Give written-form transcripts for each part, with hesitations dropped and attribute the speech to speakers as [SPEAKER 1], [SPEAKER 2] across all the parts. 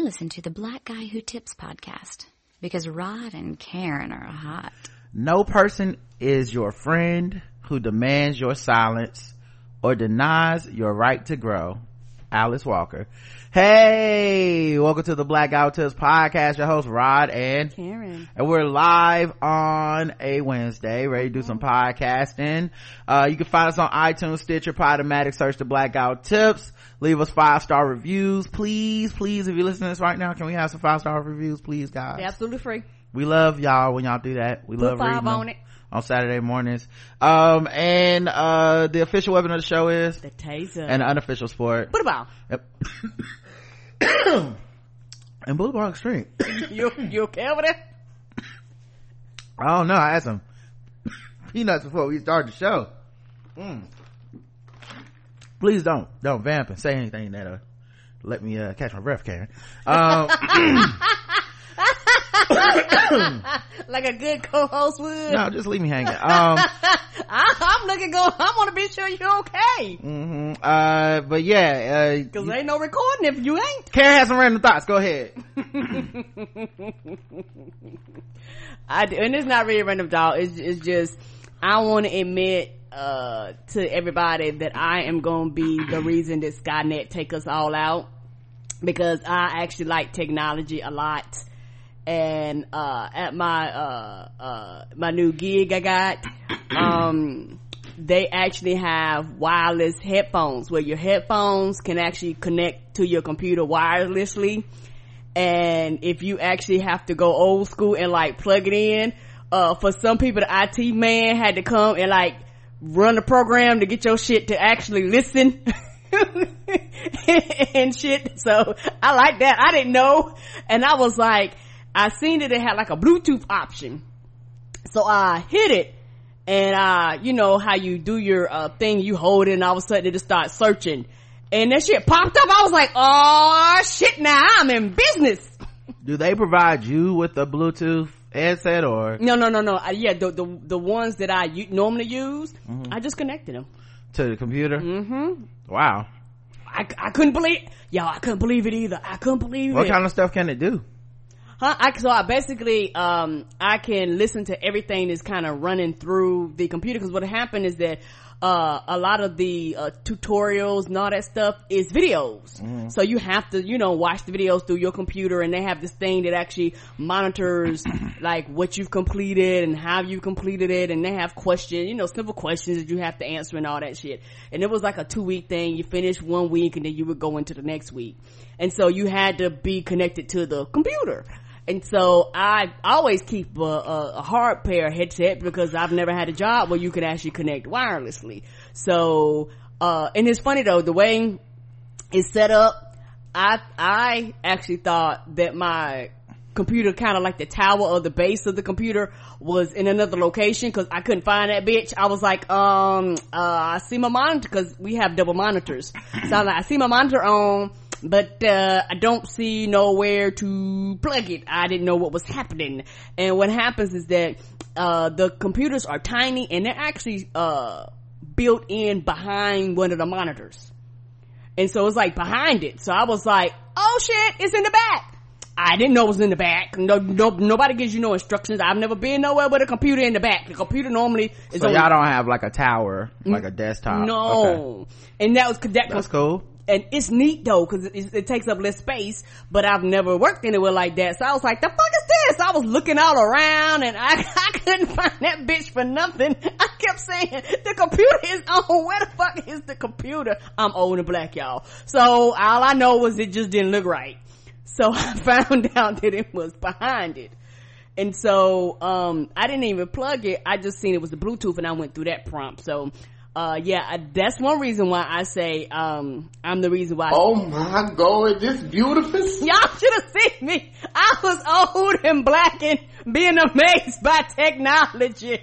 [SPEAKER 1] I listen to the Black Guy Who Tips podcast because Rod and Karen are hot.
[SPEAKER 2] No person is your friend who demands your silence or denies your right to grow. Alice Walker. Hey, welcome to the Black Guy Who Tips podcast. Your host Rod and
[SPEAKER 3] Karen,
[SPEAKER 2] and we're live on a Wednesday, ready to do some podcasting. You can find us on iTunes, Stitcher, Podomatic. Search the Black Guy Who Tips. Leave us 5-star reviews, please. If you're listening to this right now, can we have some 5-star reviews, please, guys?
[SPEAKER 3] they're absolutely free.
[SPEAKER 2] We love y'all when y'all do that. We love reading them
[SPEAKER 3] on it
[SPEAKER 2] on Saturday mornings. And the official weapon of the show is
[SPEAKER 3] the taser,
[SPEAKER 2] and the unofficial sport,
[SPEAKER 3] Buddha ball.
[SPEAKER 2] Yep. And Buddha ball extreme.
[SPEAKER 3] You okay over there?
[SPEAKER 2] I don't know. I had some peanuts before we started the show. Please don't vamp and say anything that let me catch my breath, Karen.
[SPEAKER 3] Like a good co-host would.
[SPEAKER 2] No, just leave me hanging.
[SPEAKER 3] I'm looking I want to be sure you're okay.
[SPEAKER 2] But yeah,
[SPEAKER 3] because there ain't no recording if you ain't.
[SPEAKER 2] Karen has some random thoughts. Go ahead.
[SPEAKER 3] And it's not really random, dog. It's just I want to admit to everybody that I am going to be the reason that Skynet take us all out, because I actually like technology a lot. And at my new gig I got, they actually have wireless headphones where your headphones can actually connect to your computer wirelessly. And if you actually have to go old school and like plug it in, for some people the IT man had to come and like run the program to get your shit to actually listen and shit. So I like that. I didn't know, and I was like, I seen that it had like a Bluetooth option, so I hit it, and you know how you do your thing, you hold it and all of a sudden it just starts searching, and that shit popped up. I was like, oh shit, now I'm in business. Do
[SPEAKER 2] they provide you with a Bluetooth headset or
[SPEAKER 3] no? Yeah, the ones that I normally use, I just connected them
[SPEAKER 2] to the computer. Wow.
[SPEAKER 3] I couldn't believe it either. I couldn't believe it.
[SPEAKER 2] What kind of stuff can it do?
[SPEAKER 3] So I basically I can listen to everything that's kind of running through the computer, because what happened is that a lot of the tutorials and all that stuff is videos. So you have to watch the videos through your computer, and they have this thing that actually monitors like what you've completed and how you completed it, and they have questions, simple questions that you have to answer and all that shit. And it was like a 2-week thing. You finish 1 week and then you would go into the next week, and so you had to be connected to the computer. And so I always keep a hard pair headset, because I've never had a job where you could actually connect wirelessly. So and it's funny though, the way it's set up, I actually thought that my computer, kind of like the tower or the base of the computer, was in another location, because I couldn't find that bitch. I was like, I see my monitor, because we have double monitors. So I'm like, I see my monitor on, but I don't see nowhere to plug it. I didn't know what was happening. And what happens is that the computers are tiny, and they're actually built in behind one of the monitors, and so it's like behind it. So I was like, oh shit, it's in the back. I didn't know it was in the back. Nobody gives you no instructions. I've never been nowhere with a computer in the back. The computer normally is.
[SPEAKER 2] So y'all don't have like a tower, like a desktop?
[SPEAKER 3] No. Okay. And
[SPEAKER 2] that's cool.
[SPEAKER 3] And it's neat though, because it takes up less space, but I've never worked anywhere like that. So I was like, the fuck is this? I was looking all around, and I couldn't find that bitch for nothing. I kept saying, the computer is on. Where the fuck is the computer? I'm old and black, y'all. So all I know was it just didn't look right. So I found out that it was behind it. And so I didn't even plug it. I just seen it was the Bluetooth, and I went through that prompt. So that's one reason why I say I'm the reason why.
[SPEAKER 4] Oh my God, this beautiful.
[SPEAKER 3] Y'all should have seen me. I was old and black and being amazed by technology.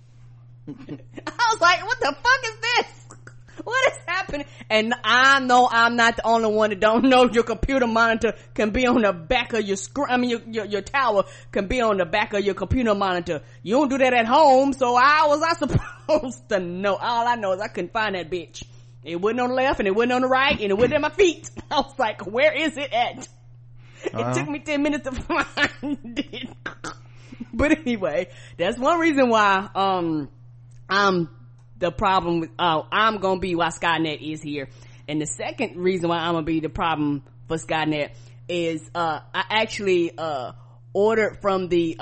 [SPEAKER 3] I was like, what the fuck is this? What is happening? And I know I'm not the only one that don't know your computer monitor can be on the back of your screen. I mean, your tower can be on the back of your computer monitor. You don't do that at home, so how was I supposed to know? All I know is I couldn't find that bitch. It wasn't on the left, and it wasn't on the right, and it wasn't at my feet. I was like, where is it at? It took me 10 minutes to find it. But anyway, that's one reason why I'm the problem with I'm gonna be why Skynet is here. And the second reason why I'm gonna be the problem for Skynet is I actually ordered from the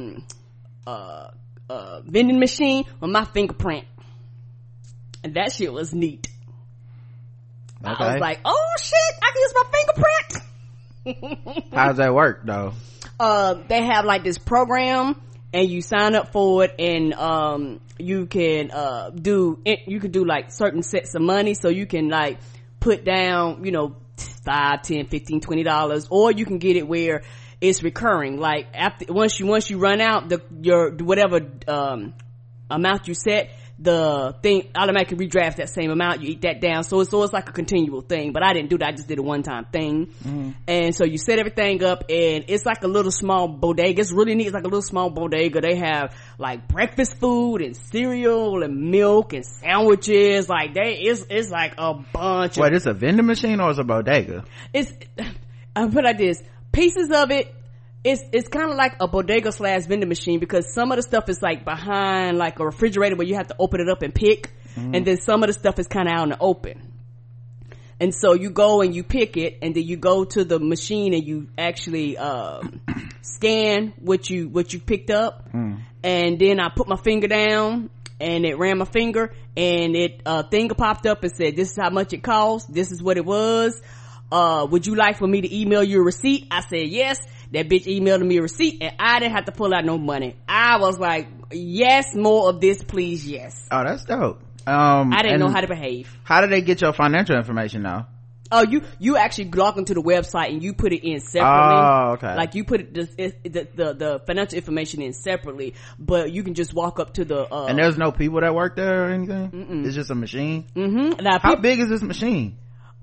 [SPEAKER 3] vending machine with my fingerprint, and that shit was neat. Okay. I was like, oh shit, I can use my fingerprint.
[SPEAKER 2] How does that work though?
[SPEAKER 3] They have like this program, and you sign up for it, and you can do like certain sets of money, so you can like put down, $5, $10, $15, $20, or you can get it where it's recurring. Like after once you run out your whatever amount you set, the thing automatically redrafts that same amount. You eat that down, so it's like a continual thing. But I didn't do that. I just did a one-time thing. And so you set everything up, and it's like a little small bodega. It's really neat. It's like a little small bodega. They have like breakfast food and cereal and milk and sandwiches. Like it's like a bunch.
[SPEAKER 2] Wait, it's a vending machine or it's a bodega?
[SPEAKER 3] I put like this, pieces of it. It's kind of like a bodega / vending machine, because some of the stuff is like behind like a refrigerator where you have to open it up and pick, and then some of the stuff is kind of out in the open. And so you go and you pick it, and then you go to the machine and you actually scan what you picked up. And then I put my finger down, and it ran my finger, and it thing popped up and said, this is how much it cost, this is what it was, would you like for me to email you a receipt? I said yes. That bitch emailed me a receipt, and I didn't have to pull out no money. I was like, yes, more of this, please, yes.
[SPEAKER 2] Oh, that's dope.
[SPEAKER 3] I didn't know how to behave.
[SPEAKER 2] How did they get your financial information now?
[SPEAKER 3] Oh, you actually log into the website and you put it in separately.
[SPEAKER 2] Oh, okay.
[SPEAKER 3] Like you put the financial information in separately, but you can just walk up to the
[SPEAKER 2] and there's no people that work there or anything? It's just a machine?
[SPEAKER 3] Now,
[SPEAKER 2] how big is this machine?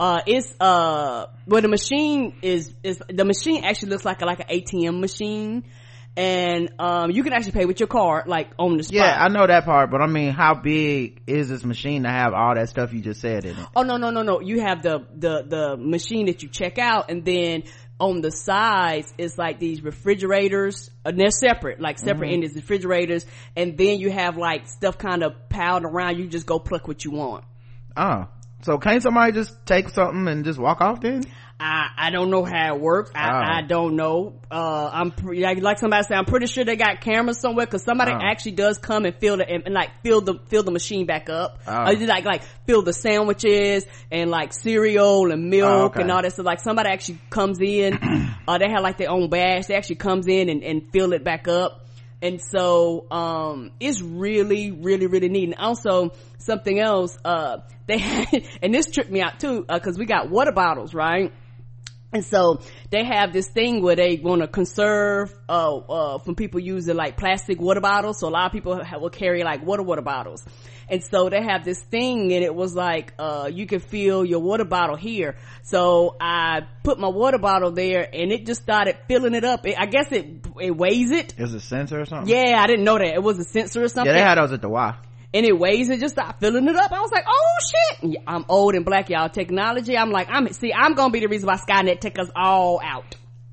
[SPEAKER 3] The machine is the machine actually looks like an ATM machine, and you can actually pay with your card like on the spot.
[SPEAKER 2] Yeah, I know that part, but I mean, how big is this machine to have all that stuff you just said in it?
[SPEAKER 3] Oh, no, you have the machine that you check out, and then on the sides it's like these refrigerators, and they're separate ended refrigerators, and then you have like stuff kind of piled around. You just go pluck what you want.
[SPEAKER 2] Oh, so can't somebody just take something and just walk off then?
[SPEAKER 3] I don't know how it works. I don't know. Like somebody said, I'm pretty sure they got cameras somewhere, because somebody actually does come and fill the machine back up. Like fill the sandwiches and like cereal and milk and all that stuff. Like somebody actually comes in. They have like their own bags. They actually comes in and fill it back up. And so it's really, really, really neat. And also something else they had, and this tripped me out too, because we got water bottles, right? And so they have this thing where they want to conserve from people using like plastic water bottles. So a lot of people will carry like water bottles, and so they have this thing, and it was like you can fill your water bottle here. So I put my water bottle there, and it just started filling it up. I guess it weighs it.
[SPEAKER 2] Is it a sensor or something?
[SPEAKER 3] Yeah, I didn't know that it was a sensor or something.
[SPEAKER 2] Yeah, they had those at the Y.
[SPEAKER 3] And it weighs it, just start filling it up. I was like, oh shit. I'm old and black, y'all. Technology. I'm like, I'm gonna be the reason why Skynet take us all out.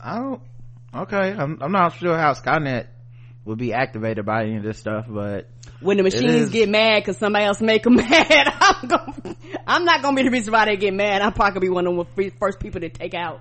[SPEAKER 2] Okay. I'm not sure how Skynet would be activated by any of this stuff, but
[SPEAKER 3] when the machines get mad because somebody else make them mad, I'm not gonna be the reason why they get mad. I'm probably gonna be one of the first people to take out.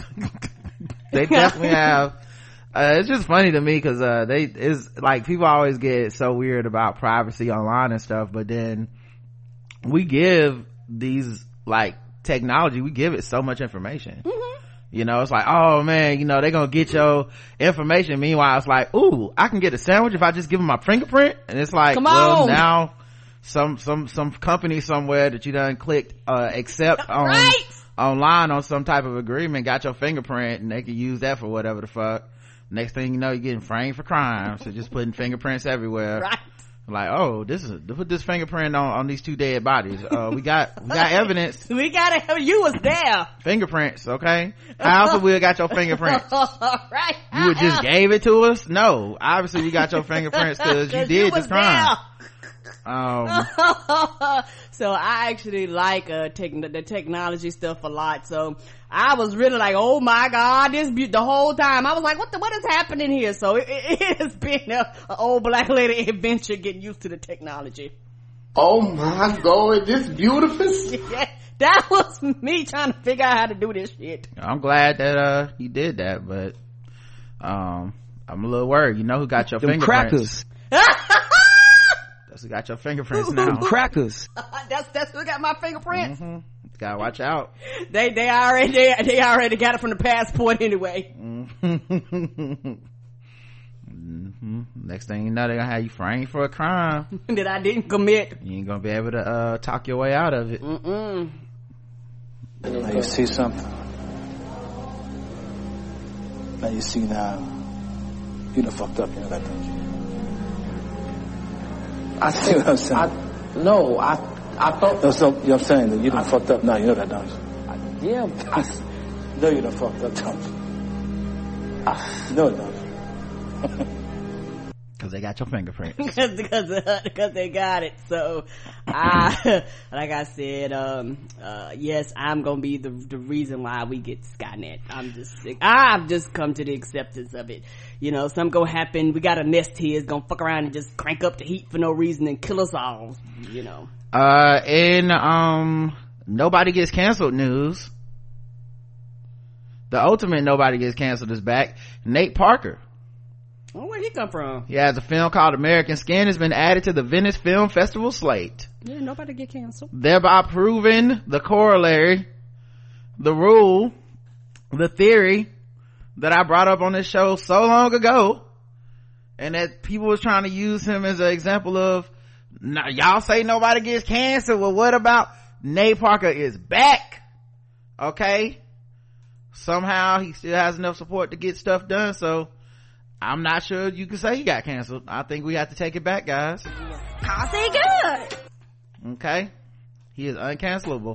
[SPEAKER 2] They definitely have. It's just funny to me because it's like people always get so weird about privacy online and stuff, but then we give these like technology, we give it so much information. It's like, oh man, they're gonna get your information. Meanwhile, it's like, ooh, I can get a sandwich if I just give them my fingerprint. And it's like, well, now some company somewhere that you done clicked accept on online on some type of agreement got your fingerprint, and they can use that for whatever the fuck. Next thing you know, you're getting framed for crime. So just putting fingerprints everywhere.
[SPEAKER 3] Right.
[SPEAKER 2] Like, oh, put this fingerprint on these 2 dead bodies. We got evidence.
[SPEAKER 3] We got it. You was there.
[SPEAKER 2] Fingerprints, okay? How else would we have got your fingerprints?
[SPEAKER 3] Right.
[SPEAKER 2] You would just gave it to us? No. Obviously we got your fingerprints because you did this crime.
[SPEAKER 3] So I actually like the technology stuff a lot. So I was really like, oh my god, the whole time I was like, what is happening here? So it has been an old black lady adventure getting used to the technology.
[SPEAKER 4] Oh my god, this beautiful.
[SPEAKER 3] Yeah, that was me trying to figure out how to do this shit.
[SPEAKER 2] I'm glad that you did that, but I'm a little worried. You know who got your fingerprints? That's who got your fingerprints now.
[SPEAKER 5] Crackers.
[SPEAKER 3] That's who got my fingerprints.
[SPEAKER 2] Mm-hmm. Gotta watch out.
[SPEAKER 3] They already got it from the passport anyway.
[SPEAKER 2] Mm-hmm. Next thing you know, they're gonna have you framed for a crime
[SPEAKER 3] that I didn't commit.
[SPEAKER 2] You ain't gonna be able to talk your way out of it.
[SPEAKER 5] Now you see something. Now you see now. You done fucked up, you know that, don't you?
[SPEAKER 4] I see
[SPEAKER 5] what I'm saying.
[SPEAKER 4] I thought.
[SPEAKER 5] No, so, you know what I'm saying? That you done fucked up now, you know that, don't you?
[SPEAKER 4] Yeah.
[SPEAKER 5] No, you done fucked up, don't you? No, don't you?
[SPEAKER 2] Because they got your fingerprints.
[SPEAKER 3] because they got it. So like I said, yes, I'm gonna be the reason why we get Skynet. I've just come to the acceptance of it. You know, something gonna happen. We got a nest here. It's gonna fuck around and just crank up the heat for no reason and kill us all, you know.
[SPEAKER 2] In nobody gets canceled news, the ultimate nobody gets canceled is back. Nate Parker.
[SPEAKER 3] Oh, where'd he come from?
[SPEAKER 2] He has a film called American Skin, has been added to the Venice Film Festival slate.
[SPEAKER 3] Yeah, nobody get canceled.
[SPEAKER 2] Thereby proving the corollary, the rule, the theory that I brought up on this show so long ago, and that people was trying to use him as an example of, y'all say nobody gets canceled, well what about Nate Parker is back? Okay, somehow he still has enough support to get stuff done, so I'm not sure you can say he got canceled. I think we have to take it back, guys.
[SPEAKER 1] I'll say good.
[SPEAKER 2] Okay, he is uncancelable.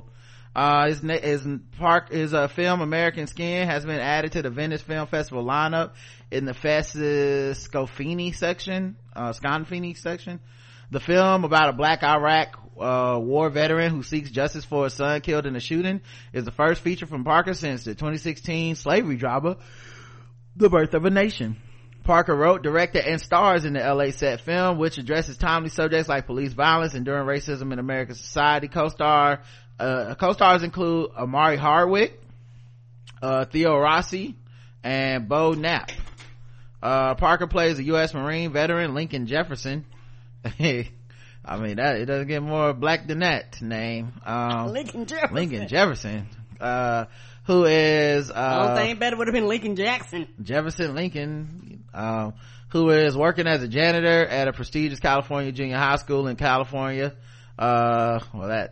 [SPEAKER 2] His film American Skin has been added to the Venice Film Festival lineup in the Fest's Sconfini section. The film about a black Iraq war veteran who seeks justice for his son killed in a shooting is the first feature from Parker since the 2016 slavery drama The Birth of a Nation. Parker wrote, directed, and stars in the LA set film, which addresses timely subjects like police violence, enduring racism in American society. Co-stars include Amari Hardwick, Theo Rossi, and Bo Knapp. Parker plays a U.S. Marine veteran, Lincoln Jefferson. I mean, it doesn't get more black than that name.
[SPEAKER 3] Lincoln
[SPEAKER 2] Jefferson. Who is
[SPEAKER 3] only thing better would have been Lincoln Jackson.
[SPEAKER 2] Jefferson Lincoln, who is working as a janitor at a prestigious California junior high school in California. That's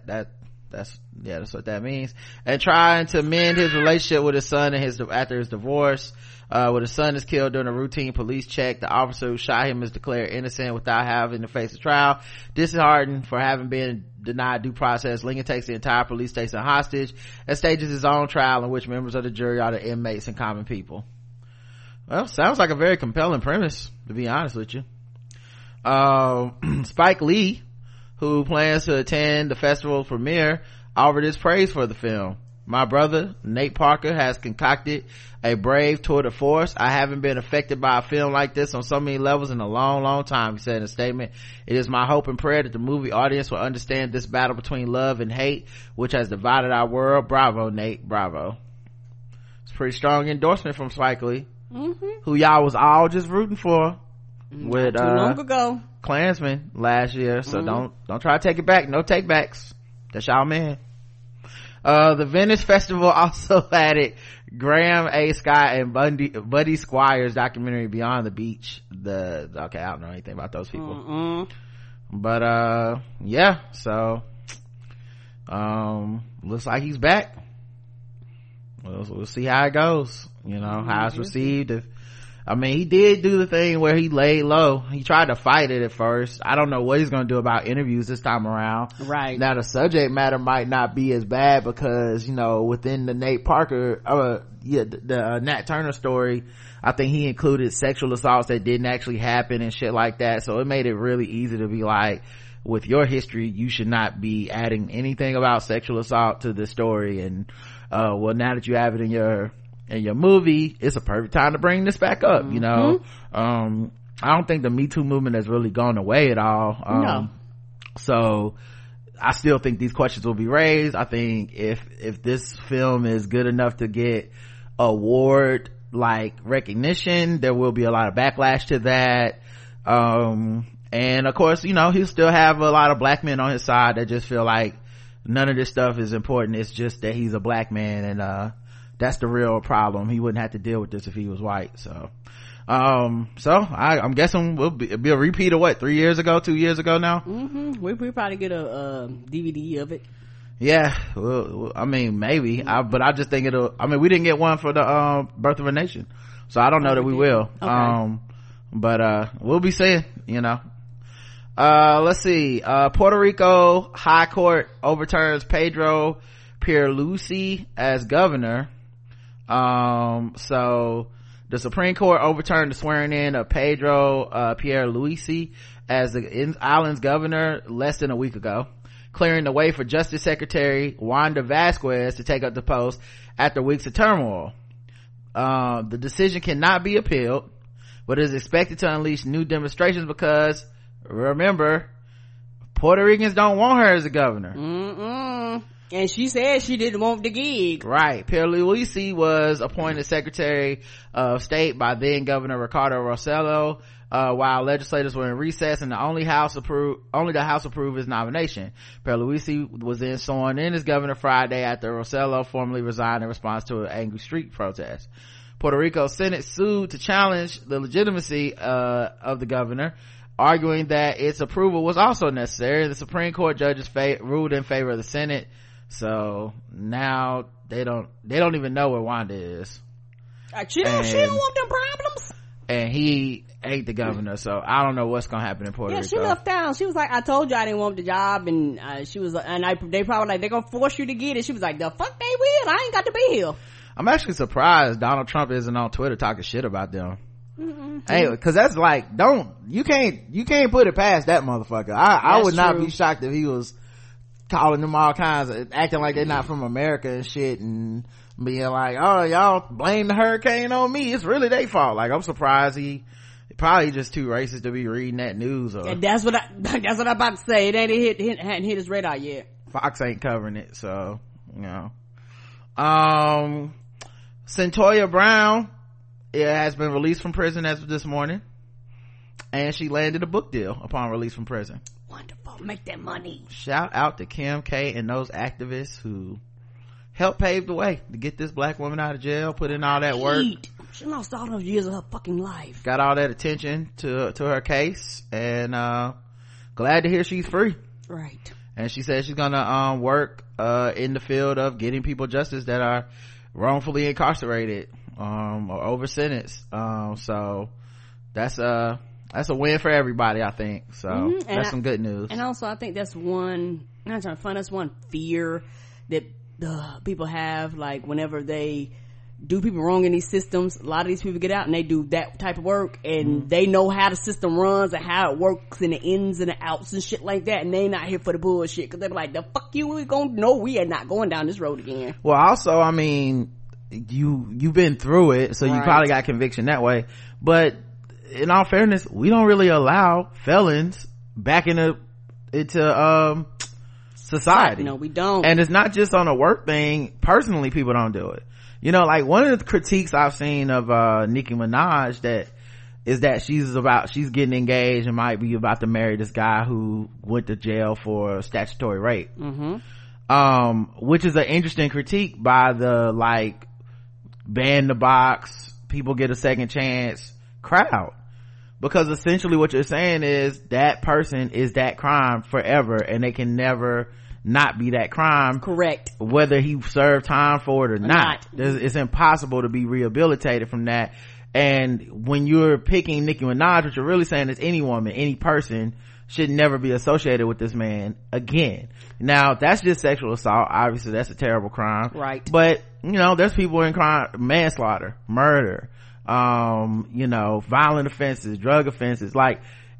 [SPEAKER 2] what that means. And trying to mend his relationship with his son after his divorce. When his son is killed during a routine police check, the officer who shot him is declared innocent without having to face a trial. Disheartened for having been denied due process, Lincoln takes the entire police station hostage and stages his own trial in which members of the jury are the inmates and common people. Well, sounds like a very compelling premise, to be honest with you. Spike Lee, who plans to attend the festival premiere, offered his praise for the film. My brother, Nate Parker, has concocted a brave tour de force. I haven't been affected by a film like this on so many levels in a long time, he said in a statement. It is my hope and prayer that the movie audience will understand this battle between love and hate, which has divided our world. Bravo, Nate. Bravo. It's a pretty strong endorsement from Spike Lee, who y'all was all just rooting for with
[SPEAKER 3] too long ago
[SPEAKER 2] Klansman last year. So don't try to take it back. No take backs. That's y'all man. The Venice Festival also added Graham A. Scott and Buddy Squires documentary Beyond the Beach. I don't know anything about those people. But yeah, so looks like he's back. We'll see how it goes, how it's received. He did do the thing where he laid low. He tried to fight it at first. I don't know what he's going to do about interviews this time around.
[SPEAKER 3] Right.
[SPEAKER 2] Now the subject matter might not be as bad because, within the Nate Parker, the Nat Turner story, I think he included sexual assaults that didn't actually happen and shit like that. So it made it really easy to be like, with your history, you should not be adding anything about sexual assault to the story. And well, now that you have it in your movie, it's a perfect time to bring this back up. You know, I don't think the Me Too movement has really gone away at all.
[SPEAKER 3] No.
[SPEAKER 2] So I still think these questions will be raised. I think if this film is good enough to get award like recognition, there will be a lot of backlash to that. And of course, you know, he'll still have a lot of black men on his side that just feel like none of this stuff is important. It's just that he's a black man, and that's the real problem. He wouldn't have to deal with this if he was white. So I'm guessing we'll be a repeat of what, 2 years ago now.
[SPEAKER 3] We probably get a DVD of it.
[SPEAKER 2] Yeah, well, I mean, maybe. But I just think we didn't get one for the Birth of a Nation, so I don't know that we will.
[SPEAKER 3] Okay.
[SPEAKER 2] But we'll be seeing, you know. Let's see. Puerto Rico High Court overturns Pedro Pierluisi as governor. So the Supreme Court overturned the swearing in of Pedro Pierluisi as the island's governor less than a week ago, clearing the way for Justice Secretary Wanda Vasquez to take up the post after weeks of turmoil. The decision cannot be appealed, but is expected to unleash new demonstrations because, remember, Puerto Ricans don't want her as a governor.
[SPEAKER 3] And she said she didn't want the gig.
[SPEAKER 2] Right. Pierluisi was appointed Secretary of State by then Governor Ricardo Rossello, while legislators were in recess, and only the House approved his nomination. Pierluisi was then sworn in as governor Friday after Rossello formally resigned in response to an angry street protest. Puerto Rico Senate sued to challenge the legitimacy of the governor, arguing that its approval was also necessary. The Supreme Court judges ruled in favor of the Senate, so now they don't even know where Wanda is.
[SPEAKER 3] She don't want them problems.
[SPEAKER 2] And he ain't the governor, so I don't know what's gonna happen in Puerto Rico.
[SPEAKER 3] She left town. She was like, I told you I didn't want the job, and she was, they probably like, they're gonna force you to get it. She was like, the fuck they will, I ain't got to be here. I'm
[SPEAKER 2] actually surprised Donald Trump isn't on Twitter talking shit about them. Hey, cause that's like, you can't put it past that motherfucker. I would not be shocked if he was calling them all kinds of, acting like they're not from America and shit, and being like, oh, y'all blame the hurricane on me, it's really their fault. Like, I'm surprised he probably just too racist to be reading that news. Or
[SPEAKER 3] that's what I'm about to say. It ain't hadn't hit his radar yet.
[SPEAKER 2] Fox ain't covering it, so you know. Centoya Brown has been released from prison as of this morning, and she landed a book deal upon release from prison.
[SPEAKER 3] Wonderful. Make that money.
[SPEAKER 2] Shout out to Kim K and those activists who helped pave the way to get this black woman out of jail, put in all that work.
[SPEAKER 3] She lost all those years of her fucking life,
[SPEAKER 2] got all that attention to her case, and glad to hear she's free.
[SPEAKER 3] Right.
[SPEAKER 2] And she says she's gonna work in the field of getting people justice that are wrongfully incarcerated or over sentenced. So that's a win for everybody, I think. So that's some good news.
[SPEAKER 3] And also I think that's one, I'm not trying to find, that's one fear that people have, like whenever they do people wrong in these systems, a lot of these people get out and they do that type of work, and they know how the system runs and how it works and the ins and the outs and shit like that, and they not here for the bullshit, because they're like, the fuck you, we are not going down this road again.
[SPEAKER 2] Well, also, I mean, you've been through it, so you probably got conviction that way, but in all fairness, we don't really allow felons back into society.
[SPEAKER 3] No, we don't.
[SPEAKER 2] And it's not just on a work thing. Personally, people don't do it. You know, like one of the critiques I've seen of Nicki Minaj that she's getting engaged and might be about to marry this guy who went to jail for statutory rape. Which is an interesting critique by the like ban the box, people get a second chance crowd, because essentially what you're saying is that person is that crime forever and they can never not be that crime.
[SPEAKER 3] Correct.
[SPEAKER 2] Whether he served time for it or not. It's impossible to be rehabilitated from that. And when you're picking Nicki Minaj, what you're really saying is any woman, any person should never be associated with this man again. Now, that's just sexual assault. Obviously, that's a terrible crime.
[SPEAKER 3] Right.
[SPEAKER 2] But, you know, there's people in crime, manslaughter, murder, violent offenses, drug offenses. Like,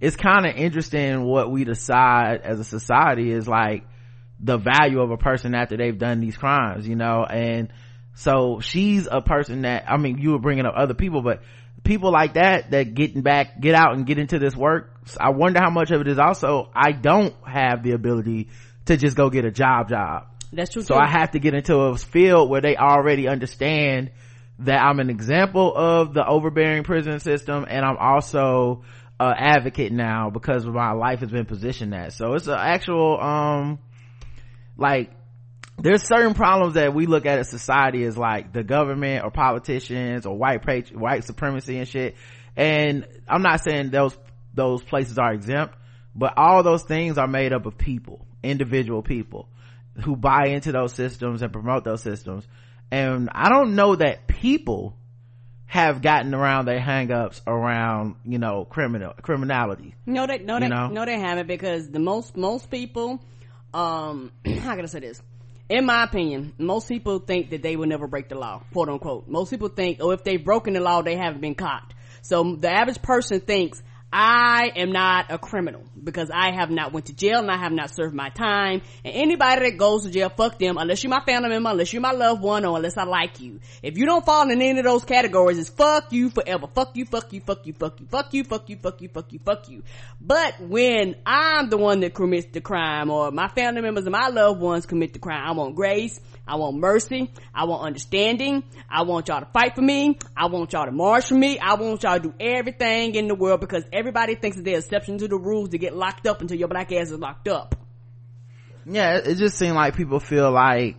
[SPEAKER 2] it's kind of interesting what we decide as a society is like the value of a person after they've done these crimes, you know. And so she's a person that, I mean, you were bringing up other people, but people like that get out and get into this work. I wonder how much of it is also, I don't have the ability to just go get a job.
[SPEAKER 3] That's true.
[SPEAKER 2] So I have to get into a field where they already understand that I'm an example of the overbearing prison system, and I'm also an advocate now because my life has been positioned that. So it's an actual like, there's certain problems that we look at as society as like the government or politicians or white supremacy and shit, and I'm not saying those places are exempt, but all those things are made up of people, individual people who buy into those systems and promote those systems. And I don't know that people have gotten around their hang-ups around, you know, criminality.
[SPEAKER 3] No, they haven't, because the most people, how can I say this? In my opinion, most people think that they will never break the law, quote unquote. Most people think, oh, if they've broken the law, they haven't been caught. So the average person thinks, I am not a criminal because I have not went to jail and I have not served my time. And anybody that goes to jail, fuck them, unless you're my family member, unless you're my loved one, or unless I like you. If you don't fall in any of those categories, it's fuck you forever. Fuck you, fuck you, fuck you, fuck you, fuck you, fuck you, fuck you, fuck you, fuck you. But when I'm the one that commits the crime, or my family members and my loved ones commit the crime, I want grace, I want mercy, I want understanding, I want y'all to fight for me, I want y'all to march for me, I want y'all to do everything in the world, because everybody thinks that they're exception to the rules to get locked up until your black ass is locked up.
[SPEAKER 2] Yeah, it just seemed like people feel like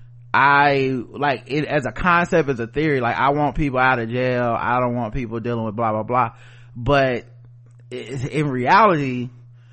[SPEAKER 2] it as a concept, as a theory, like I want people out of jail, I don't want people dealing with blah blah blah. But in reality,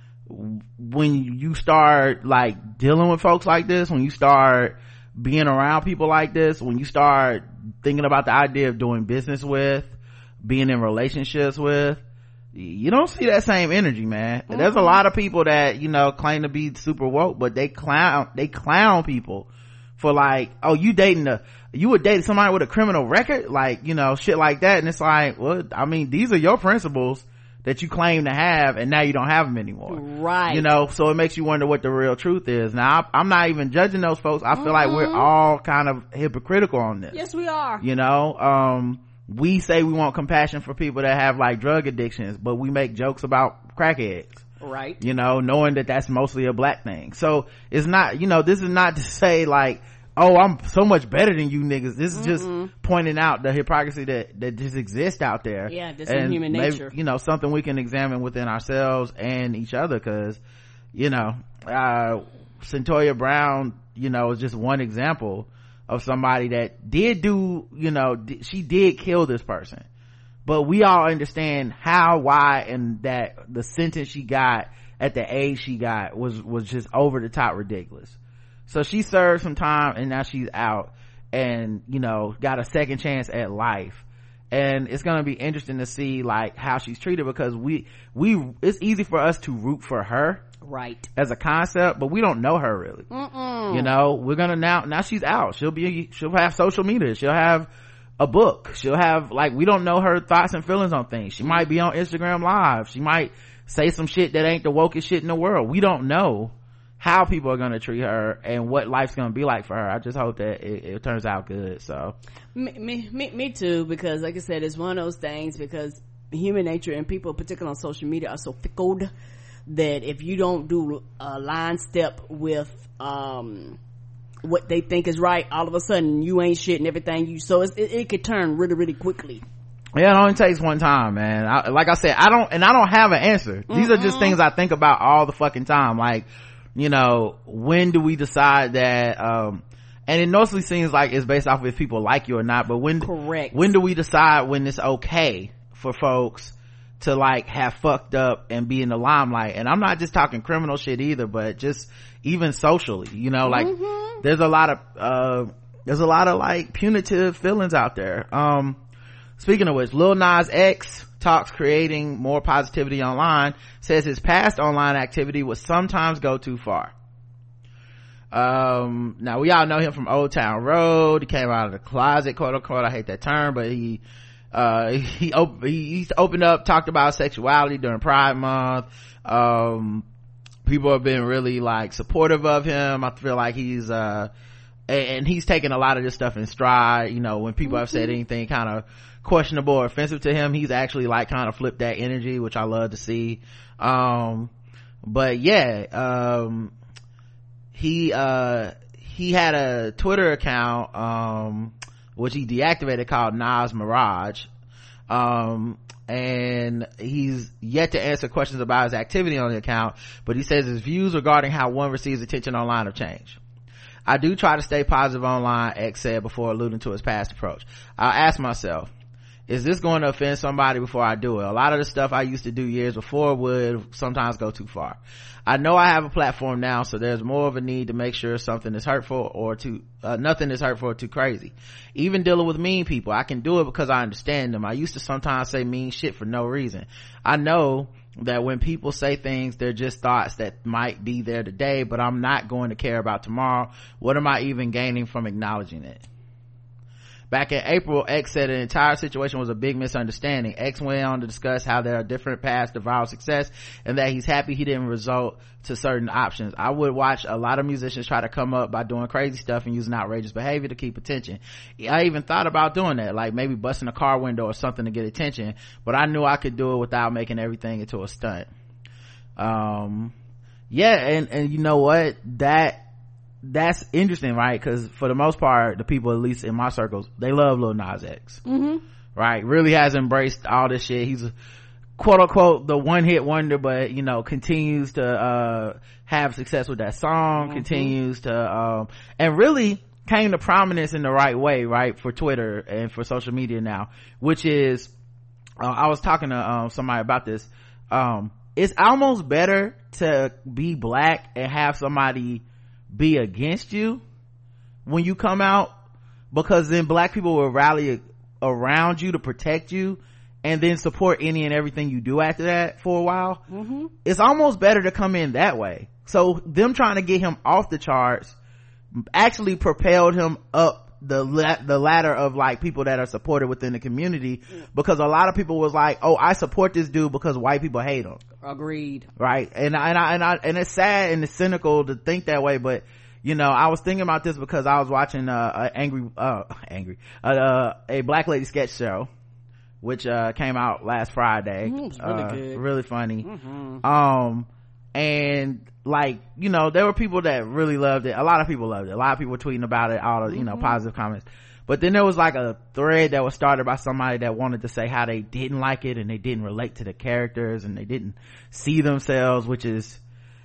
[SPEAKER 2] when you start like dealing with folks like this, when you start being around people like this, when you start thinking about the idea of doing business with, being in relationships with, you don't see that same energy, man. Mm-hmm. There's a lot of people that, you know, claim to be super woke, but they clown people for like, oh, you would date somebody with a criminal record, like, you know, shit like that. And it's like, well, I mean, these are your principles that you claim to have, and now you don't have them anymore,
[SPEAKER 3] right?
[SPEAKER 2] You know, so it makes you wonder what the real truth is. Now I'm not even judging those folks. I feel like we're all kind of hypocritical on this.
[SPEAKER 3] Yes, we are.
[SPEAKER 2] You know, we say we want compassion for people that have like drug addictions, but we make jokes about crackheads,
[SPEAKER 3] right?
[SPEAKER 2] You know, knowing that that's mostly a black thing. So it's not, you know, this is not to say like, oh, I'm so much better than you niggas. This is just pointing out the hypocrisy that just exists out there.
[SPEAKER 3] Yeah, this is human nature.
[SPEAKER 2] Maybe, you know, something we can examine within ourselves and each other, because, you know, Centoya Brown, you know, is just one example of somebody that did do, you know, she did kill this person, but we all understand how, why, and that the sentence she got at the age she got was just over the top ridiculous. So she served some time and now she's out and, you know, got a second chance at life. And it's going to be interesting to see like how she's treated, because it's easy for us to root for her,
[SPEAKER 3] right,
[SPEAKER 2] as a concept, but we don't know her really. You know, we're gonna now she's out, she'll have social media, she'll have a book, she'll have, like, we don't know her thoughts and feelings on things. She might be on Instagram Live, she might say some shit that ain't the wokest shit in the world. We don't know how people are gonna treat her and what life's gonna be like for her. I just hope that it turns out good. So
[SPEAKER 3] me too, because like I said, it's one of those things, because human nature and people, particularly on social media, are so fickle that if you don't do a line step with what they think is right, all of a sudden you ain't shit and everything it could turn really, really quickly.
[SPEAKER 2] Yeah, it only takes one time, man. Like I said, I don't have an answer. These are just things I think about all the fucking time. Like, you know, when do we decide that, and it mostly seems like it's based off of if people like you or not, but when do we decide when it's okay for folks to like have fucked up and be in the limelight? And I'm not just talking criminal shit either, but just even socially, you know, like there's a lot of like punitive feelings out there. Speaking of which, Lil Nas X talks creating more positivity online, says his past online activity would sometimes go too far. Now we all know him from Old Town Road. He came out of the closet, quote unquote. I hate that term, but he he's opened up, talked about sexuality during Pride Month. People have been really like supportive of him. I feel like he's and he's taken a lot of this stuff in stride. You know, when people have said anything kind of questionable or offensive to him, he's actually like kind of flipped that energy, which I love to see. But yeah, he had a Twitter account, which he deactivated, called Nas Mirage. And he's yet to answer questions about his activity on the account, but he says his views regarding how one receives attention online have changed. I do try to stay positive online, X said before alluding to his past approach. I ask myself, is this going to offend somebody before I do it? A lot of the stuff I used to do years before would sometimes go too far. I know I have a platform now, so there's more of a need to make sure something is hurtful or nothing is hurtful or too crazy. Even dealing with mean people, I can do it because I understand them. I used to sometimes say mean shit for no reason. I know that when people say things, they're just thoughts that might be there today, but I'm not going to care about tomorrow. What am I even gaining from acknowledging it? Back in April, X said the entire situation was a big misunderstanding. X went on to discuss how there are different paths to viral success and that he's happy he didn't resort to certain options. I would watch a lot of musicians try to come up by doing crazy stuff and using outrageous behavior to keep attention. I even thought about doing that, like maybe busting a car window or something to get attention, but I knew I could do it without making everything into a stunt. Yeah, and you know what? That's interesting, right? Because for the most part, the people, at least in my circles, they love Lil Nas X. Right? Really has embraced all this shit. He's quote unquote the one hit wonder, but you know, continues to have success with that song, continues to and really came to prominence in the right way, right, for Twitter and for social media now, which is I was talking to somebody about this. It's almost better to be black and have somebody be against you when you come out, because then black people will rally around you to protect you and then support any and everything you do after that for a while. It's almost better to come in that way. So them trying to get him off the charts actually propelled him up the ladder of like people that are supported within the community, because a lot of people was like, oh, I support this dude because white people hate him.
[SPEAKER 3] Agreed.
[SPEAKER 2] Right. And it's sad and it's cynical to think that way, but you know, I was thinking about this because I was watching a Black Lady sketch show, which came out last Friday.
[SPEAKER 3] It was really good,
[SPEAKER 2] really funny. And like, you know, there were people that really loved it. A lot of people loved it. A lot of people were tweeting about it, all the, you know, positive comments. But then there was like a thread that was started by somebody that wanted to say how they didn't like it and they didn't relate to the characters and they didn't see themselves, which is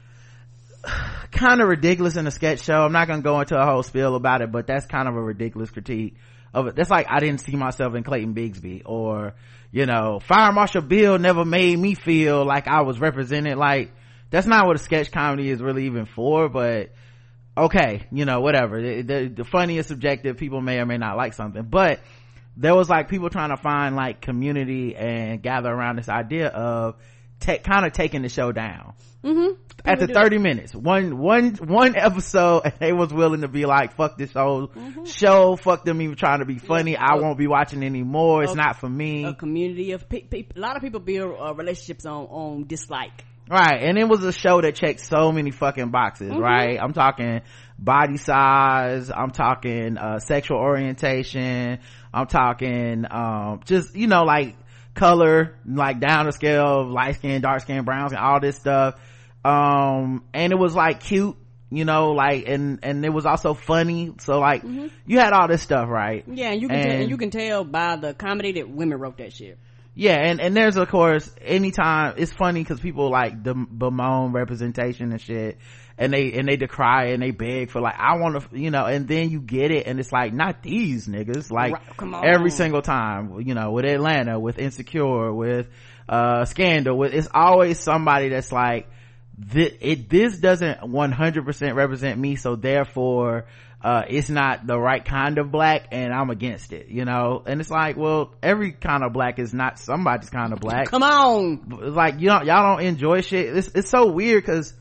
[SPEAKER 2] kind of ridiculous in a sketch show. I'm not going to go into a whole spiel about it, but that's kind of a ridiculous critique of it. That's like, I didn't see myself in Clayton Bigsby, or, you know, Fire Marshal Bill never made me feel like I was represented. Like, that's not what a sketch comedy is really even for, but okay, you know, whatever. The funny is subjective. People may or may not like something, but there was like people trying to find like community and gather around this idea of kind of taking the show down. After 30 minutes, one episode, and they was willing to be like, fuck this whole show, fuck them even trying to be funny, I won't be watching anymore, it's not for me.
[SPEAKER 3] A community of people. A lot of people build relationships on dislike.
[SPEAKER 2] Right, and it was a show that checked so many fucking boxes, right? I'm talking body size, I'm talking sexual orientation, I'm talking just, you know, like color, like down the scale of light skin, dark skin, brown skin, all this stuff. And it was like cute, you know, like, and it was also funny. So like, you had all this stuff, right?
[SPEAKER 3] Yeah, and you can tell by the comedy that women wrote that shit.
[SPEAKER 2] Yeah, and there's of course, anytime, it's funny because people like bemoan representation and shit, and they decry and they beg for like, I want to, you know, and then you get it and it's like, not these niggas, like every single time, you know, with Atlanta, with Insecure, with Scandal, with, it's always somebody that's like, this doesn't 100% represent me, so therefore it's not the right kind of black and I'm against it, you know. And it's like, well, every kind of black is not somebody's kind of black.
[SPEAKER 3] Come on.
[SPEAKER 2] Like, y'all don't enjoy shit. It's so weird because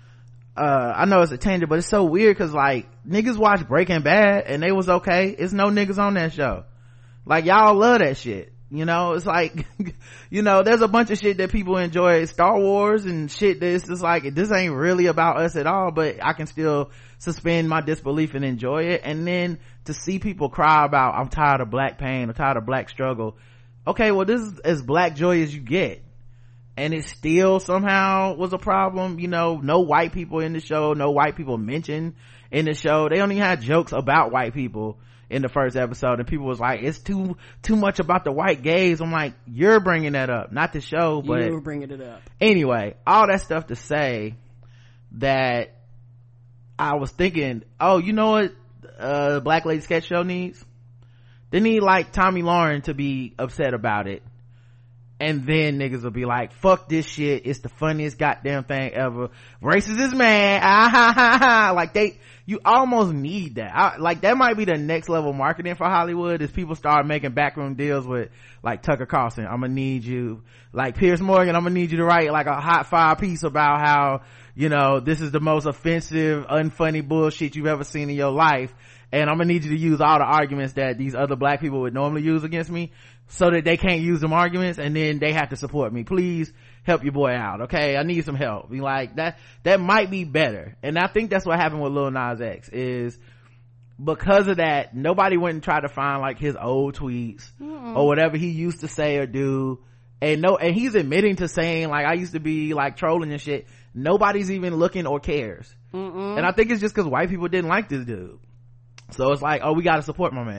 [SPEAKER 2] I know it's a tangent, but it's so weird because like niggas watch Breaking Bad and they was okay. It's no niggas on that show. Like, y'all love that shit. you know, it's like you know, there's a bunch of shit that people enjoy, Star Wars and shit that's just like, this ain't really about us at all, but I can still suspend my disbelief and enjoy it. And then to see people cry about, I'm tired of black pain, I'm tired of black struggle. Okay, well, this is as black joy as you get, and it still somehow was a problem. You know, no white people in the show, no white people mentioned in the show. They only had jokes about white people in the first episode, and people was like, it's too much about the white gays. I'm like, you're bringing that up, not the show. But
[SPEAKER 3] you were bringing it up
[SPEAKER 2] anyway. All that stuff to say that I was thinking, oh, you know what Black Lady Sketch Show needs? They need like Tommy Lauren to be upset about it, and then niggas will be like, fuck this shit, it's the funniest goddamn thing ever, racist is mad, ah ha ha ha. Like you almost need that. Like that might be the next level marketing for Hollywood, is people start making backroom deals with like Tucker Carlson. I'm gonna need you, like Piers Morgan, I'm gonna need you to write like a hot fire piece about how, you know, this is the most offensive, unfunny bullshit you've ever seen in your life, and I'm gonna need you to use all the arguments that these other black people would normally use against me, so that they can't use them arguments, and then they have to support me. Please help your boy out, okay? I need some help. Be like, that might be better. And I think that's what happened with Lil Nas X, is because of that, nobody went and tried to find like his old tweets or whatever he used to say or do, and he's admitting to saying like, I used to be like trolling and shit. Nobody's even looking or cares. And I think it's just because white people didn't like this dude, so it's like, oh, we gotta support my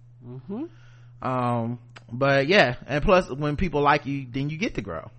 [SPEAKER 2] man. But yeah, and plus when people like you, then you get to grow.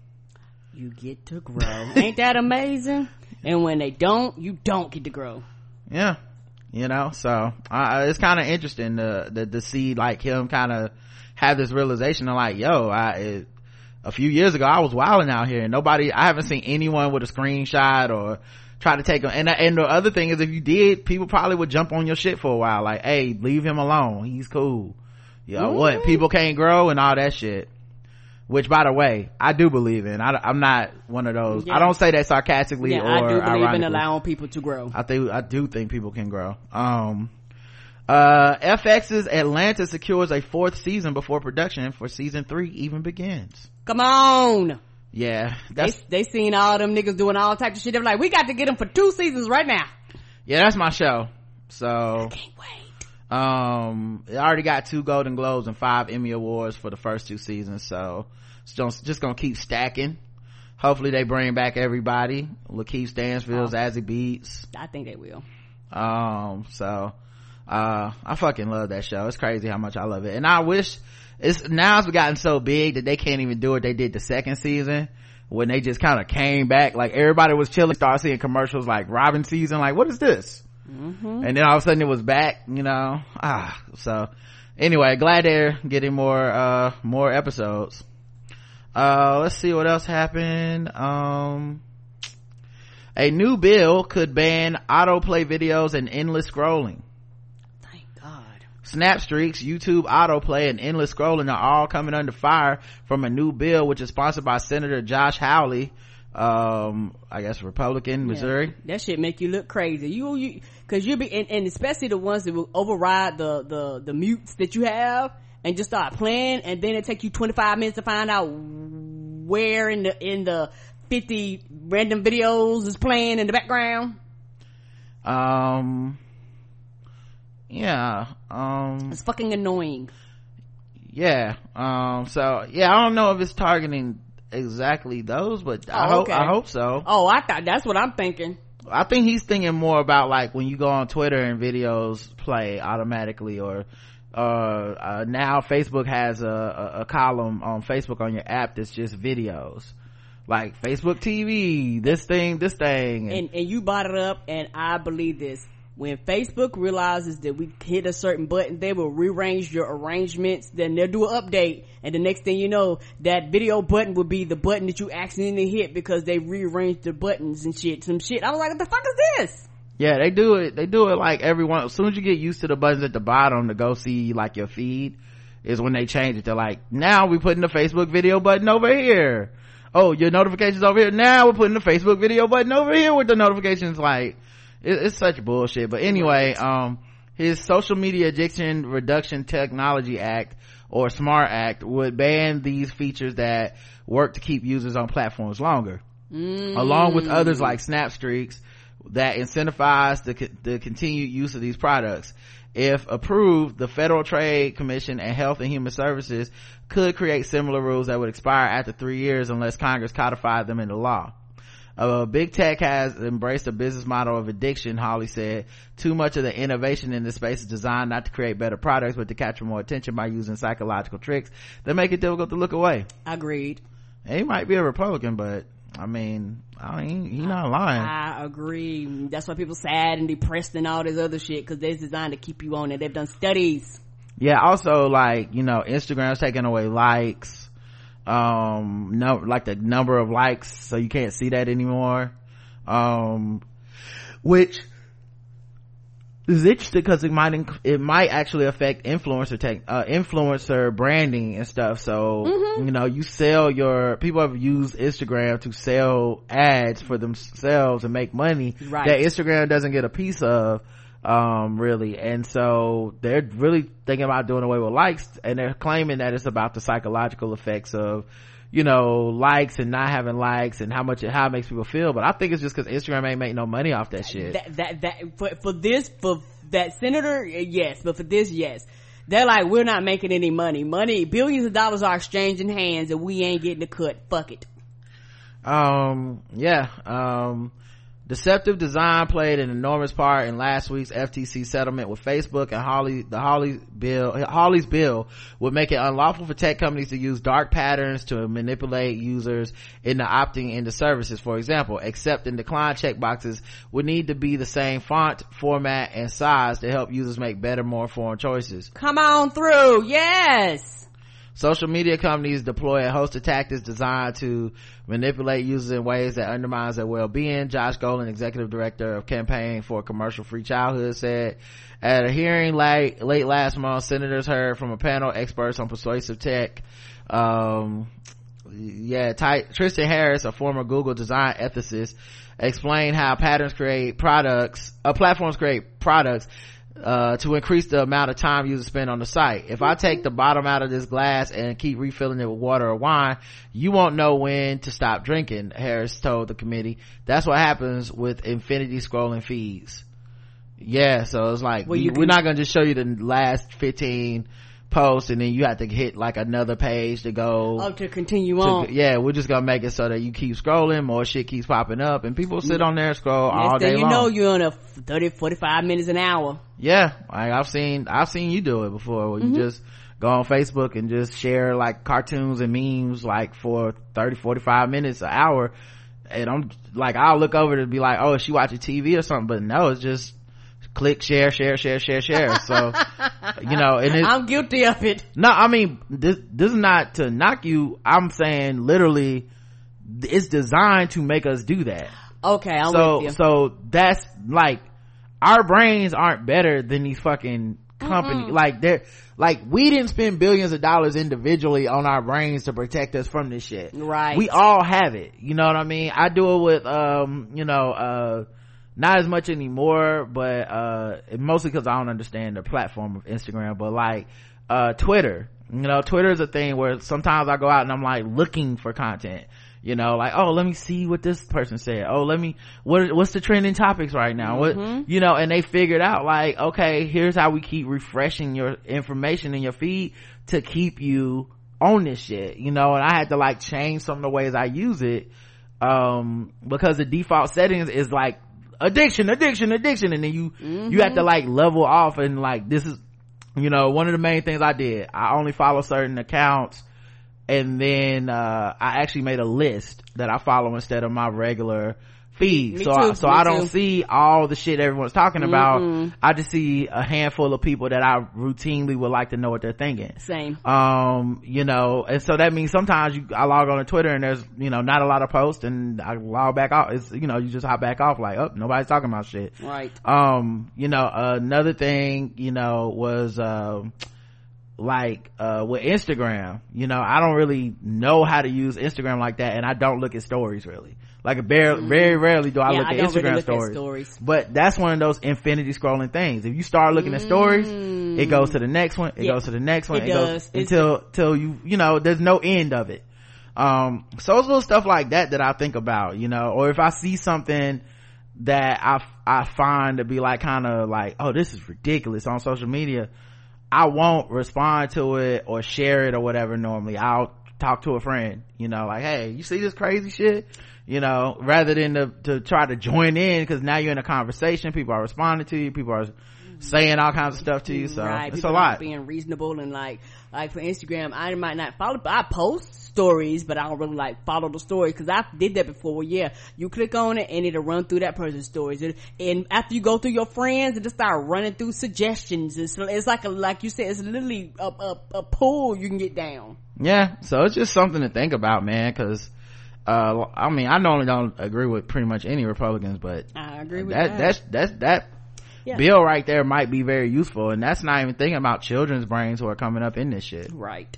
[SPEAKER 3] Ain't that amazing? And when they don't, you don't get to grow.
[SPEAKER 2] Yeah, you know, so it's kind of interesting to see like him kind of have this realization of like, yo, a few years ago I was wilding out here, and I haven't seen anyone with a screenshot or try to take him. And the other thing is, if you did, people probably would jump on your shit for a while, like, hey, leave him alone, he's cool. You know what, people can't grow and all that shit, which by the way I do believe in. I'm not one of those. I don't say that sarcastically or
[SPEAKER 3] I do believe
[SPEAKER 2] ironically.
[SPEAKER 3] in allowing people to grow.
[SPEAKER 2] I do think people can grow. FX's Atlanta secures a 4th season before production for season 3 even begins.
[SPEAKER 3] Come on.
[SPEAKER 2] Yeah,
[SPEAKER 3] they seen all them niggas doing all types of shit. They're like, we got to get them for 2 seasons right now.
[SPEAKER 2] Yeah, that's my show. So
[SPEAKER 3] I can't wait.
[SPEAKER 2] It already got 2 Golden Globes and 5 Emmy Awards for the first 2 seasons, so it's just gonna keep stacking. Hopefully they bring back everybody, Lakeith Stanfield, Zazie Beetz.
[SPEAKER 3] I think they will.
[SPEAKER 2] So I fucking love that show. It's crazy how much I love it, and I wish it's gotten so big that they can't even do what they did the 2nd season, when they just kind of came back, like everybody was chilling, started seeing commercials like Robin season, like, what is this? And then all of a sudden it was back, you know. So anyway, glad they're getting more episodes. Let's see what else happened. A new bill could ban autoplay videos and endless scrolling.
[SPEAKER 3] Thank God.
[SPEAKER 2] Snap streaks, YouTube autoplay, and endless scrolling are all coming under fire from a new bill which is sponsored by Senator Josh Hawley, I guess Republican, Missouri.
[SPEAKER 3] That shit make you look crazy. You cause you'll be, and especially the ones that will override the mutes that you have and just start playing, and then it take you 25 minutes to find out where in the 50 random videos is playing in the background. It's fucking annoying.
[SPEAKER 2] So yeah, I don't know if it's targeting exactly those, but I hope so.
[SPEAKER 3] I thought that's what I'm thinking.
[SPEAKER 2] I think he's thinking more about like when you go on Twitter and videos play automatically, or now Facebook has a column on Facebook on your app that's just videos, like Facebook TV, this thing, and
[SPEAKER 3] you brought it up, and I believe this. When Facebook realizes that we hit a certain button, they will rearrange your arrangements, then they'll do an update, and the next thing you know, that video button will be the button that you accidentally hit because they rearranged the buttons and shit. Some shit. I was like, what the fuck is this?
[SPEAKER 2] Yeah, they do it like everyone. As soon as you get used to the buttons at the bottom to go see like your feed, is when they change it. They're like, now we're putting the Facebook video button over here. Oh, your notifications over here. Now we're putting the Facebook video button over here with the notifications. Like, it's such bullshit. But anyway, his Social Media Addiction Reduction Technology Act, or SMART Act would ban these features that work to keep users on platforms longer, along with others like Snapstreaks that incentivize the continued use of these products. If approved, the Federal Trade Commission and Health and Human Services could create similar rules that would expire after 3 years unless Congress codified them into law. Big tech has embraced a business model of addiction, Hawley said. Too much of the innovation in this space is designed not to create better products, but to capture more attention by using psychological tricks that make it difficult to look away.
[SPEAKER 3] Agreed.
[SPEAKER 2] He might be a Republican, but he's not lying.
[SPEAKER 3] I agree. That's why people sad and depressed and all this other shit, because they're designed to keep you on it. They've done studies.
[SPEAKER 2] Yeah, also Instagram's taking away likes. Like the number of likes, so you can't see that anymore, which is interesting because it might actually affect influencer branding and stuff. So you sell people have used Instagram to sell ads for themselves and make money that Instagram doesn't get a piece of, really. And so they're really thinking about doing away with likes, and they're claiming that it's about the psychological effects of likes and not having likes and how it makes people feel. But I think it's just because Instagram ain't make no money off that shit.
[SPEAKER 3] For that senator, yes, but for this, yes, they're like, we're not making any money, billions of dollars are exchanging hands and we ain't getting a cut. Fuck it. Deceptive design played an enormous part in last week's FTC settlement with Facebook, and Hawley's bill would make it unlawful for tech companies to use dark patterns to manipulate users into opting into services. For example, accept and decline checkboxes would need to be the same font, format, and size to help users make better, more informed choices. Come on through. Yes.
[SPEAKER 2] Social media companies deploy a host of tactics designed to manipulate users in ways that undermines their well-being. Josh Golan, executive director of Campaign for Commercial-Free Childhood, said at a hearing late last month, senators heard from a panel of experts on persuasive tech. Tristan Harris, a former Google design ethicist, explained how platforms create products to increase the amount of time users spend on the site. If I take the bottom out of this glass and keep refilling it with water or wine, you won't know when to stop drinking, Harris told the committee. That's what happens with infinity scrolling feeds. Yeah, so it's like, we're not gonna just show you the last 15 posts and then you have to hit like another page to go
[SPEAKER 3] to continue on.
[SPEAKER 2] We're just gonna make it so that you keep scrolling, more shit keeps popping up, and people sit on there and scroll all day long. You're on a 30-45 minutes an hour. I've seen you do it before, where you just go on Facebook and just share like cartoons and memes like for 30-45 minutes, an hour, and I'm like, I'll look over to be like, oh, is she watching TV or something? But no, it's just click, share. So and
[SPEAKER 3] I'm guilty of it.
[SPEAKER 2] No, I mean, this is not to knock you. I'm saying literally it's designed to make us do that.
[SPEAKER 3] Okay, I'm with you.
[SPEAKER 2] So that's like, our brains aren't better than these fucking companies. Like, they're like, we didn't spend billions of dollars individually on our brains to protect us from this shit.
[SPEAKER 3] Right.
[SPEAKER 2] We all have it. You know what I mean? I do it with not as much anymore, but mostly because I don't understand the platform of Instagram, but like Twitter. Twitter is a thing where sometimes I go out and I'm like looking for content, like, oh, let me see what this person said, what's the trending topics right now, and they figured out like, okay, here's how we keep refreshing your information in your feed to keep you on this shit, and I had to like change some of the ways I use it, because the default settings is like addiction, and then you have to like level off, and like, this is one of the main things I did. I only follow certain accounts, and then I actually made a list that I follow instead of my regular feed. So I don't see all the shit everyone's talking about. I just see a handful of people that I routinely would like to know what they're thinking.
[SPEAKER 3] Same.
[SPEAKER 2] And so that means sometimes I log on to Twitter and there's not a lot of posts, and I log back off. It's you just hop back off like, oh, nobody's talking about shit.
[SPEAKER 3] Right.
[SPEAKER 2] Another thing was with Instagram, you know, I don't really know how to use Instagram like that, and I don't look at stories really. Like very rarely do I look at Instagram stories. But that's one of those infinity scrolling things. If you start looking at stories, it goes to the next one, it goes to the next one, it goes until you know, there's no end of it. So it's little stuff like that I think about, you know, or if I see something that I find to be like kind of like, oh, this is ridiculous on social media, I won't respond to it or share it or whatever. Normally I'll talk to a friend, you know, like, hey, you see this crazy shit, you know, rather than to try to join in, because now you're in a conversation, people are responding to you, people are saying all kinds of stuff to you, so right. It's a lot.
[SPEAKER 3] Being reasonable and like for Instagram, I might not follow, but I post stories, but I don't really like follow the stories, because I did that before. Yeah, you click on it and it'll run through that person's stories, and after you go through your friends, it just start running through suggestions. It's like you said, it's literally a pool you can get down.
[SPEAKER 2] Yeah, so it's just something to think about, man, because I mean, I normally don't agree with pretty much any Republicans, but
[SPEAKER 3] I agree with
[SPEAKER 2] that yeah. Bill right there might be very useful, and that's not even thinking about children's brains who are coming up in this shit.
[SPEAKER 3] Right.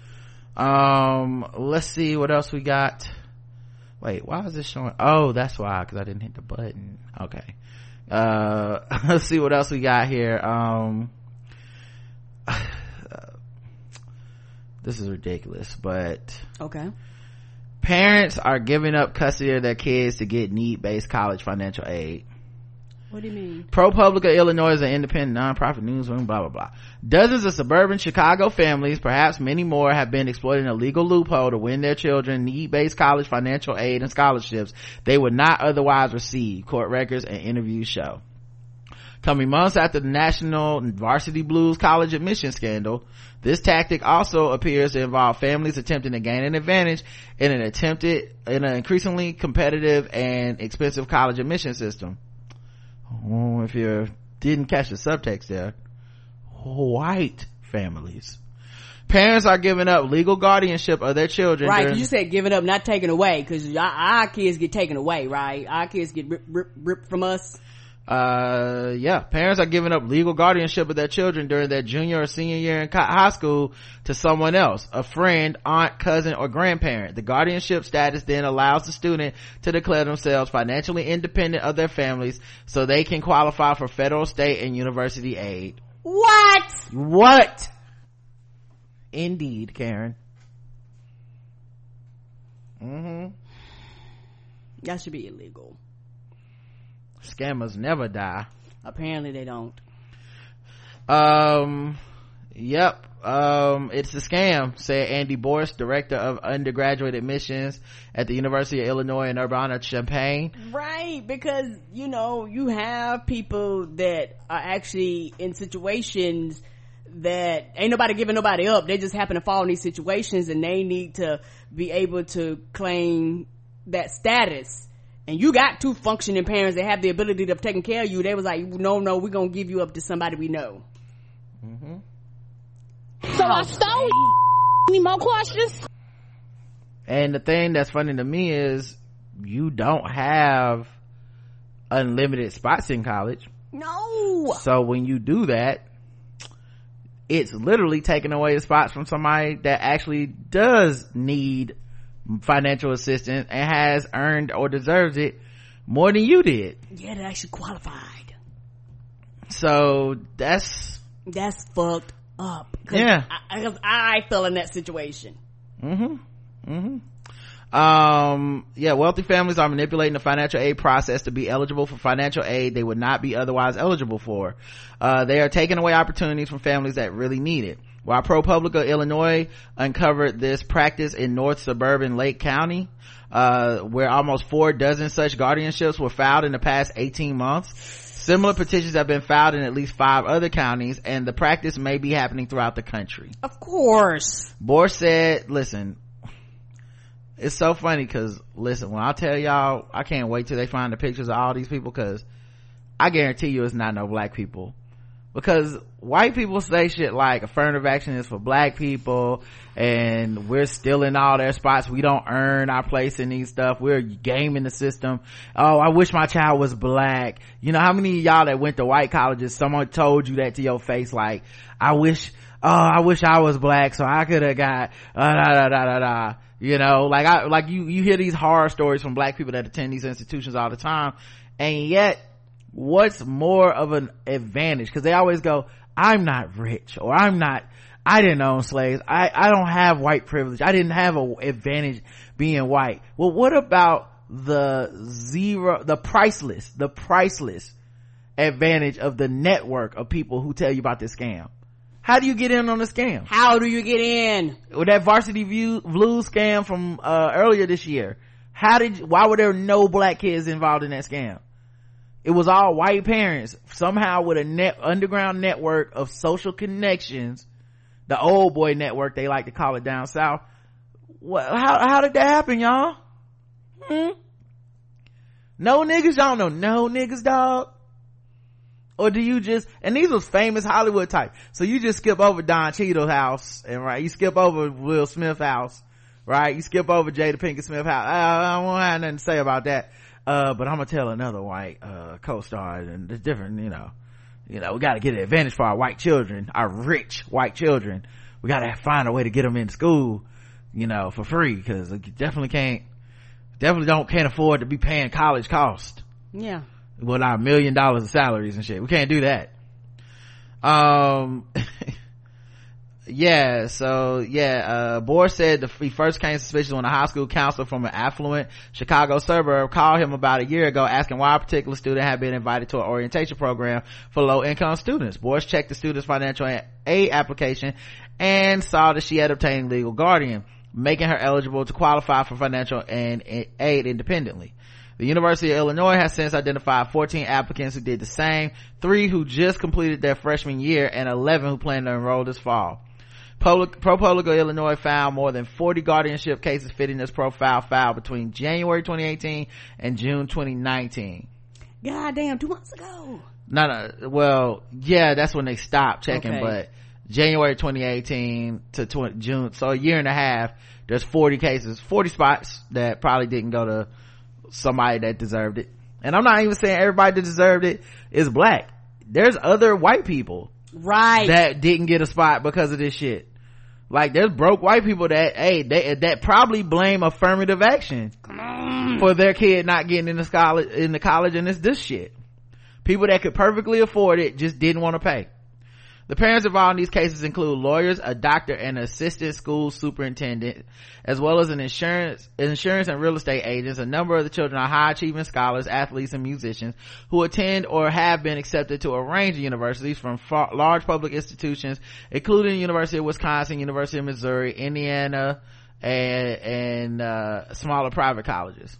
[SPEAKER 2] Let's see what else we got. Wait, why is this showing? Oh, that's why, because I didn't hit the button. Okay. Let's see what else we got here. This is ridiculous, but
[SPEAKER 3] okay.
[SPEAKER 2] Parents are giving up custody of their kids to get need-based college financial aid.
[SPEAKER 3] What do you mean?
[SPEAKER 2] ProPublica Illinois is an independent nonprofit newsroom, blah blah blah. Dozens of suburban Chicago families, perhaps many more, have been exploiting a legal loophole to win their children need-based college financial aid and scholarships they would not otherwise receive, court records and interviews show. Coming months after the National Varsity Blues college admission scandal, this tactic also appears to involve families attempting to gain an advantage in an increasingly competitive and expensive college admission system. Oh, if you didn't catch the subtext there, white families. Parents are giving up legal guardianship of their children.
[SPEAKER 3] Right, you said giving up, not taken away, because our kids get taken away, right? Our kids get ripped from us.
[SPEAKER 2] Yeah, parents are giving up legal guardianship of their children during their junior or senior year in high school to someone else, a friend, aunt, cousin, or grandparent. The guardianship status then allows the student to declare themselves financially independent of their families so they can qualify for federal, state, and university aid. What? Indeed, Karen.
[SPEAKER 3] That should be illegal.
[SPEAKER 2] Scammers never die.
[SPEAKER 3] Apparently they don't.
[SPEAKER 2] Yep. It's a scam, said Andy Borst, director of undergraduate admissions at the University of Illinois in Urbana-Champaign.
[SPEAKER 3] Right, because you know, you have people that are actually in situations that ain't nobody giving nobody up. They just happen to fall in these situations, and they need to be able to claim that status. And you got two functioning parents that have the ability to take care of you. They was like, no, we're gonna give you up to somebody we know.
[SPEAKER 6] So I stole Any more questions?
[SPEAKER 2] And the thing that's funny to me is you don't have unlimited spots in college.
[SPEAKER 3] No.
[SPEAKER 2] So when you do that, it's literally taking away the spots from somebody that actually does need financial assistance and has earned or deserves it more than you did.
[SPEAKER 3] Yeah, that actually qualified.
[SPEAKER 2] So that's
[SPEAKER 3] fucked up.
[SPEAKER 2] Yeah,
[SPEAKER 3] I fell in that situation.
[SPEAKER 2] Yeah, wealthy families are manipulating the financial aid process to be eligible for financial aid they would not be otherwise eligible for. They are taking away opportunities from families that really need it. While ProPublica Illinois uncovered this practice in North Suburban Lake County, where almost 4 dozen such guardianships were filed in the past 18 months, similar petitions have been filed in at least 5 other counties, and the practice may be happening throughout the country.
[SPEAKER 3] Of course.
[SPEAKER 2] Borst said, listen, it's so funny because, listen, when I tell y'all, I can't wait till they find the pictures of all these people, because I guarantee you it's not no black people. Because white people say shit like affirmative action is for black people and we're still in all their spots, we don't earn our place in these stuff, we're gaming the system. Oh, I wish my child was black. You know how many of y'all that went to white colleges, someone told you that to your face, like, I wish I wish I was black so I could have got you know, like you hear these horror stories from black people that attend these institutions all the time, and yet what's more of an advantage? Because they always go, I'm not rich, or I didn't own slaves, I don't have white privilege, I didn't have an advantage being white. Well, what about the priceless advantage of the network of people who tell you about this scam? How do you get in on the scam?
[SPEAKER 3] How do you get in?
[SPEAKER 2] With that Varsity Blues scam from earlier this year, why were there no black kids involved in that scam? It was all white parents, somehow with a underground network of social connections, the old boy network they like to call it down south. How did that happen, y'all? No niggas? Y'all know no niggas, dog? Or do you just, and these was famous Hollywood type, so you just skip over Don Cheadle's house, and right, you skip over Will Smith's house, right, you skip over Jada Pinkett Smith's house. I won't have nothing to say about that, but I'm gonna tell another white co-star, and it's different, you know, we gotta get an advantage for our white children, our rich white children. We gotta find a way to get them into school, you know, for free, because definitely can't afford to be paying college cost.
[SPEAKER 3] Yeah,
[SPEAKER 2] with our $1 million of salaries and shit. We can't do that. Bohr said he first came suspicious when a high school counselor from an affluent Chicago suburb called him about a year ago asking why a particular student had been invited to an orientation program for low-income students. Bohr checked the student's financial aid application and saw that she had obtained legal guardian, making her eligible to qualify for financial aid independently. The University of Illinois has since identified 14 applicants who did the same, 3 who just completed their freshman year, and 11 who plan to enroll this fall. ProPublica Illinois found more than 40 guardianship cases fitting this profile filed between January 2018 and June 2019.
[SPEAKER 3] Goddamn, 2 months ago.
[SPEAKER 2] No, well, yeah, that's when they stopped checking,
[SPEAKER 3] okay.
[SPEAKER 2] But January 2018 to June, so a year and a half, there's 40 cases, 40 spots that probably didn't go to somebody that deserved it. And I'm not even saying everybody that deserved it is black. There's other white people,
[SPEAKER 3] right,
[SPEAKER 2] that didn't get a spot because of this shit. Like, there's broke white people that probably blame affirmative action for their kid not getting into college, and it's this shit. People that could perfectly afford it just didn't want to pay. The parents involved in these cases include lawyers, a doctor, and an assistant school superintendent, as well as an insurance and real estate agents. A number of the children are high achieving scholars, athletes, and musicians who attend or have been accepted to a range of universities from large public institutions, including the University of Wisconsin, University of Missouri, Indiana, and smaller private colleges.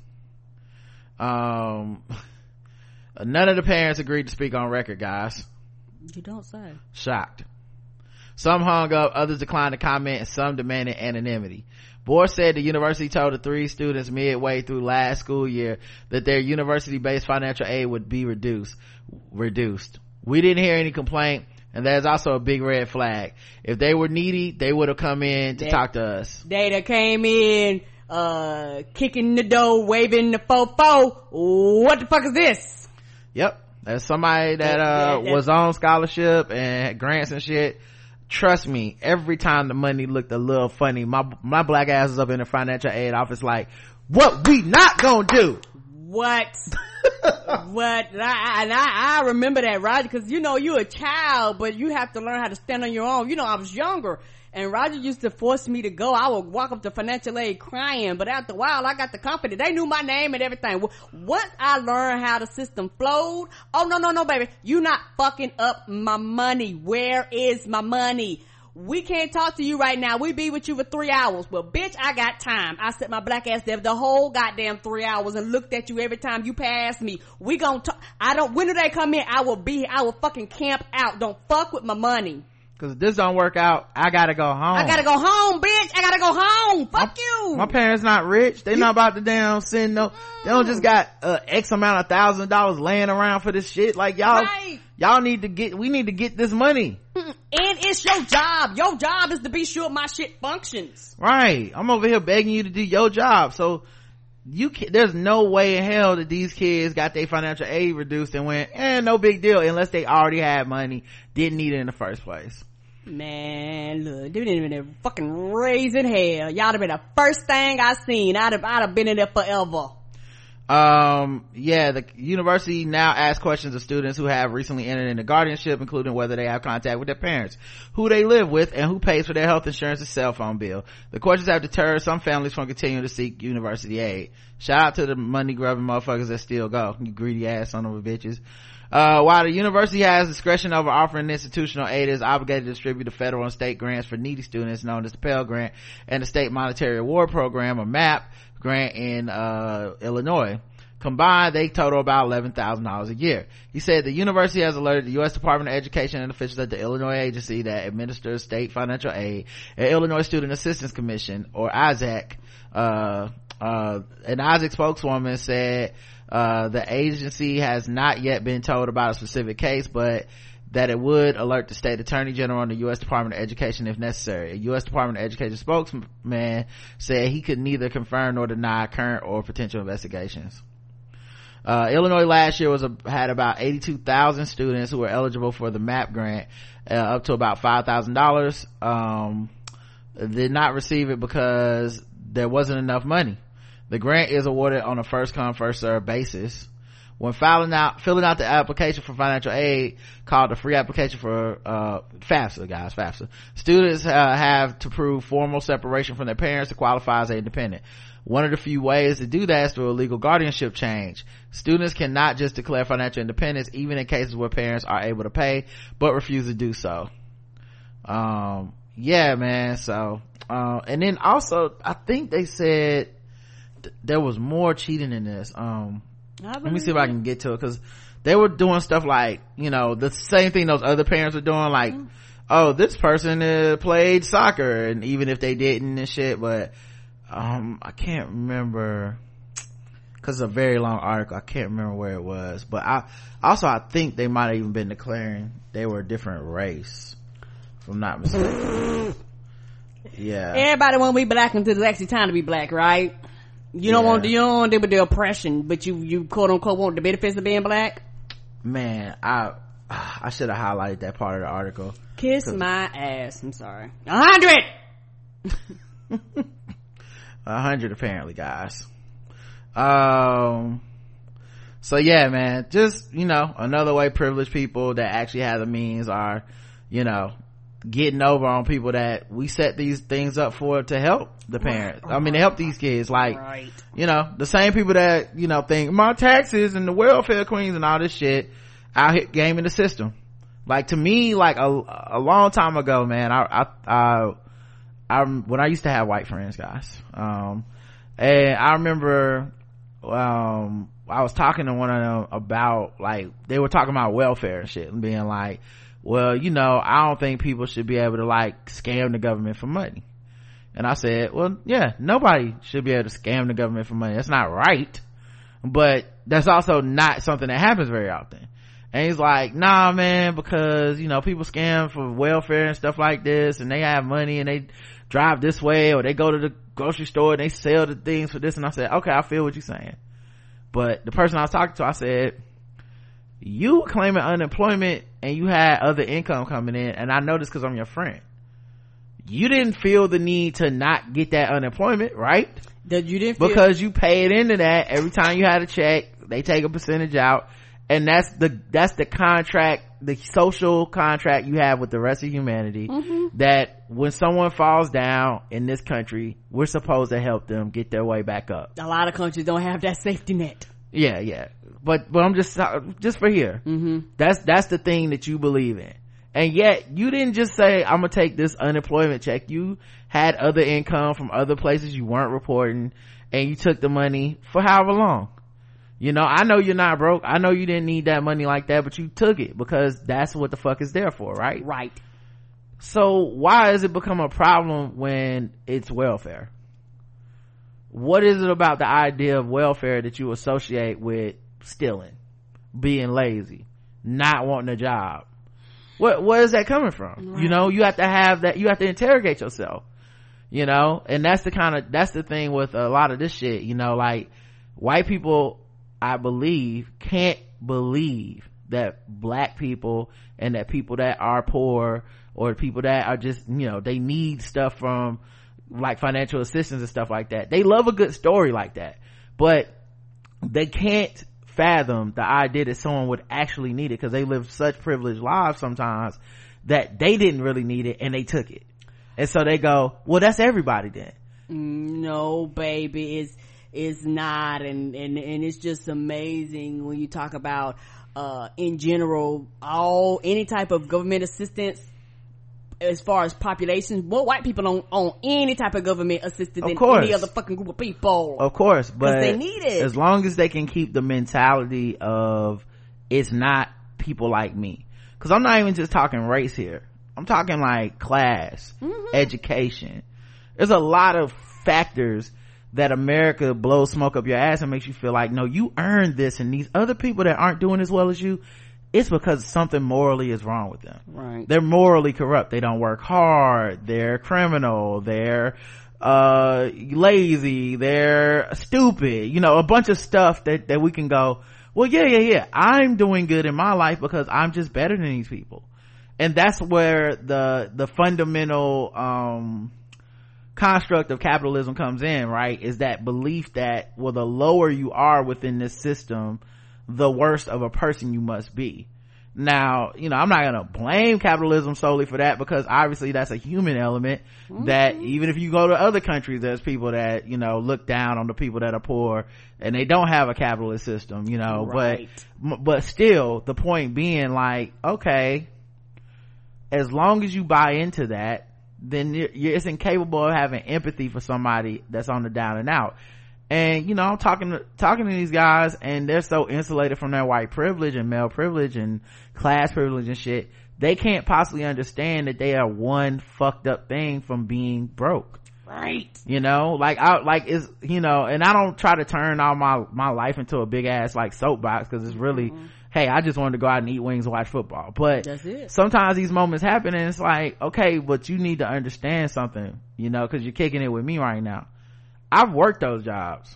[SPEAKER 2] None of the parents agreed to speak on record, guys.
[SPEAKER 3] You don't say.
[SPEAKER 2] Shocked. Some hung up, others declined to comment, and some demanded anonymity. Bohr said the university told the 3 students midway through last school year that their university-based financial aid would be reduced. We didn't hear any complaint, and there's also a big red flag. If they were needy, they would have come in to talk to us.
[SPEAKER 3] They that came in kicking the door, waving the fofo. What the fuck is this?
[SPEAKER 2] Yep. As somebody that was on scholarship and had grants and shit, trust me, every time the money looked a little funny, my black ass is up in the financial aid office like, what we not gonna do?
[SPEAKER 3] What? I remember that, Roger, because you a child, but you have to learn how to stand on your own. I was younger, and Roger used to force me to go. I would walk up to financial aid crying, but after a while I got the confidence. They knew my name and everything. Once I learned how the system flowed, oh no baby, you not fucking up my money. Where is my money? We can't talk to you right now. We be with you for 3 hours. Well, bitch, I got time. I set my black ass there the whole goddamn 3 hours and looked at you every time you passed me. We gon' talk. When do they come in? I will fucking camp out. Don't fuck with my money.
[SPEAKER 2] Cause if this don't work out, I gotta go home.
[SPEAKER 3] I gotta go home, bitch. I gotta go home. Fuck you.
[SPEAKER 2] My parents not rich. They not about to damn send no. They don't just got X amount of $1,000 laying around for this shit. Like y'all,
[SPEAKER 3] right.
[SPEAKER 2] We need to get this money.
[SPEAKER 3] And it's your job. Your job is to be sure my shit functions.
[SPEAKER 2] Right. I'm over here begging you to do your job. So there's no way in hell that these kids got their financial aid reduced and went, no big deal, unless they already had money, didn't need it in the first place.
[SPEAKER 3] Man, look, they didn't even fucking raising hell. Y'all have been the first thing I seen. I'd have been in there forever.
[SPEAKER 2] The university now asks questions of students who have recently entered into guardianship, including whether they have contact with their parents, who they live with, and who pays for their health insurance and cell phone bill. The questions have deterred some families from continuing to seek university aid. Shout out to the money grubbing motherfuckers that still go, you greedy ass son of a bitches. While the university has discretion over offering institutional aid, it is obligated to distribute the federal and state grants for needy students known as the Pell Grant and the State Monetary Award Program, or MAP, grant in Illinois. Combined, they total about $11,000 a year. He said the university has alerted the U.S. Department of Education and officials at the Illinois agency that administers state financial aid and Illinois Student Assistance Commission, or ISAC. An ISAC spokeswoman said the agency has not yet been told about a specific case, but that it would alert the state attorney general and the U.S. Department of Education if necessary. A U.S. Department of Education spokesman said he could neither confirm nor deny current or potential investigations. Illinois last year had about 82,000 students who were eligible for the MAP grant, up to about $5,000. Did not receive it because there wasn't enough money. The grant is awarded on a first come first served basis. When filling out the application for financial aid, called the free application for FAFSA, students have to prove formal separation from their parents to qualify as independent. One of the few ways to do that is through a legal guardianship change. Students cannot just declare financial independence, even in cases where parents are able to pay but refuse to do so. Yeah, man. So and then also I think they said there was more cheating in this. Let me see if I can get to it, because they were doing stuff like, the same thing those other parents were doing, like, oh, this person played soccer, and even if they didn't and shit, but I can't remember, because it's a very long article. I can't remember where it was, but I think they might have even been declaring they were a different race, if I'm not mistaken. Yeah,
[SPEAKER 3] everybody want to be black until it's actually time to be black, right? You don't want to deal with the oppression, but you quote unquote want the benefits of being black.
[SPEAKER 2] Man, I should have highlighted that part of the article.
[SPEAKER 3] Kiss my ass. I'm sorry. 100.
[SPEAKER 2] 100 apparently, guys. So yeah, man, just another way privileged people that actually have the means are getting over on people that we set these things up for to help the parents. I mean, to help these kids, like,
[SPEAKER 3] right.
[SPEAKER 2] The same people that, think my taxes and the welfare queens and all this shit out here gaming the system. Like, to me, like a long time ago, man, I when I used to have white friends, guys, and I remember, I was talking to one of them about, like, they were talking about welfare and shit and being like, well, I don't think people should be able to, like, scam the government for money. And I said, well, yeah, nobody should be able to scam the government for money. That's not right. But that's also not something that happens very often. And he's like, nah, man, because, people scam for welfare and stuff like this, and they have money and they drive this way, or they go to the grocery store and they sell the things for this. And I said, okay, I feel what you're saying. But the person I was talking to, I said, you claiming unemployment and you had other income coming in, and I know this because I'm your friend. You didn't feel the need to not get that unemployment, right?
[SPEAKER 3] That you didn't
[SPEAKER 2] because you paid into that every time you had a check. They take a percentage out, and that's the contract, the social contract you have with the rest of humanity. Mm-hmm. That when someone falls down in this country, we're supposed to help them get their way back up.
[SPEAKER 3] A lot of countries don't have that safety net.
[SPEAKER 2] Yeah. But I'm just for here. Mm-hmm. That's the thing that you believe in. And yet you didn't just say, I'm gonna take this unemployment check. You had other income from other places you weren't reporting, and you took the money for however long. I know you're not broke. I know you didn't need that money like that, but you took it because that's what the fuck is there for, right?
[SPEAKER 3] Right.
[SPEAKER 2] So why has it become a problem when it's welfare? What is it about the idea of welfare that you associate with stealing, being lazy, not wanting a job? Where is that coming from? Right. You have to have that, you have to interrogate yourself, and that's the thing with a lot of this shit, like, white people, I believe, can't believe that black people and that people that are poor or people that are just, they need stuff from like financial assistance and stuff like that. They love a good story like that, but they can't fathom the idea that someone would actually need it because they live such privileged lives sometimes that they didn't really need it and they took it. And so they go, well, that's everybody then.
[SPEAKER 3] No, baby, it's not. And it's just amazing when you talk about, in general, any type of government assistance as far as population. More white people don't own any type of government assistance than any other fucking group of people.
[SPEAKER 2] Of course, but
[SPEAKER 3] they need it.
[SPEAKER 2] As long as they can keep the mentality of it's not people like me. Because I'm not even just talking race here. I'm talking like class, education. There's a lot of factors that America blows smoke up your ass and makes you feel like, no, you earned this, and these other people that aren't doing as well as you, it's because something morally is wrong with them.
[SPEAKER 3] Right.
[SPEAKER 2] They're morally corrupt. They don't work hard. They're criminal. They're lazy. They're stupid. A bunch of stuff that we can go, well, yeah, I'm doing good in my life because I'm just better than these people. And that's where the fundamental construct of capitalism comes in, right? Is that belief that, well, the lower you are within this system, the worst of a person you must be. Now, I'm not gonna blame capitalism solely for that, because obviously that's a human element that even if you go to other countries, there's people that, look down on the people that are poor and they don't have a capitalist system, right. but still, the point being, like, okay, as long as you buy into that, then it's incapable of having empathy for somebody that's on the down and out. And I'm talking to these guys, and they're so insulated from their white privilege and male privilege and class privilege and shit, they can't possibly understand that they are one fucked up thing from being broke.
[SPEAKER 3] Right.
[SPEAKER 2] And I don't try to turn all my life into a big ass like soapbox, because it's really, hey, I just wanted to go out and eat wings and watch football. But
[SPEAKER 3] that's it.
[SPEAKER 2] Sometimes these moments happen and it's like, okay, but you need to understand something, because you're kicking it with me right now. I've worked those jobs.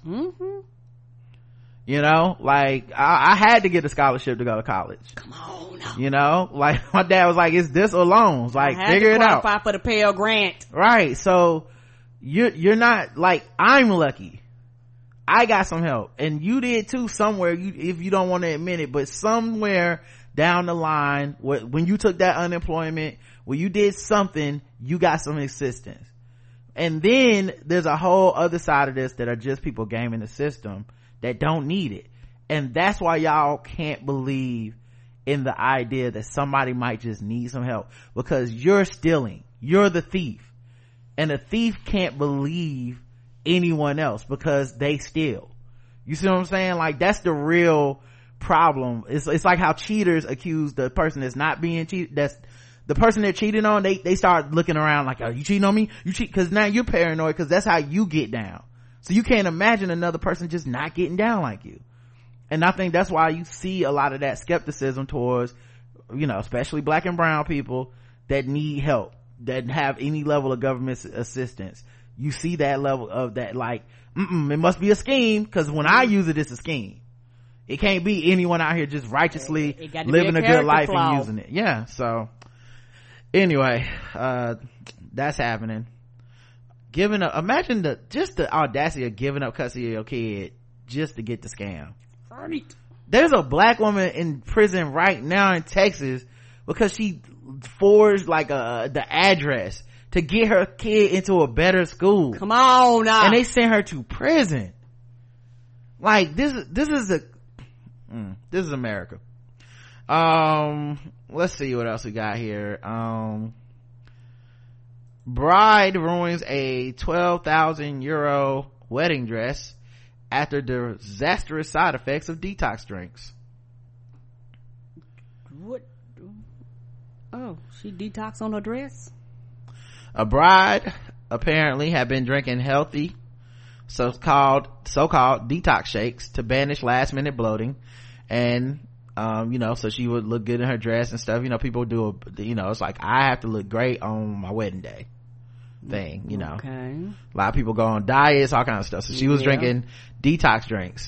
[SPEAKER 2] I had to get a scholarship to go to college.
[SPEAKER 3] Come on.
[SPEAKER 2] Like my dad was like, it's this or loans, like figure it out.
[SPEAKER 3] Qualify for the Pell Grant.
[SPEAKER 2] Right. So you're not like, I'm lucky. I got some help, and you did too somewhere, if you don't want to admit it, but somewhere down the line, when you took that unemployment, when you did something, you got some assistance. And then there's a whole other side of this that are just people gaming the system that don't need it. And that's why y'all can't believe in the idea that somebody might just need some help, because you're stealing. You're the thief. And a thief can't believe anyone else because they steal. You see what I'm saying? Like, that's the real problem. It's like how cheaters accuse the person that's not being cheated, that's the person they're cheating on, they start looking around like, are you cheating on me? You cheat, because now you're paranoid, because that's how you get down. So you can't imagine another person just not getting down like you. And I think that's why you see a lot of that skepticism towards, especially black and brown people that need help, that have any level of government assistance. You see that level of that, like, it must be a scheme, because when I use it, it's a scheme. It can't be anyone out here just righteously living a good life and using it. Yeah. So anyway, that's happening. Giving up, imagine the audacity of giving up custody of your kid just to get the scam.
[SPEAKER 3] Right.
[SPEAKER 2] There's a black woman in prison right now in Texas because she forged like the address to get her kid into a better school.
[SPEAKER 3] Come on now.
[SPEAKER 2] And they sent her to prison. Like, this is America. Let's see what else we got here. Bride ruins a 12,000 euro wedding dress after disastrous side effects of detox drinks.
[SPEAKER 3] What? Oh, she detoxed on her dress?
[SPEAKER 2] A bride apparently had been drinking healthy so-called detox shakes to banish last minute bloating, and so she would look good in her dress and stuff. People do it's like, I have to look great on my wedding day thing. Okay. A lot of people go on diets, all kinds of stuff. So she was drinking detox drinks,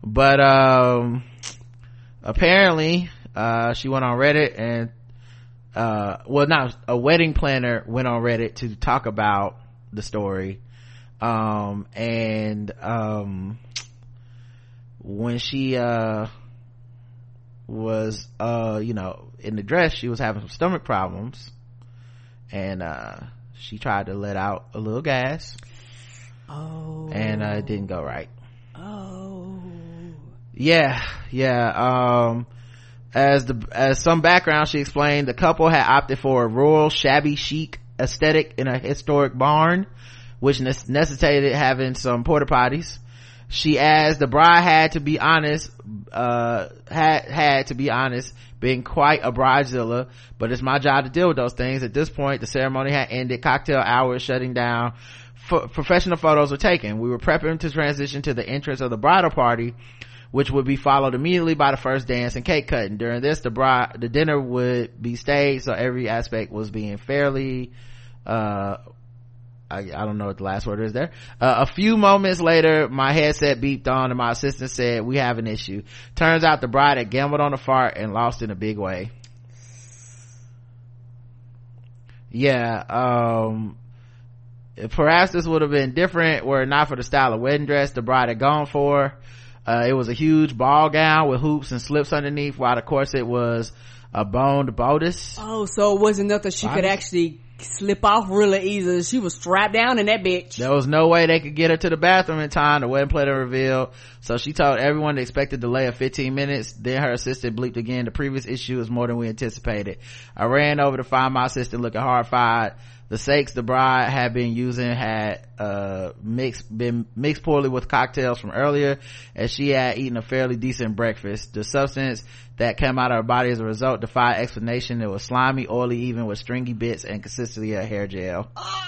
[SPEAKER 2] but apparently she went on Reddit and a wedding planner went on Reddit to talk about the story. When she was in the dress, she was having some stomach problems, and she tried to let out a little gas. And it didn't go right. As some background, she explained the couple had opted for a rural shabby chic aesthetic in a historic barn, which necessitated having some porta potties. She adds the bride had to be honest, being quite a bridezilla, but it's my job to deal with those things. At this point, the ceremony had ended, cocktail hour was shutting down, professional photos were taken. We were prepping to transition to the entrance of the bridal party, which would be followed immediately by the first dance and cake cutting. During this, the dinner would be staged, so every aspect was being fairly, I don't know what the last word is there. A few moments later, my headset beeped on and my assistant said, "We have an issue." Turns out the bride had gambled on a fart and lost in a big way. Perhaps this would have been different were it not for the style of wedding dress the bride had gone for. It was a huge ball gown with hoops and slips underneath, while the corset was a boned bodice.
[SPEAKER 3] Oh, so it wasn't nothing she could actually slip off really easily. She was strapped down in that bitch.
[SPEAKER 2] There was no way they could get her to the bathroom in time. The wedding planner revealed, so she told everyone to expect a delay of 15 minutes. Then her assistant bleeped again, "The previous issue is more than we anticipated." I ran over to find my assistant looking horrified. The sakes the bride had been using had been mixed poorly with cocktails from earlier, as she had eaten a fairly decent breakfast. The substance that came out of her body as a result defied explanation. It was slimy, oily, even with stringy bits and consistency of hair gel.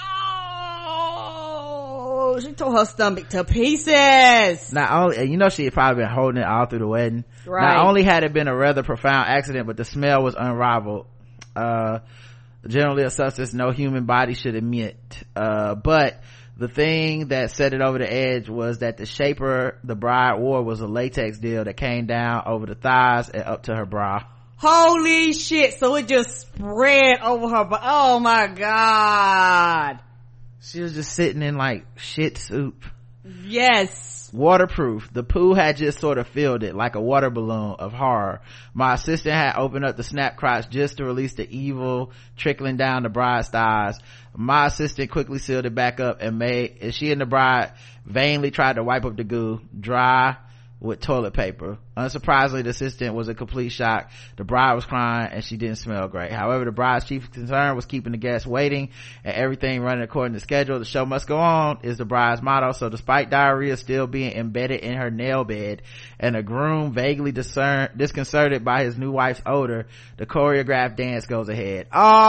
[SPEAKER 3] Oh, she tore her stomach to pieces.
[SPEAKER 2] Not only, she had probably been holding it all through the wedding.
[SPEAKER 3] Right.
[SPEAKER 2] Not only had it been a rather profound accident, but the smell was unrivaled. Generally a substance no human body should emit. But the thing that set it over the edge was that the shaper the bride wore was a latex deal that came down over the thighs and up to her bra.
[SPEAKER 3] Holy shit. So it just spread over her. Oh my god.
[SPEAKER 2] She was just sitting in like shit soup.
[SPEAKER 3] Yes.
[SPEAKER 2] Waterproof. The poo had just sort of filled it like a water balloon of horror. My assistant had opened up the snap crotch just to release the evil trickling down the bride's thighs. My assistant quickly sealed it back up and she and the bride vainly tried to wipe up the goo dry with toilet paper. Unsurprisingly, the assistant was a complete shock. The bride was crying and she didn't smell great. However, the bride's chief concern was keeping the guests waiting and everything running according to schedule. The show must go on is the bride's motto. So despite diarrhea still being embedded in her nail bed and a groom vaguely disconcerted by his new wife's odor, the choreographed dance goes ahead.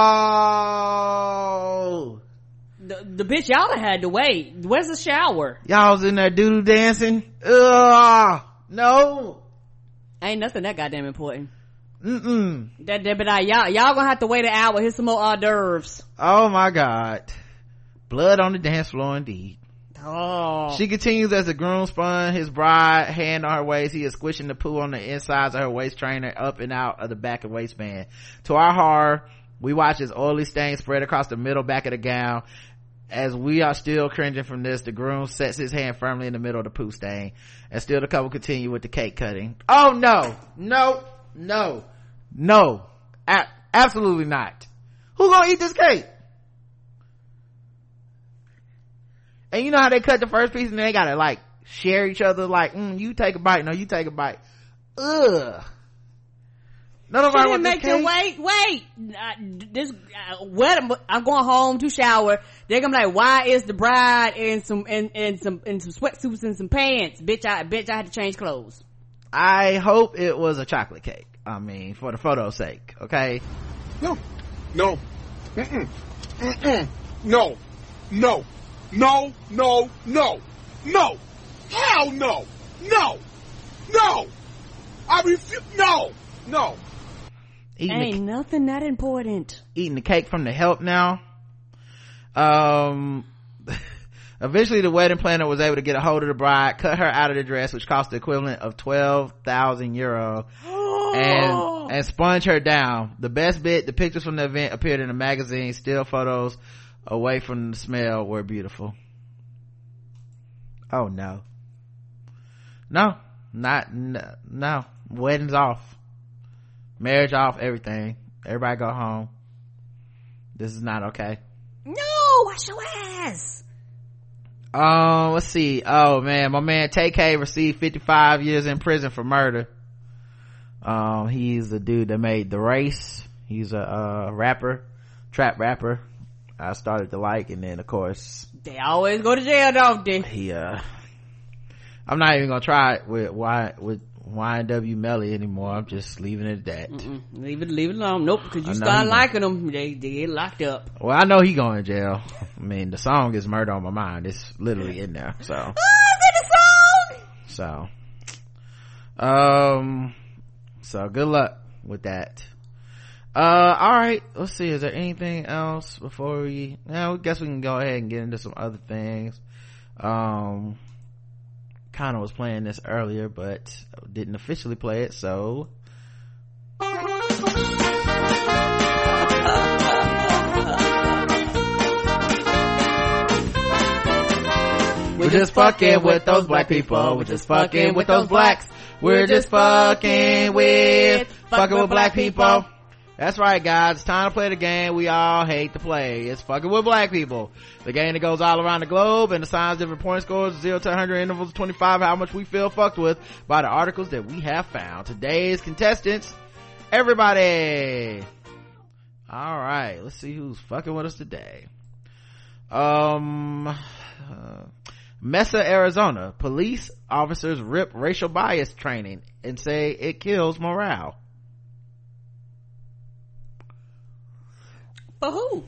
[SPEAKER 2] Oh,
[SPEAKER 3] the bitch y'all done had to wait. Where's the shower?
[SPEAKER 2] Y'all was in there doo-doo dancing. Ugh, no,
[SPEAKER 3] ain't nothing that goddamn important.
[SPEAKER 2] But
[SPEAKER 3] Y'all gonna have to wait an hour. Here's some more hors d'oeuvres.
[SPEAKER 2] Oh my god, blood on the dance floor indeed.
[SPEAKER 3] Oh,
[SPEAKER 2] she continues as the groom spun his bride hand on her waist. He is squishing the poo on the insides of her waist trainer up and out of the back of waistband. To our horror, we watch his oily stain spread across the middle back of the gown. As we are still cringing from this, the groom sets his hand firmly in the middle of the poo stain, and still the couple continue with the cake cutting. Oh no, absolutely not. Who gonna eat this cake? And you know how they cut the first piece and they gotta like share each other, like you take a bite, no you take a bite. Ugh. Nobody
[SPEAKER 3] didn't make them wait. I'm going home to shower. They're gonna be like, why is the bride in some sweatsuits and some pants? Bitch, I had to change clothes.
[SPEAKER 2] I hope it was a chocolate cake. I mean, for the photo's sake, okay?
[SPEAKER 7] No. Hell no. I refuse. No.
[SPEAKER 3] Ain't nothing that important.
[SPEAKER 2] Eating the cake from the help now. Eventually the wedding planner was able to get a hold of the bride, cut her out of the dress, which cost the equivalent of 12,000 euro, and sponge her down. The best bit, the pictures from the event appeared in the magazine. Still photos away from the smell were beautiful. Oh no. No. Weddings off. Marriage off, everything. Everybody go home. This is not okay.
[SPEAKER 3] No, wash your ass.
[SPEAKER 2] Let's see. Oh man, my man TK received 55 years in prison for murder. He's the dude that made The Race. He's a rapper, trap rapper. I started to like, and then of course
[SPEAKER 3] they always go to jail, don't they?
[SPEAKER 2] He I'm not even gonna try it with YNW Melly anymore. I'm just leaving it at that.
[SPEAKER 3] Leave it alone. Nope, because you start liking them, they get locked up.
[SPEAKER 2] Well, I know he going to jail. I mean, the song is Murder on My Mind. It's literally in there. So
[SPEAKER 3] is it a song?
[SPEAKER 2] So good luck with that. All right, let's see, is there anything else before we I guess we can go ahead and get into some other things. Kind of was playing this earlier but didn't officially play it, so we're just fucking with those black people. We're just fucking with those blacks. We're just fucking with black people. That's right, guys. It's time to play the game we all hate to play. It's fucking with black people. The game that goes all around the globe and assigns different point scores, 0 to 100 intervals, 25, how much we feel fucked with by the articles that we have found. Today's contestants, everybody. All right, let's see who's fucking with us today. Mesa, Arizona. Police officers rip racial bias training and say it kills morale.
[SPEAKER 3] For who?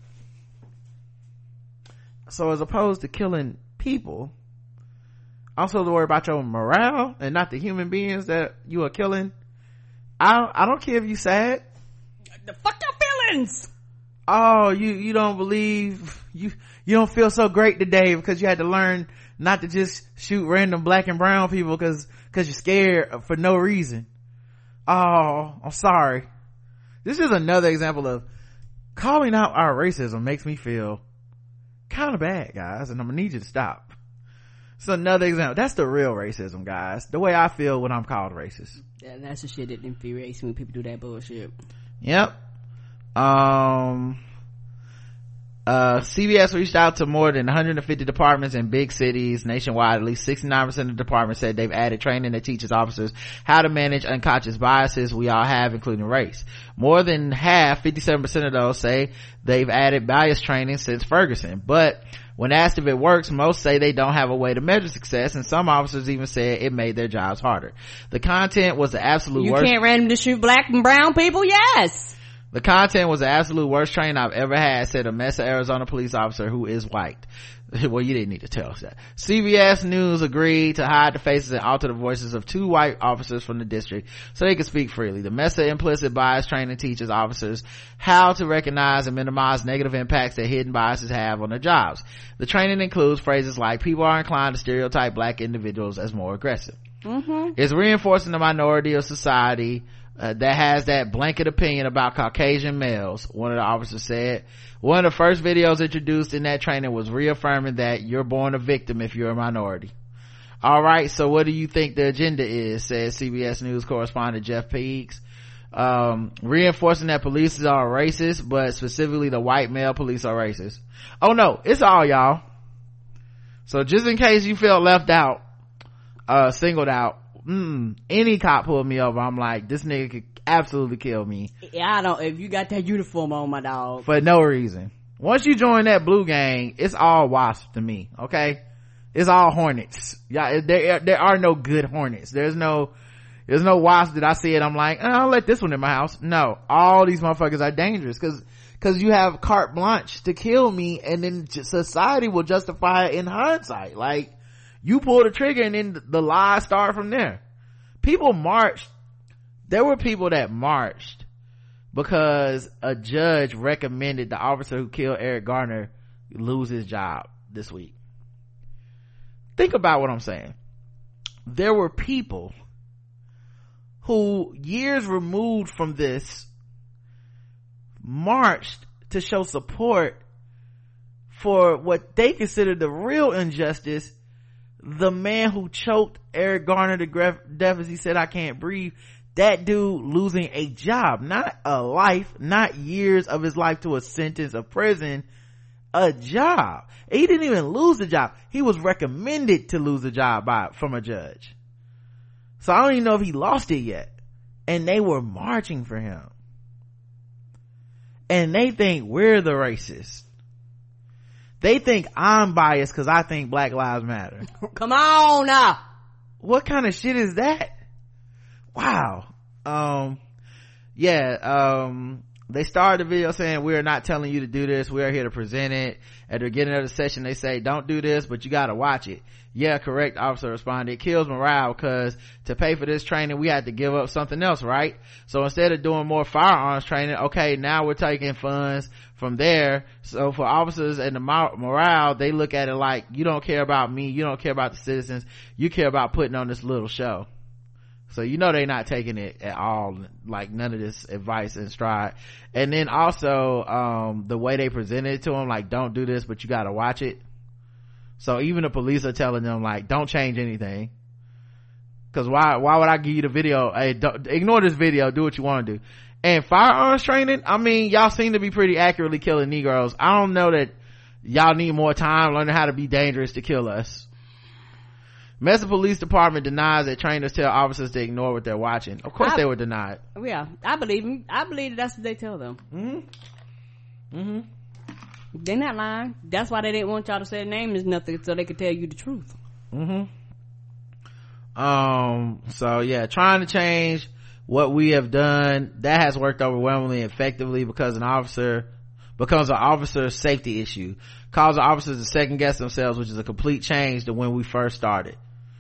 [SPEAKER 2] So as opposed to killing people, also to worry about your morale and not the human beings that you are killing. I don't care if you sad.
[SPEAKER 3] The fuck your feelings.
[SPEAKER 2] Oh, you don't believe you don't feel so great today because you had to learn not to just shoot random black and brown people because you're scared for no reason. Oh, I'm sorry. This is another example of calling out our racism makes me feel kind of bad, guys, and I'm gonna need you to stop. It's another example. That's the real racism, guys. The way I feel when I'm called racist.
[SPEAKER 3] Yeah, that's the shit that infuriates me when people do that bullshit.
[SPEAKER 2] Yep. CBS reached out to more than 150 departments in big cities nationwide. At least 69% of the departments said they've added training that teaches officers how to manage unconscious biases we all have, including race. More than half, 57% of those, say they've added bias training since Ferguson. But when asked if it works, most say they don't have a way to measure success, and some officers even said it made their jobs harder. The content was the absolute worst.
[SPEAKER 3] You can't randomly shoot black and brown people? Yes.
[SPEAKER 2] The content was the absolute worst training I've ever had, said a Mesa, Arizona police officer who is white. Well, you didn't need to tell us that. CBS News agreed to hide the faces and alter the voices of 2 white officers from the district so they could speak freely. The Mesa implicit bias training teaches officers how to recognize and minimize negative impacts that hidden biases have on their jobs. The training includes phrases like, people are inclined to stereotype black individuals as more aggressive. It's reinforcing the minority of society that has that blanket opinion about Caucasian males, one of the officers said. One of the first videos introduced in that training was reaffirming that you're born a victim if you're a minority. All right, so what do you think the agenda is, said CBS News correspondent Jeff Peaks. Reinforcing that police are racist, but specifically the white male police are racist. Oh no, it's all y'all. So just in case you feel left out, singled out, any cop pulled me over, I'm like, this nigga could absolutely kill me.
[SPEAKER 3] Yeah, if you got that uniform on, my dog,
[SPEAKER 2] for no reason. Once you join that blue gang, it's all wasps to me. Okay, it's all hornets. Yeah, there are no good hornets. There's no wasp that I see it I'm like, I'll let this one in my house. No, all these motherfuckers are dangerous because you have carte blanche to kill me, and then society will justify it in hindsight. Like, you pull the trigger and then the lies start from there. People marched. There were people that marched because a judge recommended the officer who killed Eric Garner lose his job this week. Think about what I'm saying. There were people who years removed from this marched to show support for what they considered the real injustice. The man who choked Eric Garner to death as he said, "I can't breathe." That dude losing a job, not a life, not years of his life to a sentence of prison, a job. He didn't even lose the job. He was recommended to lose the job from a judge. So I don't even know if he lost it yet. And they were marching for him. And they think we're the racists. They think I'm biased because I think Black Lives Matter.
[SPEAKER 3] Come on now.
[SPEAKER 2] What kind of shit is that? Wow. They started the video saying, "We're not telling you to do this. We're here to present it." At the beginning of the session, they say, "Don't do this, but you gotta watch it." "Yeah, correct," officer responded. "It kills morale because to pay for this training, we had to give up something else, right? So instead of doing more firearms training, okay, now we're taking funds from there." So for officers and the morale, they look at it like, you don't care about me, you don't care about the citizens, you care about putting on this little show. So you know they're not taking it at all, like none of this advice in stride. And then also the way they presented it to them, like, don't do this but you gotta watch it. So even the police are telling them, like, don't change anything, because why would I give you the video? Hey, ignore this video, do what you want to do. And firearms training, I mean, y'all seem to be pretty accurately killing Negroes. I don't know that y'all need more time learning how to be dangerous to kill us. Mesa Police Department denies that trainers tell officers to ignore what they're watching. Of course they were denied.
[SPEAKER 3] Yeah, I believe them. I believe that's what they tell them. They're not lying. That's why they didn't want y'all to say the name is nothing, so they could tell you the truth.
[SPEAKER 2] So yeah, trying to change what we have done, that has worked overwhelmingly effectively because becomes an officer's safety issue, causes officers to second guess themselves, which is a complete change to when we first started.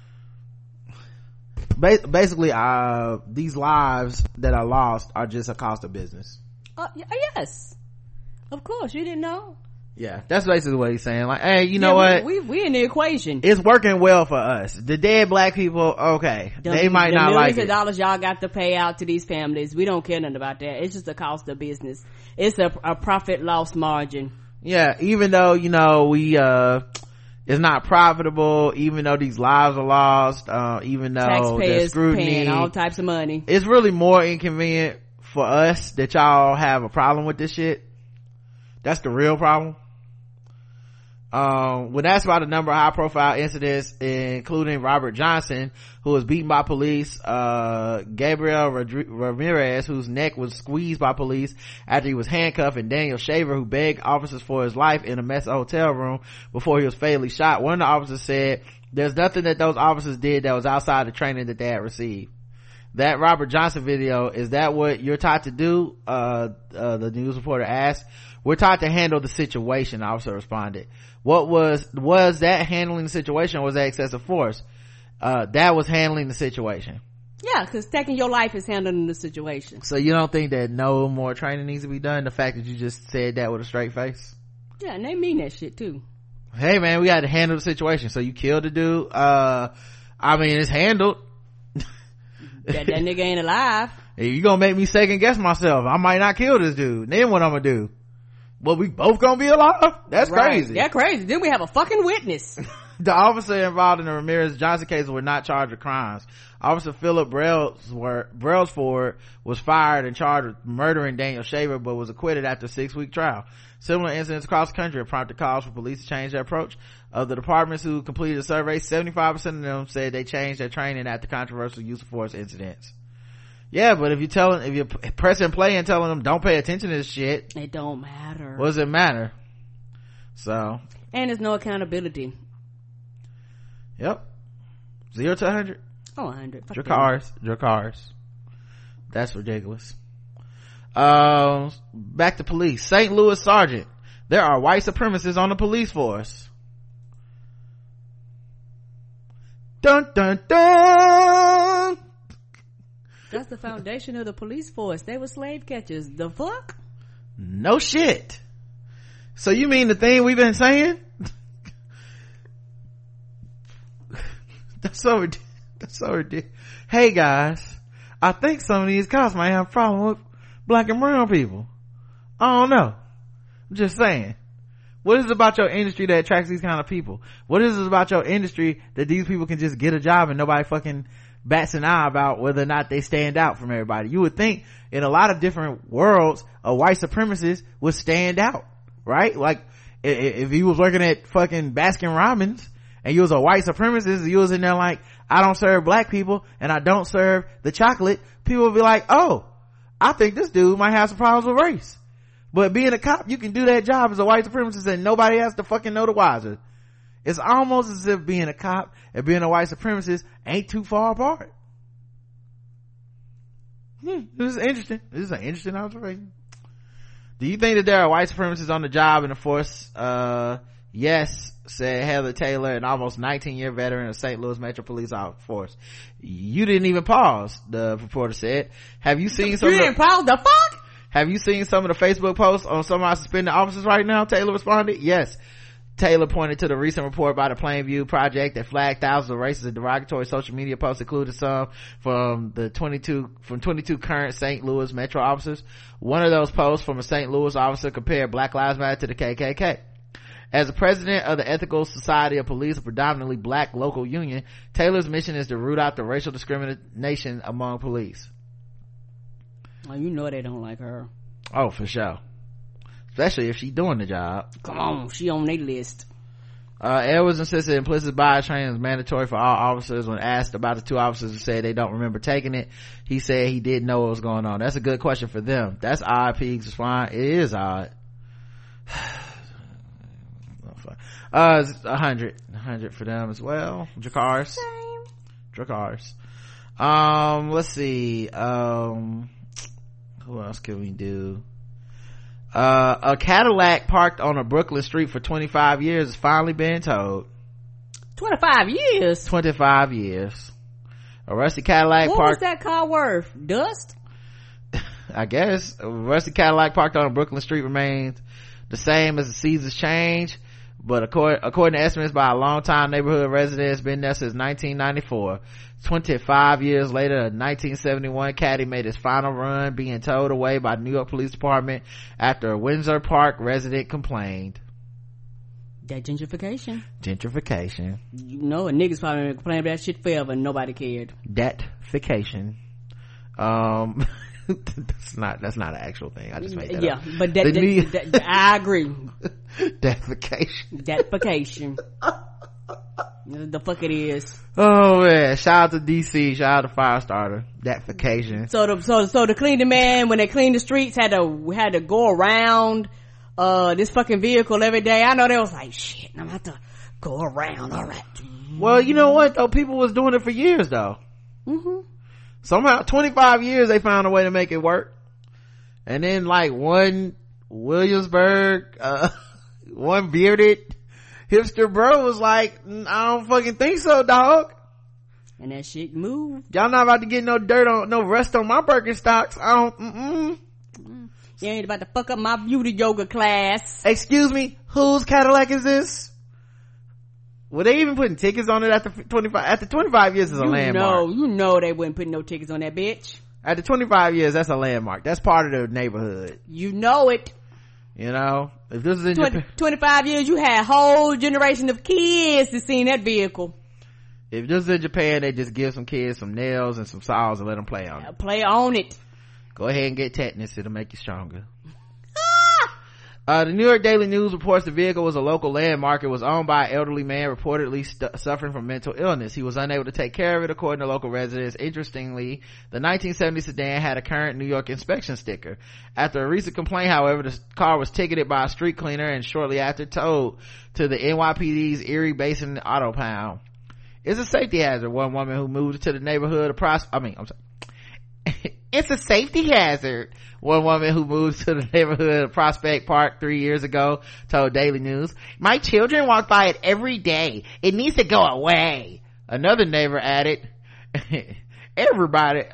[SPEAKER 2] Basically, these lives that are lost are just a cost of business.
[SPEAKER 3] Yes, of course. You didn't know.
[SPEAKER 2] Yeah, that's basically what he's saying. Like, hey, you know what?
[SPEAKER 3] We in the equation.
[SPEAKER 2] It's working well for us. The dead black people, okay, they might not like it.
[SPEAKER 3] The millions of dollars y'all got to pay out to these families, we don't care nothing about that. It's just a cost of business. It's a profit loss margin. Yeah,
[SPEAKER 2] even though, you know, it's not profitable, even though these lives are lost, even though
[SPEAKER 3] taxpayers
[SPEAKER 2] scrutiny,
[SPEAKER 3] paying all types of money.
[SPEAKER 2] It's really more inconvenient for us that y'all have a problem with this shit. That's the real problem. When asked about a number of high profile incidents, including Robert Johnson, who was beaten by police, Gabriel Ramirez, whose neck was squeezed by police after he was handcuffed, and Daniel Shaver, who begged officers for his life in a Mesa hotel room before he was fatally shot, one of the officers said, "There's nothing that those officers did that was outside the training that they had received." That Robert Johnson video, is that what you're taught to do? The news reporter asked. "We're taught to handle the situation," the officer responded. What was that handling the situation, or was that excessive force? That was handling the situation.
[SPEAKER 3] Yeah, because taking your life is handling the situation.
[SPEAKER 2] So you don't think that no more training needs to be done? The fact that you just said that with a straight face?
[SPEAKER 3] Yeah, and they mean that shit too.
[SPEAKER 2] Hey man, we got to handle the situation. So you killed the dude. I mean, it's handled.
[SPEAKER 3] that nigga ain't alive.
[SPEAKER 2] Hey, you gonna make me second guess myself. I might not kill this dude. Then what I'm gonna do? Well, we both gonna be alive? That's crazy.
[SPEAKER 3] That's crazy. Then we have a fucking witness.
[SPEAKER 2] The officer involved in the Ramirez Johnson case were not charged with crimes. Officer Philip Brailsford was fired and charged with murdering Daniel Shaver, but was acquitted after a 6-week trial. Similar incidents across the country have prompted calls for police to change their approach. Of the departments who completed the survey, 75% of them said they changed their training after controversial use of force incidents. Yeah, but if you're pressing play and telling them don't pay attention to this shit,
[SPEAKER 3] it don't matter.
[SPEAKER 2] What does it matter? So,
[SPEAKER 3] and there's no accountability.
[SPEAKER 2] Yep. 0 to 100.
[SPEAKER 3] Oh, 100.
[SPEAKER 2] Your cars. That's ridiculous. Back to police. St. Louis Sergeant. There are white supremacists on the police force. Dun dun dun.
[SPEAKER 3] That's the foundation of the police force. They were slave catchers. The fuck?
[SPEAKER 2] No shit. So you mean the thing we've been saying? That's so ridiculous. Hey guys, I think some of these cops might have a problem with black and brown people. I don't know. I'm just saying. What is it about your industry that attracts these kind of people? What is it about your industry that these people can just get a job and nobody fucking bats an eye about whether or not they stand out from everybody? You would think in a lot of different worlds, a white supremacist would stand out, right? Like, if he was working at fucking Baskin Robbins and you was a white supremacist, you was in there like, I don't serve black people and I don't serve the chocolate, people would be like, oh, I think this dude might have some problems with race. But being a cop, you can do that job as a white supremacist and nobody has to fucking know the wiser. It's almost as if being a cop and being a white supremacist ain't too far apart. This is interesting. This is an interesting observation. Do you think that there are white supremacists on the job in the force? Yes, said Heather Taylor, an almost 19-year veteran of St. Louis Metro Police Force. You didn't even pause, the reporter said. Have you seen some?
[SPEAKER 3] You didn't pause the fuck?
[SPEAKER 2] Have you seen some of the Facebook posts on some of our suspended officers right now? Taylor responded. Yes. Taylor pointed to the recent report by the Plainview Project that flagged thousands of racist and derogatory social media posts, including some from 22 current St. Louis Metro officers. One of those posts from a St. Louis officer compared Black Lives Matter to the KKK. As the president of the Ethical Society of Police, a predominantly black local union, Taylor's mission is to root out the racial discrimination among police.
[SPEAKER 3] Oh, you know they don't like her.
[SPEAKER 2] Oh, for sure. Especially if she's doing the job.
[SPEAKER 3] Come on, she on their list.
[SPEAKER 2] Edwards insisted implicit bias training is mandatory for all officers. When asked about the two officers who said they don't remember taking it, he said he didn't know what was going on. That's a good question for them. That's odd. Peaks is fine. It is odd. 100 for them as well. Drakars. Let's see. Who else can we do? A Cadillac parked on a Brooklyn street for 25 years is finally being towed.
[SPEAKER 3] 25 years?
[SPEAKER 2] 25 years. A rusty Cadillac
[SPEAKER 3] what was that car worth? Dust?
[SPEAKER 2] I guess. A rusty Cadillac parked on a Brooklyn street remains the same as the seasons change, but according to estimates by a longtime neighborhood resident, it's been there since 1994. 25 years later, a 1971 Caddy made its final run, being towed away by New York Police Department after a Windsor Park resident complained.
[SPEAKER 3] That gentrification.
[SPEAKER 2] You
[SPEAKER 3] know, a niggas probably been complaining about that shit forever and nobody cared.
[SPEAKER 2] Datfication. That's not an actual thing. I just made that up.
[SPEAKER 3] But I agree.
[SPEAKER 2] Datfication.
[SPEAKER 3] The fuck it is.
[SPEAKER 2] Oh man, shout out to DC, shout out to Firestarter. Datfication.
[SPEAKER 3] So the cleaning man, when they cleaned the streets, had to go around this fucking vehicle every day. I know they was like, shit, I'm gonna have to go around. All right.
[SPEAKER 2] Well, you know what though, people was doing it for years though. Somehow 25 years they found a way to make it work. And then like one Williamsburg one bearded hipster bro was like, I don't fucking think so, dog.
[SPEAKER 3] And that shit moved.
[SPEAKER 2] Y'all not about to get no rust on my Birkenstocks. I don't.
[SPEAKER 3] You ain't about to fuck up my beauty yoga class.
[SPEAKER 2] Excuse me, whose Cadillac is this? Were they even putting tickets on it after 25? After 25 years is a landmark.
[SPEAKER 3] You know they wouldn't put no tickets on that bitch.
[SPEAKER 2] After 25 years, that's a landmark. That's part of the neighborhood.
[SPEAKER 3] You know it.
[SPEAKER 2] You know, if this is in
[SPEAKER 3] 25 years, you had a whole generation of kids that seen that vehicle.
[SPEAKER 2] If this is in Japan, they just give some kids some nails and some saws and let them play on it.
[SPEAKER 3] Play on it.
[SPEAKER 2] Go ahead and get tetanus. It'll make you stronger. The New York Daily News reports the vehicle was a local landmark. It was owned by an elderly man reportedly suffering from mental illness. He was unable to take care of it, according to local residents. Interestingly, the 1970 sedan had a current New York inspection sticker. After a recent complaint, however, the car was ticketed by a street cleaner and shortly after towed to the NYPD's Erie Basin Auto Pound. It's a safety hazard. One woman who moved to the neighborhood it's a safety hazard. One woman who moved to the neighborhood of Prospect Park 3 years ago told Daily News, "My children walk by it every day. It needs to go away." Another neighbor added, everybody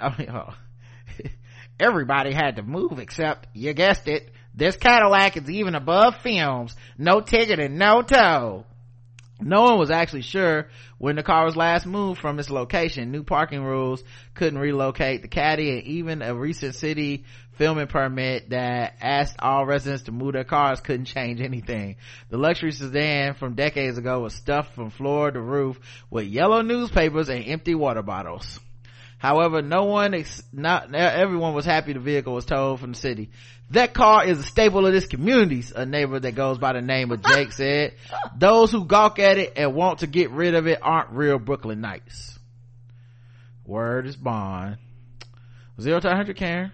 [SPEAKER 2] had to move except, you guessed it, this Cadillac is even above films. No ticket and no tow. No one was actually sure when the car was last moved from its location. New parking rules couldn't relocate the caddy, and even a recent city filming permit that asked all residents to move their cars couldn't change anything. The luxury sedan from decades ago was stuffed from floor to roof with yellow newspapers and empty water bottles. However, not everyone was happy the vehicle was towed from the city. That car is a staple of this community, a neighbor that goes by the name of Jake said. Those who gawk at it and want to get rid of it aren't real Brooklynites. Word is bond. 0 to 100, Karen?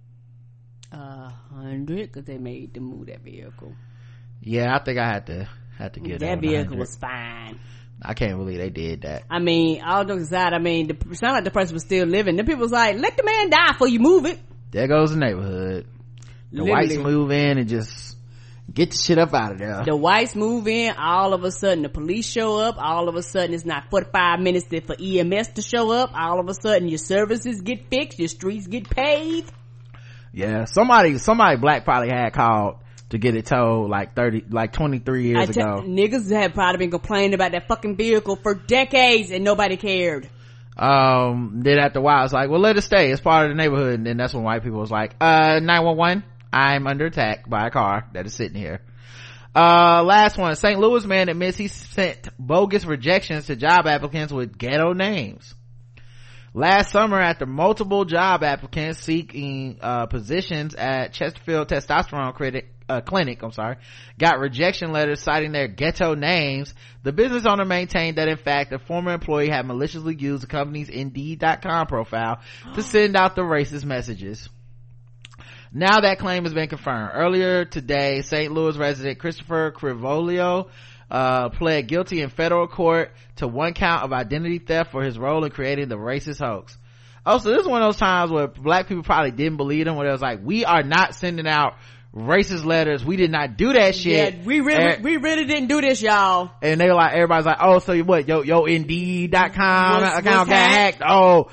[SPEAKER 3] 100, because they made them move that vehicle.
[SPEAKER 2] Yeah, I think I had to get
[SPEAKER 3] that vehicle was fine.
[SPEAKER 2] I can't believe they did that.
[SPEAKER 3] I mean, all jokes aside, it sounded like the person was still living. The people was like, let the man die before you move it.
[SPEAKER 2] There goes the neighborhood. The whites move in and just get the shit up out of there.
[SPEAKER 3] The whites move in, all of a sudden the police show up, all of a sudden it's not 45 minutes for EMS to show up, all of a sudden your services get fixed, your streets get paved.
[SPEAKER 2] Yeah, somebody black probably had called to get it towed like 23 years ago.
[SPEAKER 3] Niggas had probably been complaining about that fucking vehicle for decades and nobody cared.
[SPEAKER 2] Then after a while it's like, well, let it stay, it's part of the neighborhood. And then that's when white people was like, 911, I'm under attack by a car that is sitting here. Last one. St. Louis man admits he sent bogus rejections to job applicants with ghetto names. Last summer, after multiple job applicants seeking positions at Chesterfield Testosterone Clinic, got rejection letters citing their ghetto names, the business owner maintained that in fact a former employee had maliciously used the company's Indeed.com profile to send out the racist messages. Now that claim has been confirmed. Earlier today, St. Louis resident Christopher Crivolio pled guilty in federal court to one count of identity theft for his role in creating the racist hoax. Oh, so this is one of those times where black people probably didn't believe him, where it was like, we are not sending out racist letters, we did not do that shit.
[SPEAKER 3] Yeah, we really didn't do this, y'all. And
[SPEAKER 2] they were like, everybody's like, oh, so you what, yo Indeed.com account got hacked. Oh,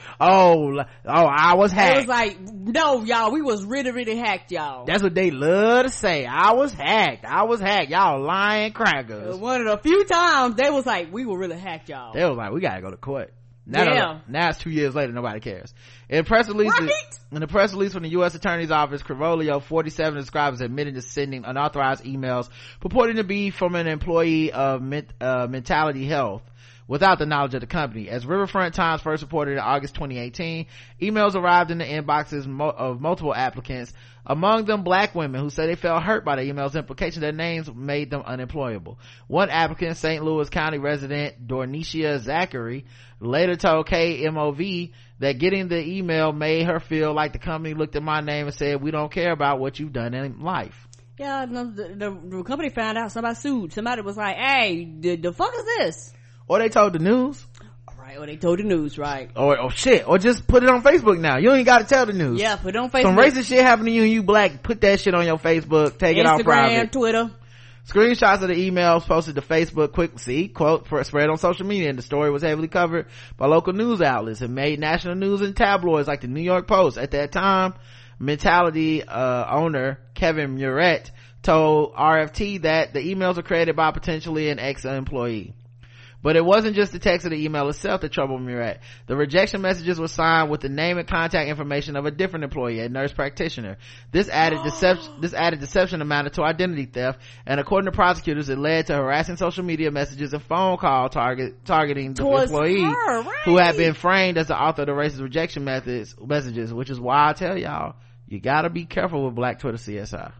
[SPEAKER 2] I was hacked.
[SPEAKER 3] It was like, no, y'all, we was really hacked, y'all.
[SPEAKER 2] That's what they love to say. I was hacked, y'all lying crackers.
[SPEAKER 3] One of the few times they was like, we were really hacked, y'all.
[SPEAKER 2] They was like, we gotta go to court. Now it's 2 years later, nobody cares. In the press release from the U.S. Attorney's Office, Crivolio, 47, described as admitting to sending unauthorized emails purporting to be from an employee of Mentality Health without the knowledge of the company. As Riverfront Times first reported in August 2018, emails arrived in the inboxes of multiple applicants, among them black women who said they felt hurt by the email's implication that names made them unemployable. One applicant, St. Louis County resident Dornicia Zachary, later told KMOV that getting the email made her feel like the company looked at my name and said, we don't care about what you've done in life.
[SPEAKER 3] Yeah, the company found out, somebody sued. Somebody was like, hey, the fuck is this?
[SPEAKER 2] Or they told the news.
[SPEAKER 3] Right, or they told the news, right.
[SPEAKER 2] Or shit, or just put it on Facebook now. You ain't gotta tell the news.
[SPEAKER 3] Yeah, put it on Facebook.
[SPEAKER 2] Some racist shit happened to you and you black, put that shit on your Facebook, take it off private.
[SPEAKER 3] Instagram, Twitter.
[SPEAKER 2] Screenshots of the emails posted to Facebook spread on social media, and the story was heavily covered by local news outlets and made national news and tabloids like the New York Post. At that time, Mentality owner Kevin Muret told RFT that the emails were created by potentially an ex-employee. But it wasn't just the text of the email itself that troubled Muret. The rejection messages were signed with the name and contact information of a different employee, a nurse practitioner. This added deception amounted to identity theft, and according to prosecutors, it led to harassing social media messages and phone call targeting the employee who had been framed as the author of the racist rejection messages, which is why I tell y'all, you gotta be careful with Black Twitter CSI.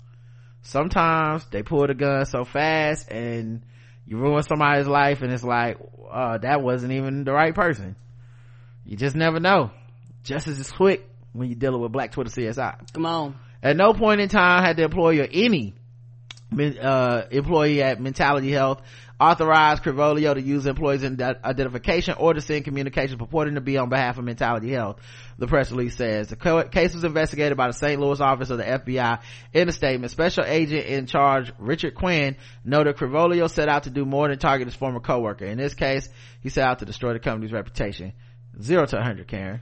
[SPEAKER 2] Sometimes they pull the gun so fast and you ruin somebody's life and it's like, that wasn't even the right person. You just never know. Justice is quick when you're dealing with Black Twitter CSI.
[SPEAKER 3] Come on.
[SPEAKER 2] At no point in time had the employee or any employee at Mentality Health authorized Crivolio to use employees' identification or to send communications purporting to be on behalf of Mentality Health, the press release says. The case was investigated by the St. Louis office of the FBI. In a statement, special agent in charge Richard Quinn noted Crivolio set out to do more than target his former coworker. In this case, he set out to destroy the company's reputation. 0 to 100, Karen.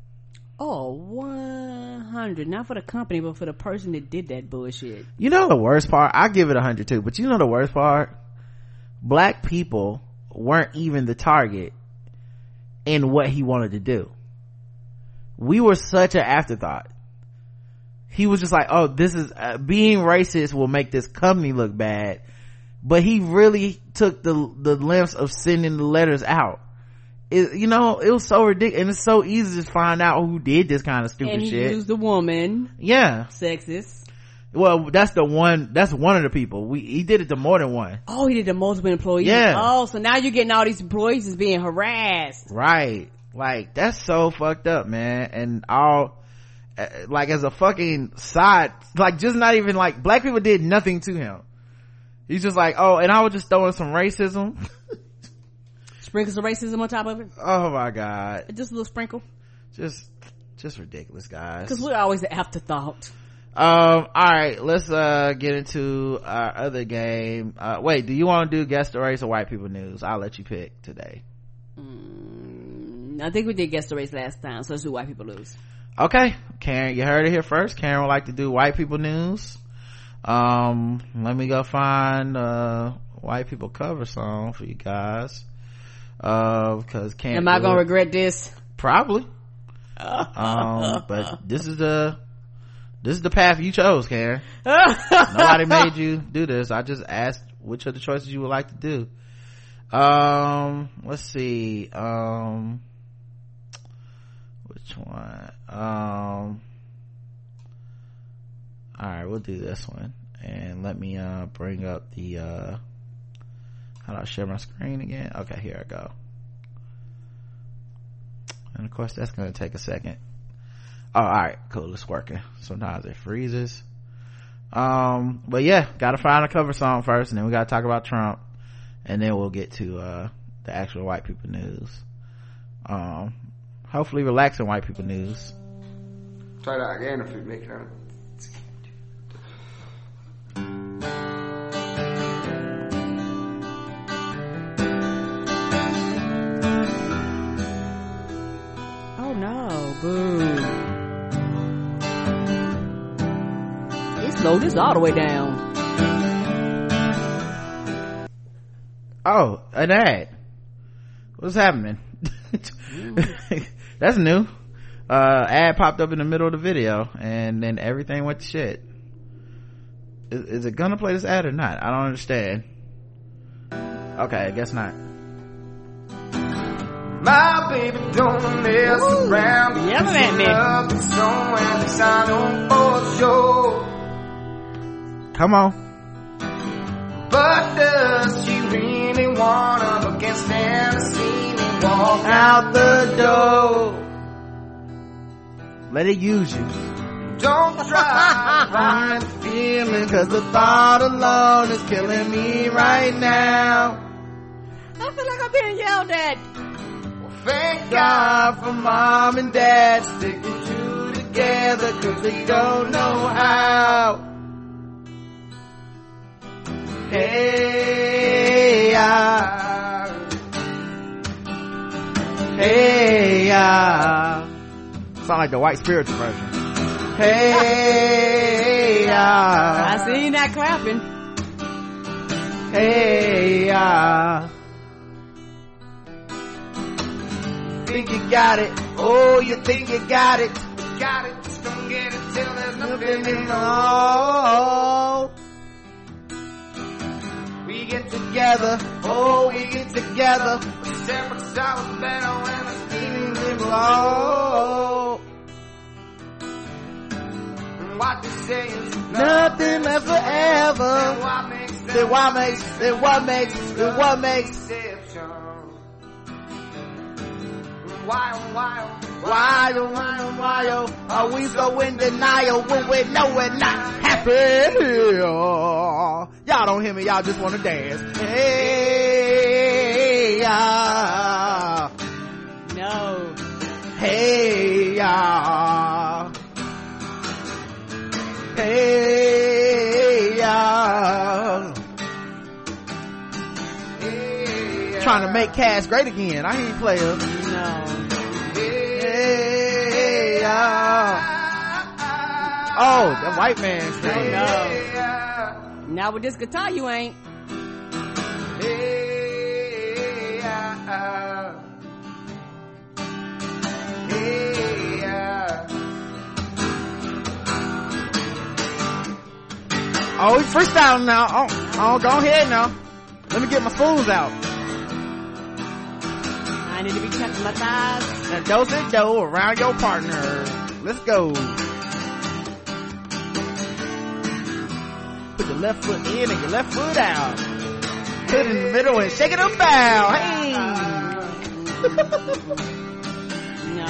[SPEAKER 3] 100. Not for the company, but for the person that did that bullshit.
[SPEAKER 2] You know the worst part? I give it 100 too, but you know the worst part? black people weren't even the target in what he wanted to do. We were such an afterthought. He was just like, oh, this is being racist will make this company look bad, but he really took the lengths of sending the letters out. It was so ridiculous, and it's so easy to find out who did this kind of stupid shit.
[SPEAKER 3] And he used a woman.
[SPEAKER 2] Yeah.
[SPEAKER 3] Sexist.
[SPEAKER 2] Well, that's one of the people. He did it to more than one.
[SPEAKER 3] Oh, he did to multiple employees.
[SPEAKER 2] Yeah.
[SPEAKER 3] Oh, so now you're getting all these employees is being harassed.
[SPEAKER 2] Right. Like, that's so fucked up, man. And all, like, as a fucking side, like, just not even like, black people did nothing to him. He's just like, oh, and I was just throwing some racism.
[SPEAKER 3] Sprinkles of racism on top of it.
[SPEAKER 2] Oh my god.
[SPEAKER 3] Just a little sprinkle.
[SPEAKER 2] Just ridiculous, guys.
[SPEAKER 3] Because we're always an afterthought.
[SPEAKER 2] All right, let's get into our other game. Wait, do you want to do guess the race or white people news? I'll let you pick today.
[SPEAKER 3] I think we did guess the race last time, so let's do white people news.
[SPEAKER 2] Okay, Karen, you heard it here first. Karen would like to do white people news. Let me go find white people cover song for you guys. Because Karen,
[SPEAKER 3] am I gonna regret this?
[SPEAKER 2] Probably. But this is the path you chose, Karen. Nobody made you do this. I just asked which of the choices you would like to do. Let's see. Which one? All right, we'll do this one. And let me bring up the how do I share my screen again? Okay, here I go. And of course that's gonna take a second. Oh, all right, cool, it's working. Sometimes it freezes. But yeah, gotta find a cover song first, and then we gotta talk about Trump, and then we'll get to the actual white people news. Hopefully relaxing white people news.
[SPEAKER 8] Try that again if you make it.
[SPEAKER 3] No, boo. It slowed this all the way down.
[SPEAKER 2] Oh, an ad. What's happening? That's new. Ad popped up in the middle of the video, and then everything went to shit. Is it gonna play this ad or not? I don't understand. Okay, I guess not.
[SPEAKER 8] My baby don't mess around.
[SPEAKER 3] Yelling at me.
[SPEAKER 2] Come on.
[SPEAKER 8] But does she really want up against him and see me walk
[SPEAKER 2] Out the door. Let it use you.
[SPEAKER 8] Don't try find the
[SPEAKER 2] Feeling, cause the thought alone is killing me right now.
[SPEAKER 3] I feel like I'm being yelled at.
[SPEAKER 8] Thank
[SPEAKER 2] God for mom and dad sticking two together, cause they don't know how. Hey, hey, sound like the white spiritual version. Hey,
[SPEAKER 3] I seen that clapping.
[SPEAKER 2] Hey, think you got it. Oh, you think you got it.
[SPEAKER 8] got it, just don't get it till there's
[SPEAKER 2] Nothing in all.
[SPEAKER 8] We get
[SPEAKER 2] Together, oh, we get together.
[SPEAKER 8] separate styles better when the feelings
[SPEAKER 2] Live low.
[SPEAKER 8] what they say is
[SPEAKER 2] Nothing left forever.
[SPEAKER 8] Then what makes
[SPEAKER 2] Then what makes
[SPEAKER 8] exception?
[SPEAKER 2] Why are we so in denial when we know we're not happy? Y'all don't hear me, y'all just wanna dance. Hey,
[SPEAKER 3] No.
[SPEAKER 2] hey, hey, trying to make Cash great again. I ain't players.
[SPEAKER 3] No.
[SPEAKER 2] Hey, oh, that white man thing.
[SPEAKER 3] No. Now with this guitar, you ain't.
[SPEAKER 2] Hey, Oh, he's freestyling now. Oh, go ahead now. Let me get my spoons out.
[SPEAKER 3] I need to be checking my thighs.
[SPEAKER 2] Now, dose and dough around your partner. Let's go. Put your left foot in and your left foot out. Put it in the middle and shake it up down. Hey.
[SPEAKER 3] No.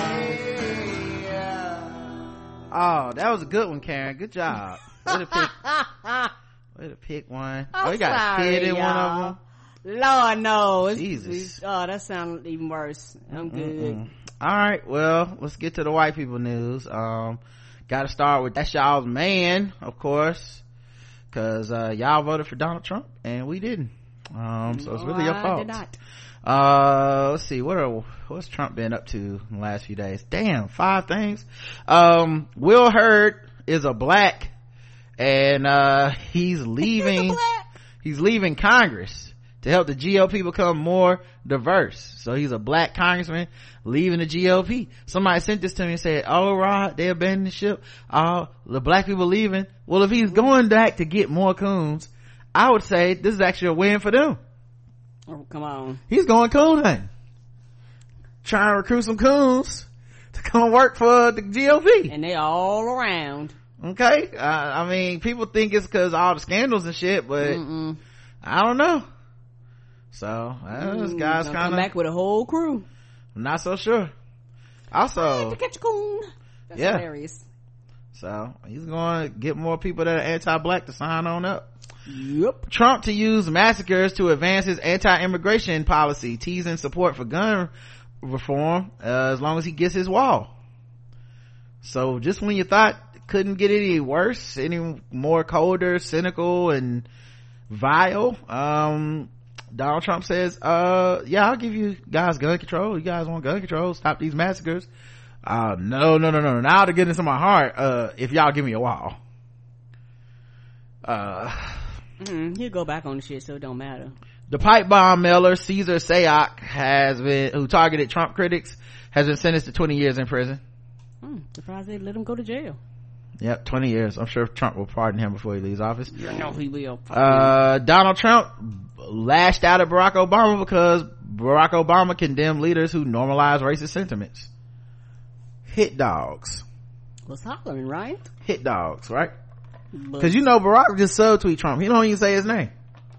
[SPEAKER 2] Oh, that was a good one, Karen. Good job. Way to pick one. Oh, you got a kid in one of them.
[SPEAKER 3] Lord knows.
[SPEAKER 2] Jesus.
[SPEAKER 3] Oh, that sounds even worse. I'm good.
[SPEAKER 2] All right, well, let's get to the white people news. Gotta start with that's y'all's man, of course, because y'all voted for Donald Trump and we didn't. So it's really your fault.
[SPEAKER 3] I did not.
[SPEAKER 2] Let's see, what's Trump been up to in the last few days? Damn, 5 things. Will Hurd is a black, and he's leaving Congress to help the GOP become more diverse. So he's a black congressman leaving the GOP. Somebody sent this to me and said, oh, Rod, they abandoned the ship. Oh, the black people leaving. Well, if he's going back to get more coons, I would say this is actually a win for them.
[SPEAKER 3] Oh, come on.
[SPEAKER 2] He's going coon hunting. Trying to recruit some coons to come work for the GOP.
[SPEAKER 3] And they all around.
[SPEAKER 2] Okay. I mean, people think it's because all the scandals and shit, but I don't know. So, this guy's kind of
[SPEAKER 3] come back with a whole crew.
[SPEAKER 2] I'm not so sure. Also,
[SPEAKER 3] to catch a coon. That's hilarious.
[SPEAKER 2] So, he's going to get more people that are anti-black to sign on up.
[SPEAKER 3] Yep.
[SPEAKER 2] Trump to use massacres to advance his anti-immigration policy, teasing support for gun reform as long as he gets his wall. So just when you thought it couldn't get any worse, any more colder, cynical, and vile, Donald Trump says, yeah, I'll give you guys gun control. You guys want gun control? Stop these massacres. No. Now to goodness of my heart, if y'all give me a wall.
[SPEAKER 3] He'll go back on the shit, so it don't matter.
[SPEAKER 2] The pipe bomb mailer Caesar Sayoc who targeted Trump critics, has been sentenced to 20 years in prison.
[SPEAKER 3] Surprised they let him go to jail.
[SPEAKER 2] Yep, 20 years. I'm sure Trump will pardon him before he leaves office.
[SPEAKER 3] You know he will.
[SPEAKER 2] Donald Trump lashed out at Barack Obama because Barack Obama condemned leaders who normalize racist sentiments. Hit dogs.
[SPEAKER 3] Was hollering, right?
[SPEAKER 2] Hit dogs, right? Because you know Barack just subtweet Trump. He don't even say his name.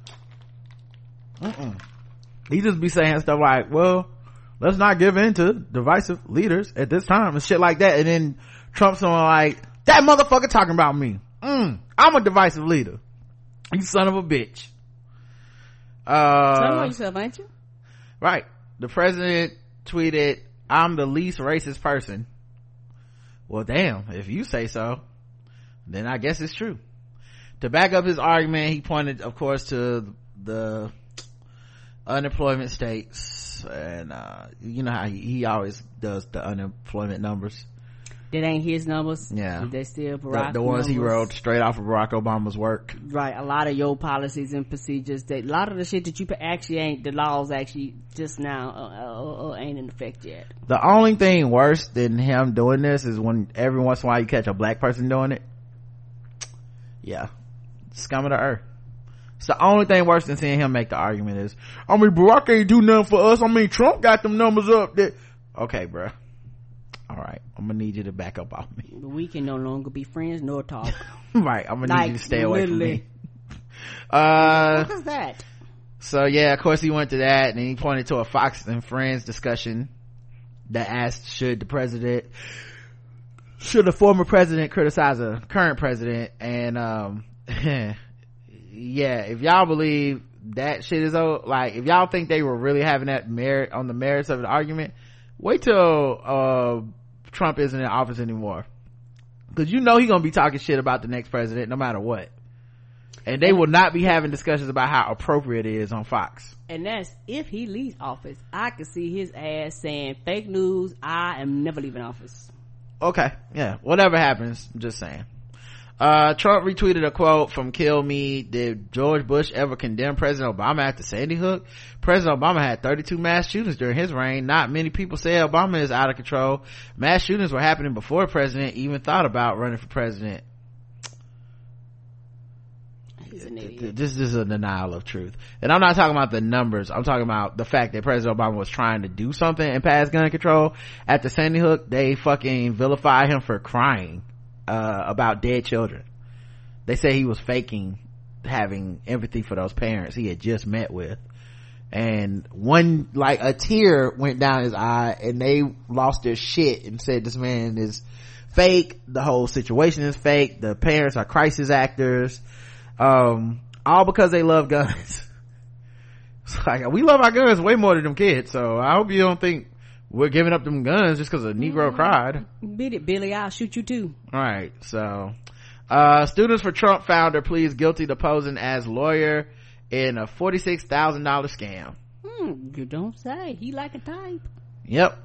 [SPEAKER 2] He just be saying stuff like, well, let's not give in to divisive leaders at this time and shit like that. And then Trump's on like, that motherfucker talking about me. I'm a divisive leader. You son of a bitch.
[SPEAKER 3] Tell me yourself, ain't you?
[SPEAKER 2] Right. The president tweeted, I'm the least racist person. Well, damn, if you say so, then I guess it's true. To back up his argument, he pointed, of course, to the unemployment states, and you know how he always does the unemployment numbers.
[SPEAKER 3] That ain't his numbers.
[SPEAKER 2] Yeah,
[SPEAKER 3] they still Barack
[SPEAKER 2] the ones
[SPEAKER 3] numbers.
[SPEAKER 2] he wrote straight off of Barack Obama's work.
[SPEAKER 3] Right, a lot of your policies and procedures, a lot of the shit that you actually ain't, the laws actually just now ain't in effect yet.
[SPEAKER 2] The only thing worse than him doing this is when every once in a while you catch a black person doing it. Yeah, scum of the earth. It's the only thing worse than seeing him make the argument is, I mean, Barack ain't do nothing for us. I mean, Trump got them numbers up there. Okay, bruh. All right, I'm gonna need you to back up off me.
[SPEAKER 3] We can no longer be friends nor talk.
[SPEAKER 2] Right, I'm gonna need you to stay away from me.
[SPEAKER 3] What is that?
[SPEAKER 2] So yeah, of course he went to that, and he pointed to a Fox and Friends discussion that asked, should the former president criticize a current president? And yeah, if y'all believe that shit is like, if y'all think they were really having that merit on the merits of the argument, wait till Trump isn't in office anymore, because you know he's gonna be talking shit about the next president no matter what, and they will not be having discussions about how appropriate it is on Fox.
[SPEAKER 3] And that's if he leaves office. I could see his ass saying, fake news, I am never leaving office.
[SPEAKER 2] Okay, yeah, whatever happens, I'm just saying. Trump retweeted a quote from Kill Me. Did George Bush ever condemn President Obama after Sandy Hook? President Obama had 32 mass shootings during his reign. Not many people say Obama is out of control. Mass shootings were happening before the president even thought about running for president.
[SPEAKER 3] He's an idiot.
[SPEAKER 2] This is a denial of truth. And I'm not talking about the numbers. I'm talking about the fact that President Obama was trying to do something and pass gun control. After Sandy Hook, they fucking vilified him for crying about dead children. They say he was faking having empathy for those parents he had just met with, and one, like, a tear went down his eye, and they lost their shit and said this man is fake, the whole situation is fake, the parents are crisis actors, all because they love guns. It's like, we love our guns way more than them kids, so I hope you don't think we're giving up them guns just because a Negro cried.
[SPEAKER 3] Beat it, Billy, I'll shoot you too.
[SPEAKER 2] Right. So students for Trump founder pleads guilty to posing as lawyer in a $46,000 scam.
[SPEAKER 3] You don't say. He like a type.
[SPEAKER 2] Yep.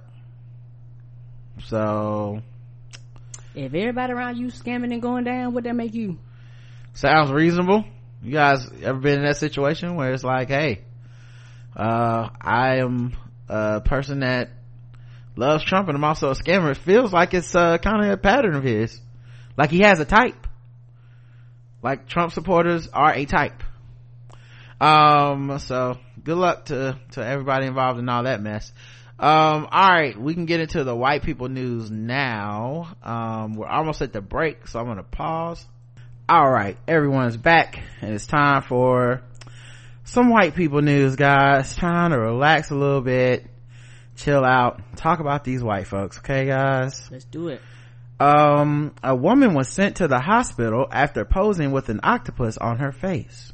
[SPEAKER 2] So
[SPEAKER 3] if everybody around you scamming and going down, what that make you?
[SPEAKER 2] Sounds reasonable. You guys ever been in that situation where it's like, hey, I am a person that loves Trump and I'm also a scammer? It feels like it's kind of a pattern of his, like he has a type, like Trump supporters are a type. So good luck to everybody involved in all that mess. All right, we can get into the white people news now. We're almost at the break, so I'm gonna pause. All right, everyone's back and it's time for some white people news, guys. Time to relax a little bit, chill out, talk about these white folks. Okay, guys,
[SPEAKER 3] let's do it.
[SPEAKER 2] A woman was sent to the hospital after posing with an octopus on her face.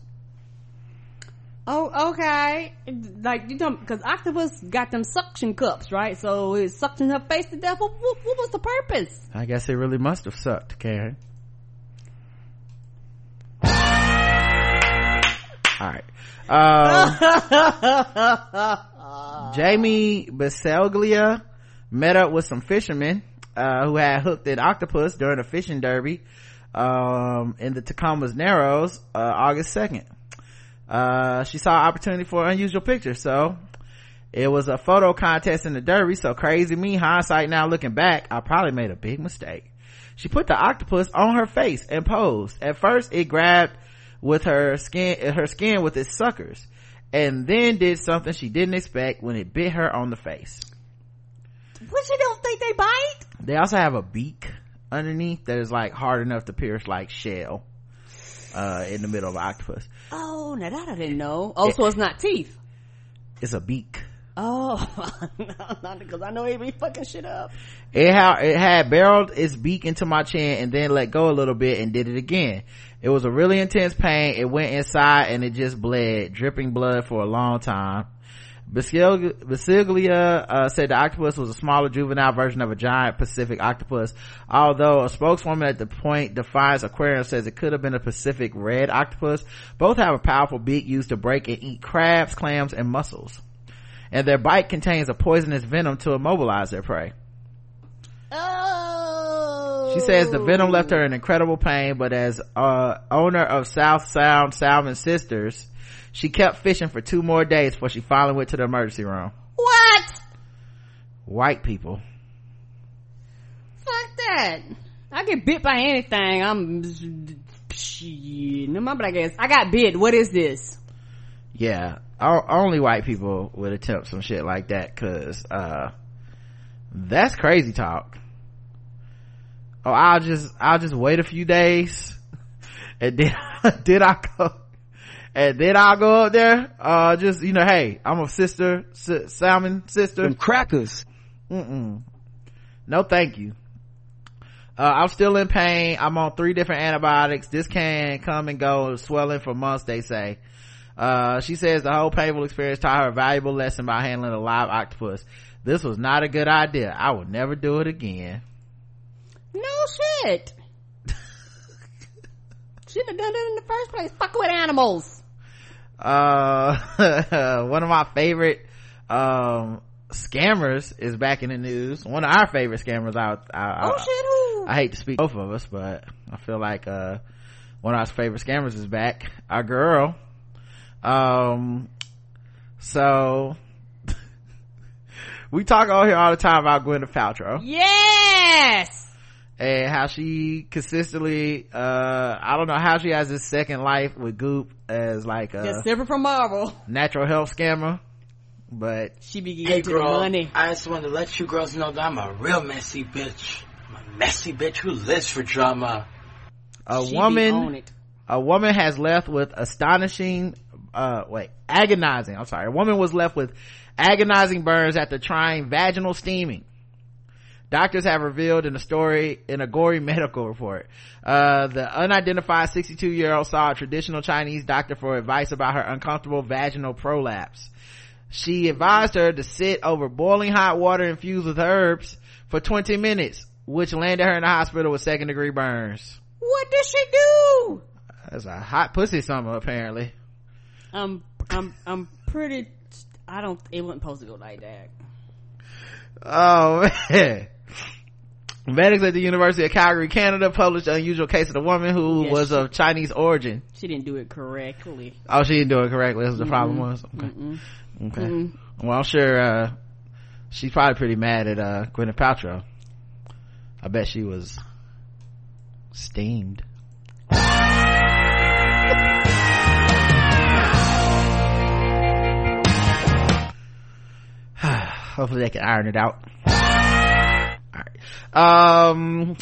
[SPEAKER 3] Oh, okay. Like, you know, because octopus got them suction cups, right? So it suctioned her face to death. What was the purpose?
[SPEAKER 2] I guess it really must have sucked, Karen. All right. Jamie Bisceglia met up with some fishermen who had hooked an octopus during a fishing derby in the Tacoma's Narrows August 2nd. She saw an opportunity for an unusual picture, so it was a photo contest in the derby. So crazy me, hindsight now looking back, I probably made a big mistake. She put the octopus on her face and posed. At first it grabbed with her skin with its suckers, and then did something she didn't expect when it bit her on the face.
[SPEAKER 3] What, you don't think they bite?
[SPEAKER 2] They also have a beak underneath that is like hard enough to pierce like shell in the middle of an octopus.
[SPEAKER 3] Oh, now that I didn't know. Oh, so it's not teeth.
[SPEAKER 2] It's a beak.
[SPEAKER 3] Oh, not because I know they be fucking shit up.
[SPEAKER 2] It had barreled its beak into my chin and then let go a little bit and did it again. It was a really intense pain. It went inside and it just bled, dripping blood for a long time. Bisceglia said the octopus was a smaller juvenile version of a giant Pacific octopus, although a spokeswoman at the Point Defiance Aquarium says it could have been a Pacific red octopus. Both have a powerful beak used to break and eat crabs, clams, and mussels, and their bite contains a poisonous venom to immobilize their prey. She says the venom left her in incredible pain, but as owner of South Sound Salmon Sisters, she kept fishing for 2 more days before she finally went to the emergency room.
[SPEAKER 3] What?
[SPEAKER 2] White people.
[SPEAKER 3] Fuck that. I get bit by anything. I'm shit. No, but I guess I got bit. What is this?
[SPEAKER 2] Yeah, only white people would attempt some shit like that, cause that's crazy talk. Oh, I'll just wait a few days and then I'll go up there, just, you know, hey, I'm a salmon sister.
[SPEAKER 5] Them crackers.
[SPEAKER 2] No thank you. I'm still in pain. I'm on 3 different antibiotics. This can come and go, swelling for months, they say. She says the whole painful experience taught her a valuable lesson about handling a live octopus. This was not a good idea. I would never do it again.
[SPEAKER 3] No shit. Shouldn't have done it in the first place. Fuck with animals.
[SPEAKER 2] One of my favorite scammers is back in the news. One of our favorite scammers I hate to speak both of us, but I feel like one of our favorite scammers is back, our girl. So we talk on here all the time about Gwyneth Paltrow.
[SPEAKER 3] Yes.
[SPEAKER 2] And how she consistently I don't know how she has this second life with Goop as like a
[SPEAKER 3] just separate from Marvel
[SPEAKER 2] natural health scammer, but
[SPEAKER 3] she be
[SPEAKER 5] Hey,
[SPEAKER 3] getting to the
[SPEAKER 5] girl,
[SPEAKER 3] money.
[SPEAKER 5] I just want to let you girls know that I'm a real messy bitch. I'm a messy bitch who lives for drama.
[SPEAKER 2] a
[SPEAKER 3] She be on
[SPEAKER 2] woman
[SPEAKER 3] it.
[SPEAKER 2] a woman has left with agonizing a woman was left with agonizing burns after trying vaginal steaming. Doctors have revealed in a gory medical report. The unidentified 62-year-old saw a traditional Chinese doctor for advice about her uncomfortable vaginal prolapse. She advised her to sit over boiling hot water infused with herbs for 20 minutes, which landed her in the hospital with second-degree burns.
[SPEAKER 3] What did she do?
[SPEAKER 2] That's a hot pussy summer, apparently.
[SPEAKER 3] I'm pretty. It wasn't supposed to go like that.
[SPEAKER 2] Oh man. Medics at the University of Calgary, Canada published an unusual case of a woman who was of Chinese origin.
[SPEAKER 3] She didn't do it correctly.
[SPEAKER 2] Oh, she didn't do it correctly. That's what the problem was. Okay. Well, I'm sure she's probably pretty mad at Gwyneth Paltrow. I bet she was steamed. Hopefully they can iron it out. All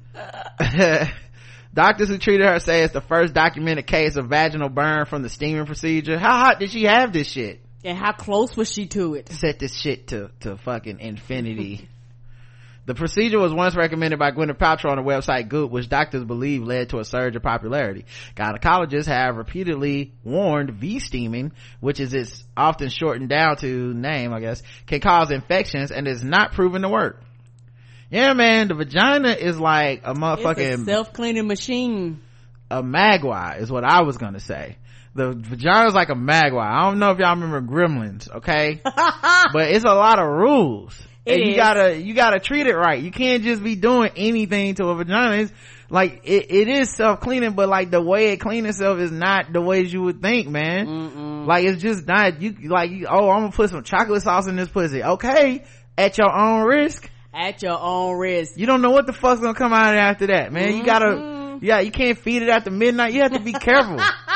[SPEAKER 2] right. Doctors who treated her say it's the first documented case of vaginal burn from the steaming procedure. How hot did she have this shit?
[SPEAKER 3] And how close was she to it?
[SPEAKER 2] Set this shit to fucking infinity. The procedure was once recommended by Gwyneth Paltrow on the website Goop, which doctors believe led to a surge of popularity. Gynecologists have repeatedly warned V-steaming, which is its often shortened down to name, I guess, can cause infections and is not proven to work. Yeah, man, the vagina is like a motherfucking...
[SPEAKER 3] It's a self-cleaning machine.
[SPEAKER 2] A magwai is what I was gonna say. The vagina is like a magwai. I don't know if y'all remember Gremlins, okay? But it's a lot of rules. You gotta treat it right. You can't just be doing anything to a vagina. It's like it is self-cleaning, but like the way it cleans itself is not the ways you would think, man. Like it's just not I'm gonna put some chocolate sauce in this pussy. Okay, at your own risk.
[SPEAKER 3] At your own risk.
[SPEAKER 2] You don't know what the fuck's gonna come out after that, man. You gotta you can't feed it after midnight. You have to be careful.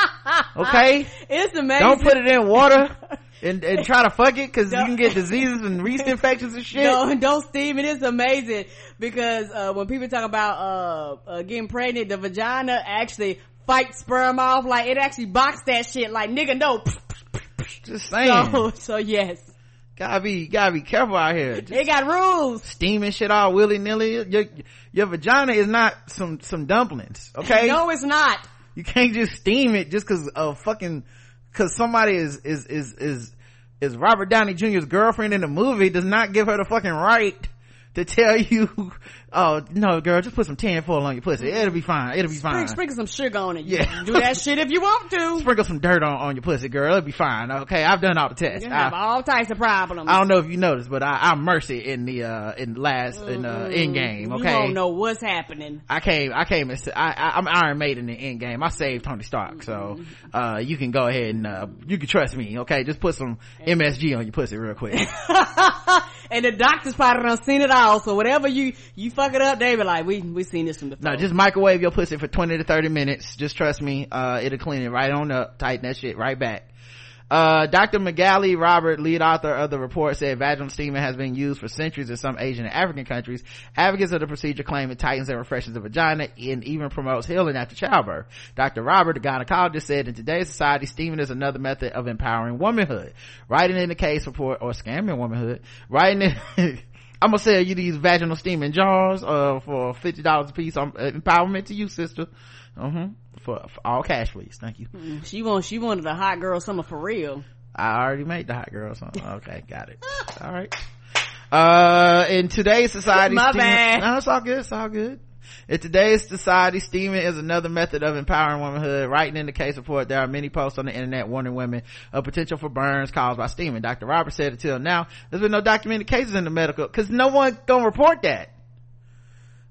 [SPEAKER 2] Okay,
[SPEAKER 3] it's amazing.
[SPEAKER 2] Don't put it in water and try to fuck it, because you can get diseases and yeast infections and shit.
[SPEAKER 3] Don't steam it. It's amazing because when people talk about getting pregnant, the vagina actually fights sperm off. Like it actually box that shit. Like nigga, no.
[SPEAKER 2] Just saying.
[SPEAKER 3] So yes.
[SPEAKER 2] Gotta be careful out here.
[SPEAKER 3] They got rules.
[SPEAKER 2] Steaming shit all willy-nilly. Your vagina is not some dumplings, okay?
[SPEAKER 3] No, it's not.
[SPEAKER 2] You can't just steam it just cause somebody is Robert Downey Jr.'s girlfriend in the movie does not give her the fucking right to tell you, oh no girl, just put some tinfoil on your pussy, it'll be fine.
[SPEAKER 3] Sprinkle some sugar on it. You can do that shit if you want to.
[SPEAKER 2] Sprinkle some dirt on your pussy, girl, it'll be fine. Okay, I've done all the tests.
[SPEAKER 3] You have all types of problems.
[SPEAKER 2] I don't know if you noticed, but I'm Mercy in the Endgame. Okay,
[SPEAKER 3] you don't know what's happening.
[SPEAKER 2] I'm Iron Maiden in Endgame. I saved Tony Stark, so you can go ahead and you can trust me. Okay, just put some MSG on your pussy real quick.
[SPEAKER 3] And the doctors probably done seen it all, so whatever you fuck it up, they be like, we seen this from before.
[SPEAKER 2] No, just microwave your pussy for 20 to 30 minutes. Just trust me, it'll clean it right on up, tighten that shit right back. Dr. Magali Robert, lead author of the report, said vaginal steaming has been used for centuries in some Asian and African countries. Advocates of the procedure claim it tightens and refreshes the vagina and even promotes healing after childbirth. Dr. Robert, the gynecologist, said in today's society, steaming is another method of empowering womanhood. Writing in the case report, or scamming womanhood, I'm gonna sell you these vaginal steaming jars for $50 a piece. Empowerment to you, sister. For all cash, please. Thank you.
[SPEAKER 3] She wanted a hot girl summer for real.
[SPEAKER 2] I already made the hot girl summer. Okay, got it. All right. In today's society,
[SPEAKER 3] my bad.
[SPEAKER 2] No, it's all good. In today's society, steaming is another method of empowering womanhood. Writing in the case report, there are many posts on the internet warning women of potential for burns caused by steaming. Dr. Roberts said until now, there's been no documented cases in the medical, because no one's gonna report that.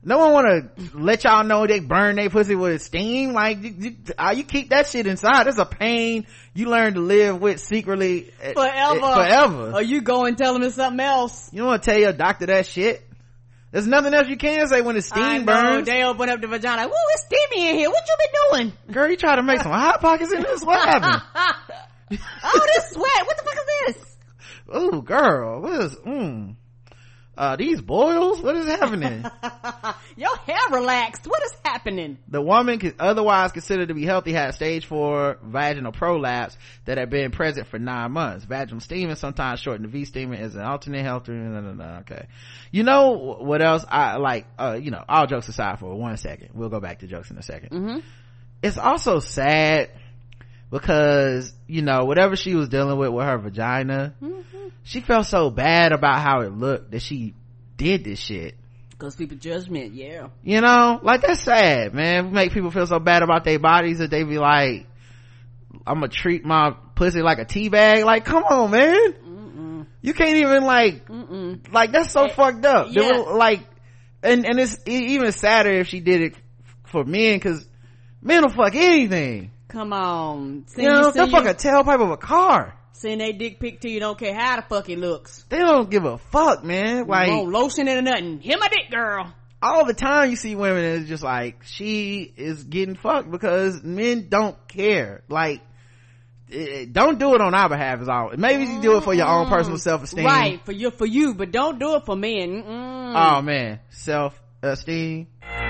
[SPEAKER 2] No one want to let y'all know they burn their pussy with steam. Like, you keep that shit inside. That's a pain you learn to live with secretly forever.
[SPEAKER 3] Or you go and tell them it's something else.
[SPEAKER 2] You don't want to tell your doctor that shit. There's nothing else you can say when the steam burns.
[SPEAKER 3] They open up the vagina like, woo, it's steamy in here. What you been doing?
[SPEAKER 2] Girl, you try to make some hot pockets in this? What happened?
[SPEAKER 3] Oh, this sweat. What the fuck is this?
[SPEAKER 2] Oh, girl. What is, these boils? What is happening?
[SPEAKER 3] Your hair relaxed. What is happening?
[SPEAKER 2] The woman otherwise considered to be healthy had stage 4 vaginal prolapse that had been present for 9 months. Vaginal steaming, sometimes shortened to V-steaming, is an alternate health. Okay. You know what else I like? All jokes aside for 1 second. We'll go back to jokes in a second.
[SPEAKER 3] Mm-hmm.
[SPEAKER 2] It's also sad because, whatever she was dealing with her vagina, she felt so bad about how it looked that she did this shit.
[SPEAKER 3] Because people judgment, yeah.
[SPEAKER 2] Like, that's sad, man. Make people feel so bad about their bodies that they be like, I'm gonna treat my pussy like a tea bag. Like, come on, man. Mm-mm. You can't even like that's so fucked up.
[SPEAKER 3] Yeah.
[SPEAKER 2] Like, and it's even sadder if she did it for men, because men will fuck anything.
[SPEAKER 3] Come on.
[SPEAKER 2] They'll fuck a tailpipe of a car.
[SPEAKER 3] Send they dick pic to you, don't care how the fuck it looks.
[SPEAKER 2] They don't give a fuck, man. Like,
[SPEAKER 3] no lotion and nothing. Hit my dick, girl.
[SPEAKER 2] All the time you see women, it's just like, she is getting fucked because men don't care. Like, don't do it on our behalf is all. Maybe you do it for your own personal self-esteem.
[SPEAKER 3] Right, for you, but don't do it for men.
[SPEAKER 2] Oh man, self-esteem.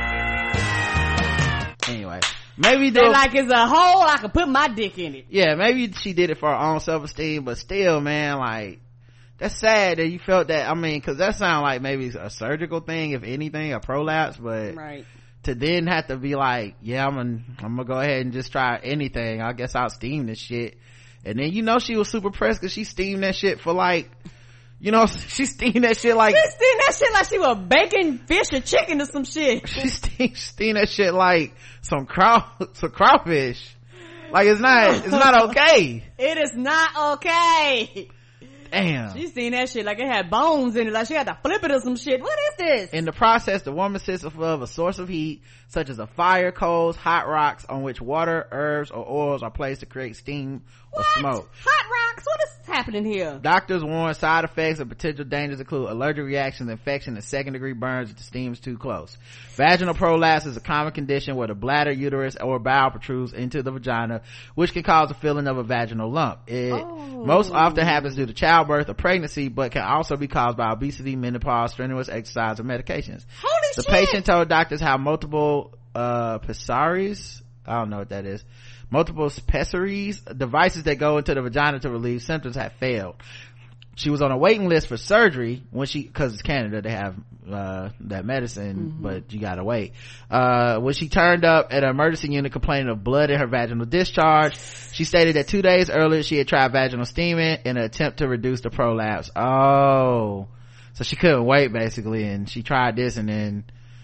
[SPEAKER 2] Anyway. Maybe
[SPEAKER 3] like it's a hole, I could put my dick in it.
[SPEAKER 2] Yeah, maybe she did it for her own self-esteem, but still, man, like, that's sad that you felt that. I mean, cause that sounds like maybe a surgical thing, if anything, a prolapse, but
[SPEAKER 3] right.
[SPEAKER 2] To then have to be like, yeah, I'm gonna go ahead and just try anything. I guess I'll steam this shit. And then, she was super pressed cause she steamed that shit for like, she steamed that shit like.
[SPEAKER 3] She steamed that shit like she was baking fish or chicken or some shit.
[SPEAKER 2] She steamed that shit like some crawfish. Like, it's not okay.
[SPEAKER 3] It is not okay.
[SPEAKER 2] Damn.
[SPEAKER 3] She seen that shit like it had bones in it, like she had to flip it or some shit. What is this?
[SPEAKER 2] In the process, the woman sits above a source of heat, such as a fire, coals, hot rocks, on which water, herbs, or oils are placed to create steam or smoke.
[SPEAKER 3] Hot rocks? What is happening here?
[SPEAKER 2] Doctors warn side effects and potential dangers include allergic reactions, infection, and second-degree burns if the steam is too close. Vaginal prolapse is a common condition where the bladder, uterus, or bowel protrudes into the vagina, which can cause a feeling of a vaginal lump. It most often happens due to childbirth or pregnancy, but can also be caused by obesity, menopause, strenuous exercise, or medications.
[SPEAKER 3] Holy shit!
[SPEAKER 2] The patient told doctors how multiple pessaries, I don't know what that is, multiple pessaries, devices that go into the vagina to relieve symptoms, have failed. She was on a waiting list for surgery cause it's Canada, they have that medicine, but you gotta wait. When she turned up at an emergency unit complaining of blood in her vaginal discharge, she stated that 2 days earlier she had tried vaginal steaming in an attempt to reduce the prolapse. Oh, so she couldn't wait basically, and she tried this, and then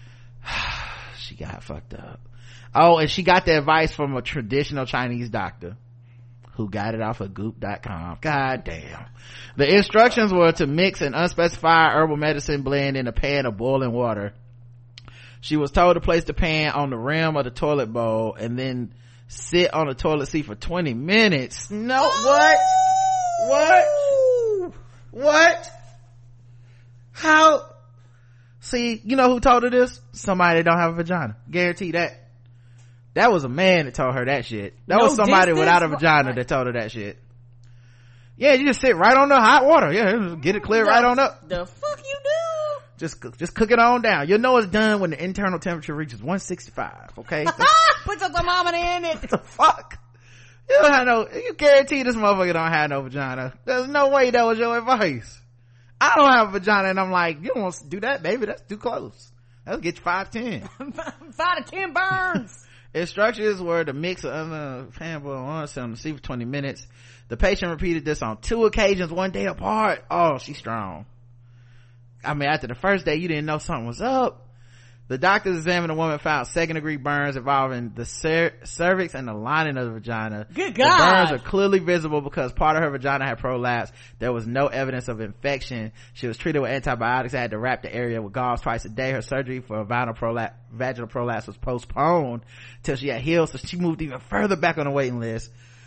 [SPEAKER 2] she got fucked up. Oh, and she got the advice from a traditional Chinese doctor who got it off of goop.com. God damn. The instructions were to mix an unspecified herbal medicine blend in a pan of boiling water. She was told to place the pan on the rim of the toilet bowl and then sit on the toilet seat for 20 minutes. No, what? How? See, you know who told her this? Somebody that don't have a vagina. Guarantee that. That was a man that told her that shit. That was somebody without a vagina that told her that shit. Yeah, you just sit right on the hot water. Yeah, get it clear right on up.
[SPEAKER 3] The fuck you do?
[SPEAKER 2] Just cook it on down. You'll know it's done when the internal temperature reaches 165. Okay.
[SPEAKER 3] Put your thermometer in it.
[SPEAKER 2] What the fuck? You guarantee this motherfucker don't have no vagina. There's no way that was your advice. I don't have a vagina, and I'm like, you don't want to do that, baby. That's too close. That'll get you 5'10".
[SPEAKER 3] 5 to 10 burns.
[SPEAKER 2] Instructions were to mix a pan boil on the seat for 20 minutes. The patient repeated this on 2 occasions, 1 day apart. Oh, she's strong. I mean, after the first day, you didn't know something was up. The doctors examined the woman, found second-degree burns involving the cervix and the lining of the vagina.
[SPEAKER 3] Good God.
[SPEAKER 2] The burns are clearly visible because part of her vagina had prolapsed. There was no evidence of infection. She was treated with antibiotics. Had to wrap the area with gauze twice a day. Her surgery for vaginal prolapse was postponed till she had healed, so she moved even further back on the waiting list.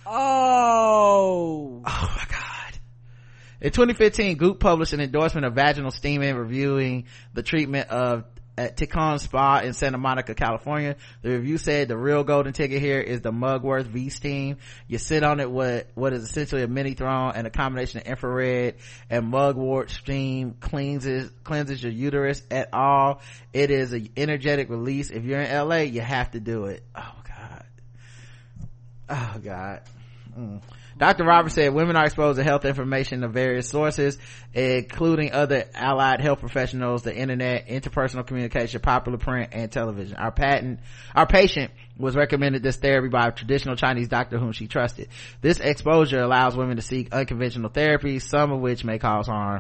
[SPEAKER 3] Oh
[SPEAKER 2] my God. In 2015, Goop published an endorsement of vaginal steaming, reviewing the treatment at Ticon Spa in Santa Monica, California. The review said the real golden ticket here is the Mugworth V-Steam. You sit on it with what is essentially a mini throne, and a combination of infrared and mugwort steam cleanses your uterus at all. It is an energetic release. If you're in LA, you have to do it. Oh God. Dr. Roberts said women are exposed to health information of various sources, including other allied health professionals, the internet, interpersonal communication, popular print, and television. Our patient was recommended this therapy by a traditional Chinese doctor whom she trusted. This exposure allows women to seek unconventional therapies, some of which may cause harm.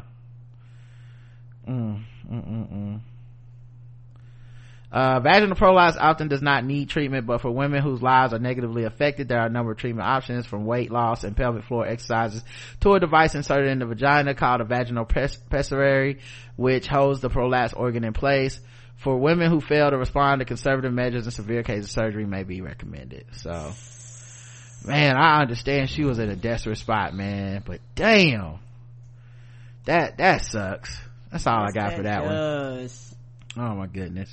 [SPEAKER 2] Vaginal prolapse often does not need treatment, but for women whose lives are negatively affected, there are a number of treatment options, from weight loss and pelvic floor exercises to a device inserted in the vagina called a vaginal pessary, which holds the prolapse organ in place. For women who fail to respond to conservative measures, in severe cases, surgery may be recommended. So, man, I understand she was in a desperate spot, man, but damn, that sucks. That's all I got for that one. Oh my goodness.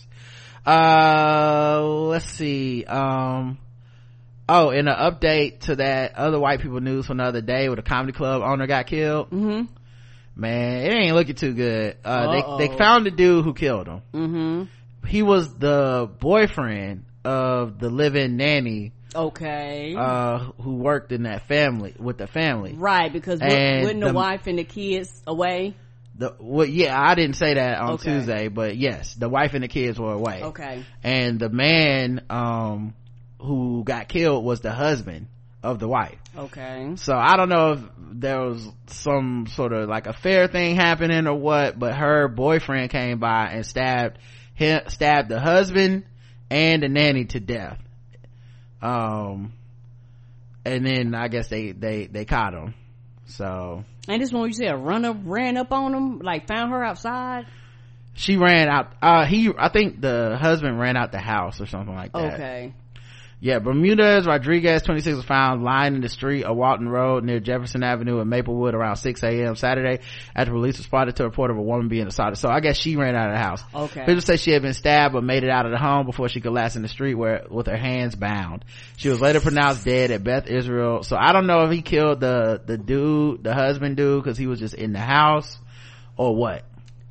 [SPEAKER 2] Let's see. In an update to that other white people news from the other day where the comedy club owner got killed. Man, it ain't looking too good. They found the dude who killed him. He was the boyfriend of the live-in nanny.
[SPEAKER 3] Okay.
[SPEAKER 2] Who worked in that family, with the family.
[SPEAKER 3] Right, because wouldn't the wife and the kids away?
[SPEAKER 2] I didn't say that on Tuesday, but yes, the wife and the kids were away.
[SPEAKER 3] Okay.
[SPEAKER 2] And the man who got killed was the husband of the wife. Okay. So I don't know if there was some sort of like affair thing happening or what, but her boyfriend came by and stabbed the husband and the nanny to death. And then I guess they caught him. So,
[SPEAKER 3] and this one you said a runner ran up on him, like found her outside.
[SPEAKER 2] She ran out. I think the husband ran out the house or something like that. Okay. Yeah, Bermudez Rodriguez, 26, was found lying in the street of Walton Road near Jefferson Avenue in Maplewood around 6 a.m. Saturday after police responded to a report of a woman being assaulted. So I guess she ran out of the house. Okay. Officials say she had been stabbed but made it out of the home before she collapsed in the street with her hands bound. She was later pronounced dead at Beth Israel. So I don't know if he killed the husband dude because he was just in the house or what.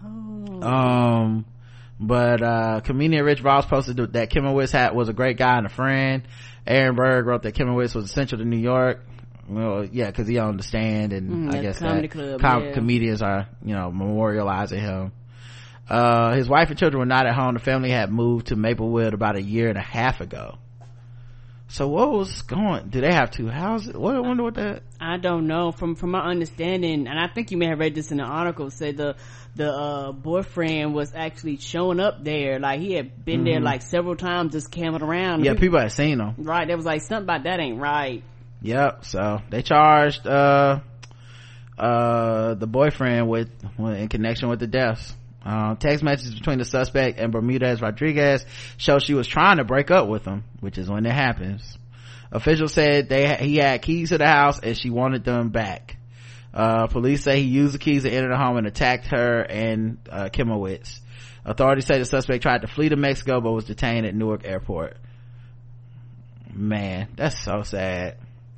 [SPEAKER 2] But comedian Rich Voss posted that Kimowitz was a great guy and a friend. Aaron Berg wrote that Kimowitz was essential to New York. Well, yeah, because he on the stand, and I guess comedians are, memorializing him. His wife and children were not at home. The family had moved to Maplewood about a year and a half ago. So what was do they have two houses? I wonder what that.
[SPEAKER 3] I don't know. From my understanding, and I think you may have read this in the article, said the boyfriend was actually showing up there, like he had been there like several times, just camping around.
[SPEAKER 2] Yeah, people had seen him.
[SPEAKER 3] Right, there was like something about that ain't right.
[SPEAKER 2] Yep. So they charged the boyfriend in connection with the deaths. Text messages between the suspect and Bermudez Rodriguez show she was trying to break up with him, which is when it happens. Officials said he had keys to the house and she wanted them back. Police say he used the keys to enter the home and attacked her and Kimowitz. Authorities say the suspect tried to flee to Mexico but was detained at Newark Airport. Man, that's so sad.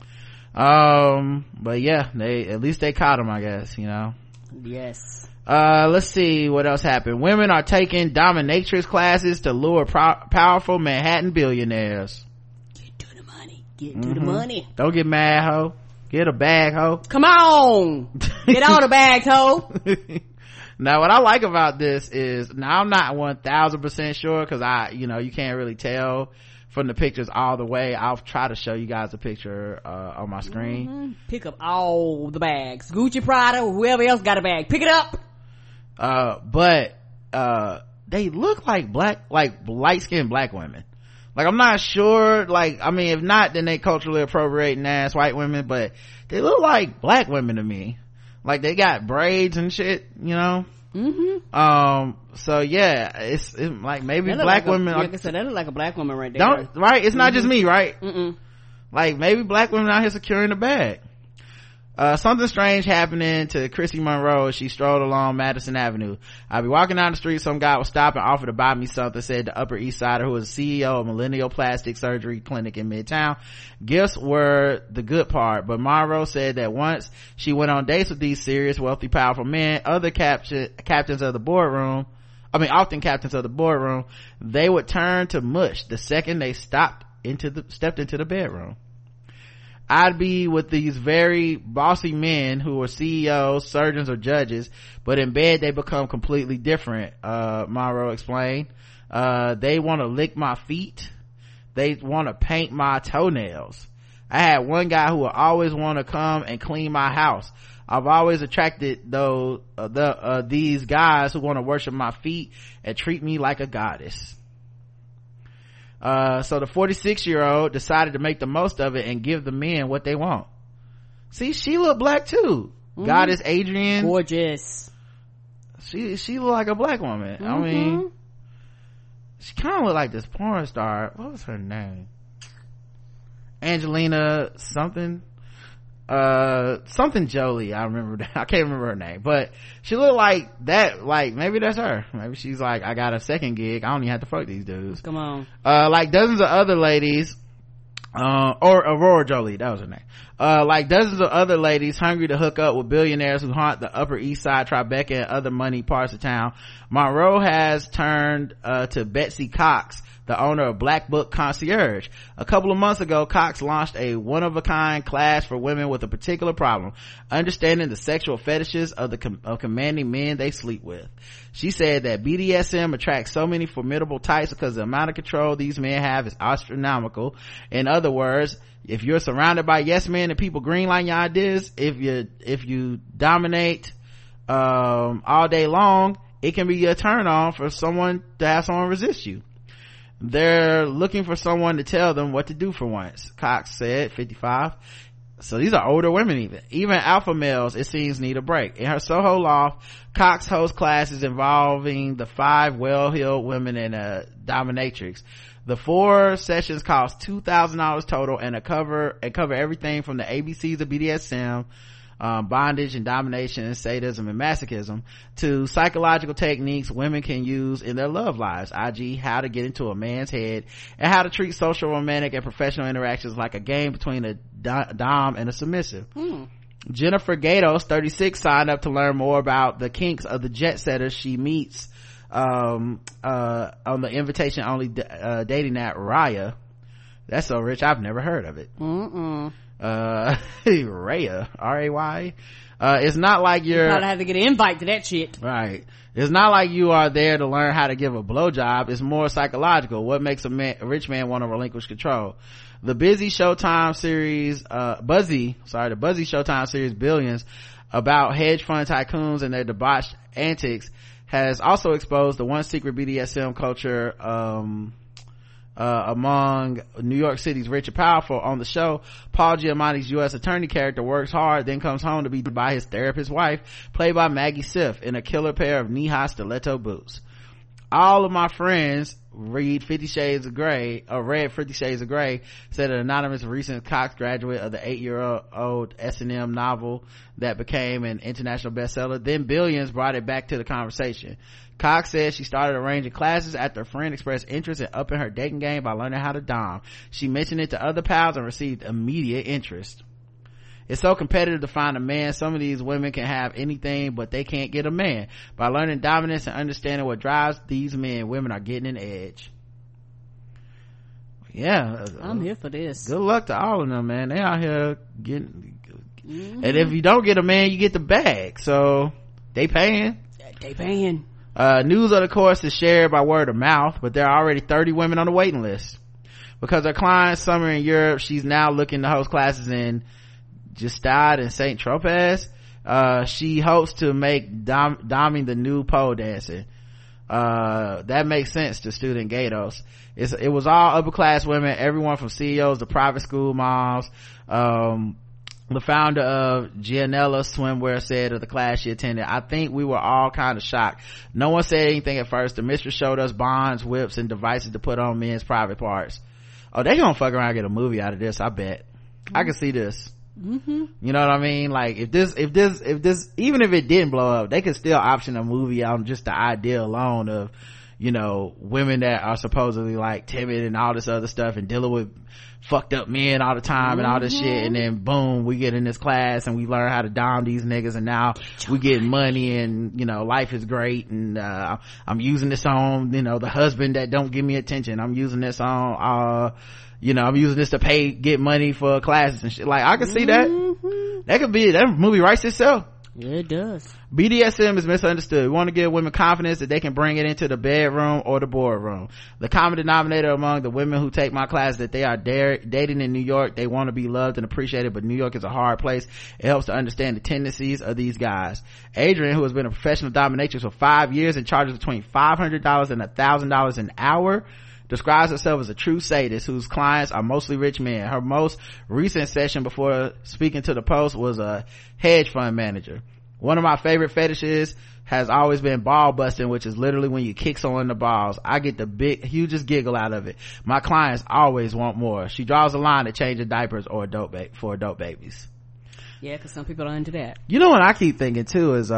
[SPEAKER 2] But yeah, at least they caught him, I guess, Yes. Let's see what else happened. Women are taking dominatrix classes to lure powerful Manhattan billionaires.
[SPEAKER 3] Get to the money. Get to the money.
[SPEAKER 2] Don't get mad, ho. Get a bag, ho.
[SPEAKER 3] Come on. Get all the bags, ho.
[SPEAKER 2] Now what I like about this is, now I'm not 1000% sure because you can't really tell from the pictures all the way. I'll try to show you guys a picture on my screen.
[SPEAKER 3] Pick up all the bags. Gucci, Prada, whoever else got a bag, pick it up.
[SPEAKER 2] But they look like light-skinned black women. Like, I'm not sure, like, I mean, if not, then they culturally appropriating ass white women, but they look like black women to me. Like, they got braids and shit, you know? So yeah, it's like maybe black women,
[SPEAKER 3] like I said, that look like a black woman right there.
[SPEAKER 2] Right? It's not just me, right? Like, maybe black women out here securing the bag. Something strange happening to Chrissy Monroe as she strolled along Madison Avenue. I'd be walking down the street, some guy would stop and offer to buy me something, said the Upper East Sider, who was CEO of Millennial Plastic Surgery Clinic in Midtown. Gifts were the good part, but Monroe said that once she went on dates with these serious, wealthy, powerful men, other captains of the boardroom, they would turn to mush the second they stepped into the bedroom. I'd be with these very bossy men who are CEOs, surgeons, or judges, but in bed they become completely different, Monroe explained. They want to lick my feet. They want to paint my toenails. I had one guy who would always want to come and clean my house. I've always attracted these guys who want to worship my feet and treat me like a goddess. So the 46-year-old decided to make the most of it and give the men what they want. See, she look black too. Goddess Adrian,
[SPEAKER 3] gorgeous.
[SPEAKER 2] She look like a black woman. I mean, she kind of look like this porn star. What was her name? Angelina something Jolie. I remember that. I can't remember her name, but she looked like that. Like, maybe that's her. Maybe she's like, I got a second gig, I don't even have to fuck these dudes.
[SPEAKER 3] Come on.
[SPEAKER 2] Like dozens of other ladies, or Aurora Jolie, that was her name. Like dozens of other ladies hungry to hook up with billionaires who haunt the Upper East Side, Tribeca, and other money parts of town. Monroe has turned to Betsy Cox, the owner of Black Book Concierge. A couple of months ago, Cox launched a one-of-a-kind class for women with a particular problem, understanding the sexual fetishes of commanding men they sleep with. She said that BDSM attracts so many formidable types because the amount of control these men have is astronomical. In other words, if you're surrounded by yes men and people greenlighting your ideas, if you dominate all day long, it can be a turn on for someone to have someone resist you. They're looking for someone to tell them what to do for once, Cox said, 55. So these are older women even alpha males, it seems, need a break. In her Soho loft, Cox hosts classes involving the 5 well-heeled women in a dominatrix. The 4 sessions cost $2,000 total and cover everything from the ABCs of BDSM, bondage and domination and sadism and masochism, to psychological techniques women can use in their love lives, e.g. how to get into a man's head and how to treat social, romantic, and professional interactions like a game between a dom and a submissive. Jennifer Gatos, 36, signed up to learn more about the kinks of the jet setters she meets on the invitation only dating app Raya. That's so rich, I've never heard of it. Raya, R-A-Y. It's not like you're
[SPEAKER 3] probably have to get an invite to that shit,
[SPEAKER 2] right? It's not like you are there to learn how to give a blowjob. It's more psychological. What makes a rich man want to relinquish control? The Buzzy Showtime series Billions, about hedge fund tycoons and their debauched antics, has also exposed the one secret BDSM culture among New York City's rich and powerful. On the show, Paul Giamatti's U.S. attorney character works hard, then comes home to be by his therapist wife, played by Maggie Siff, in a killer pair of knee-high stiletto boots. All of my friends read 50 Shades of Grey, said an anonymous recent Cox graduate of the 8-year-old S&M novel that became an international bestseller. Then Billions brought it back to the conversation. Cox says she started arranging classes after a friend expressed interest in upping her dating game by learning how to dom. She mentioned it to other pals and received immediate interest. It's so competitive to find a man. Some of these women can have anything, but they can't get a man. By learning dominance and understanding what drives these men, women are getting an edge. Yeah,
[SPEAKER 3] I'm here for this.
[SPEAKER 2] Good luck to all of them, man. They out here getting and if you don't get a man, you get the bag. So they paying. News of the course is shared by word of mouth, but there are already 30 women on the waiting list. Because her client's summer in Europe, she's now looking to host classes in Gstaad and St. Tropez. She hopes to make doming the new pole dancing. that makes sense to student Gatos. It was all upper class women, everyone from CEOs to private school moms. The founder of Gianella Swimwear said of the class she attended, I think we were all kind of shocked. No one said anything at first. The mistress showed us bonds, whips, and devices to put on men's private parts. Oh, they gonna fuck around and get a movie out of this, I bet. I can see this. You know what I mean? Like, if this even if it didn't blow up, they could still option a movie on just the idea alone of, you know, women that are supposedly like timid and all this other stuff and dealing with fucked up men all the time and all this shit, and then boom, we get in this class and we learn how to dom these niggas, and now we get money, and you know, life is great, and I'm using this on, you know, the husband that don't give me attention, I'm using this on you know, I'm using this to get money for classes and shit. Like, I can see that movie writes itself.
[SPEAKER 3] Yeah, it does.
[SPEAKER 2] BDSM is misunderstood. We want to give women confidence that they can bring it into the bedroom or the boardroom. The common denominator among the women who take my class is that they are dating in New York. They want to be loved and appreciated, but New York is a hard place. It helps to understand the tendencies of these guys. Adrian, who has been a professional dominatrix for 5 years and charges between $500 and $1,000 an hour, describes herself as a true sadist whose clients are mostly rich men. Her most recent session before speaking to the Post was a hedge fund manager. One of my favorite fetishes has always been ball busting, which is literally when you kick someone in the balls. I get the hugest giggle out of it. My clients always want more. She draws a line at changing diapers or for adult babies.
[SPEAKER 3] Yeah, because some people are into that.
[SPEAKER 2] You know what I keep thinking too is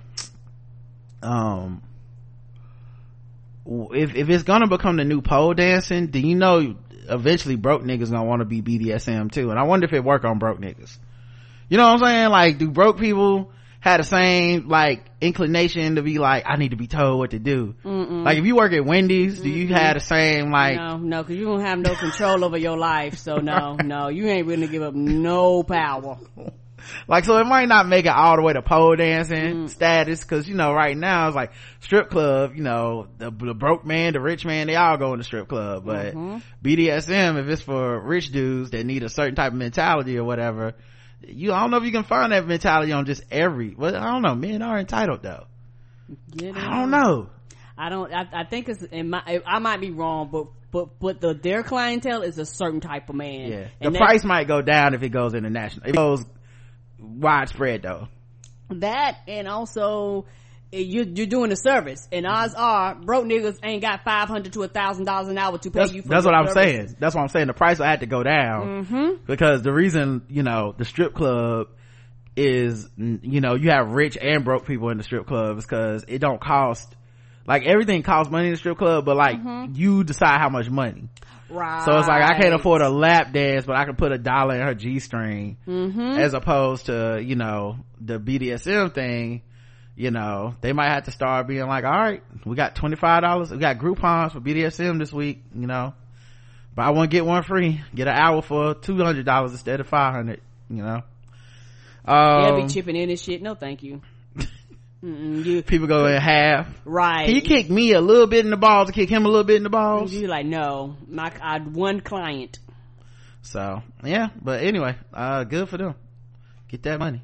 [SPEAKER 2] if it's gonna become the new pole dancing, do you know eventually broke niggas gonna want to be BDSM too? And I wonder if it work on broke niggas. You know what I'm saying? Like, do broke people have the same like inclination to be like, I need to be told what to do? Like, if you work at Wendy's, do you have the same like?
[SPEAKER 3] No, because you don't have no control over your life, so no, you ain't willing to give up no power.
[SPEAKER 2] Like, so it might not make it all the way to pole dancing status, because you know, right now it's like strip club, you know, the broke man, the rich man, they all go in the strip club, but BDSM, if it's for rich dudes that need a certain type of mentality or whatever, I don't know if you can find that mentality on just I don't know, men are entitled though. Yeah, I don't know.
[SPEAKER 3] I think I might be wrong, but their clientele is a certain type of man.
[SPEAKER 2] Yeah. And the price might go down if it goes international. If it goes widespread though.
[SPEAKER 3] That, and also you're doing a service, and odds are broke niggas ain't got $500 to $1,000 an hour to pay you for
[SPEAKER 2] that's what I'm
[SPEAKER 3] services.
[SPEAKER 2] saying. That's what I'm saying. The price will have to go down because the reason, you know, the strip club is, you know, you have rich and broke people in the strip club is because it don't cost, like, everything costs money in the strip club, but like you decide how much money. Right. So it's like, I can't afford a lap dance, but I can put $1 in her G-string, as opposed to, you know, the BDSM thing. You know, they might have to start being like, all right, we got $25, we got Groupons for BDSM this week, you know, buy one get one free, get an hour for $200 instead of $500, you know.
[SPEAKER 3] Yeah, be chipping in and shit. No thank you.
[SPEAKER 2] People go in half.
[SPEAKER 3] Right.
[SPEAKER 2] Can you kick me a little bit in the balls and kick him a little bit in the balls?
[SPEAKER 3] You like, no, I one client.
[SPEAKER 2] So yeah, but anyway, good for them. Get that money.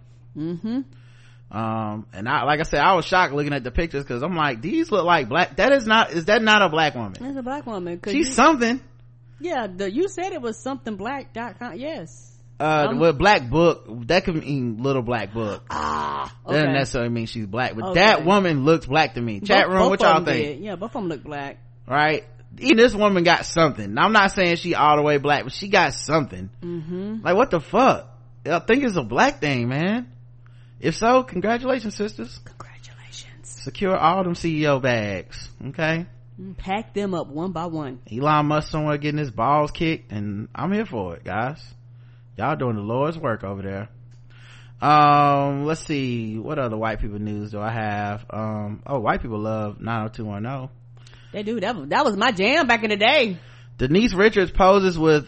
[SPEAKER 2] And like I said, I was shocked looking at the pictures because I'm like, these look like black. Is that not a black woman?
[SPEAKER 3] It's a black woman.
[SPEAKER 2] She's something.
[SPEAKER 3] Yeah, you said it was something black.com. Yes.
[SPEAKER 2] With black book, that could mean little black book.
[SPEAKER 3] Okay.
[SPEAKER 2] Doesn't necessarily mean she's black, but that woman looks black to me. Chat room, what y'all think?
[SPEAKER 3] Yeah, both of them look black.
[SPEAKER 2] Right? Even this woman got something. Now, I'm not saying she all the way black, but she got something. Like, what the fuck? I think it's a black thing, man. If so, congratulations, sisters.
[SPEAKER 3] Congratulations.
[SPEAKER 2] Secure all them CEO bags. Okay?
[SPEAKER 3] Pack them up one by one.
[SPEAKER 2] Elon Musk somewhere getting his balls kicked, and I'm here for it, guys. Y'all doing the Lord's work over there. Let's see, what other white people news do I have? White people love 90210.
[SPEAKER 3] They do. That was my jam back in the day.
[SPEAKER 2] Denise Richards poses with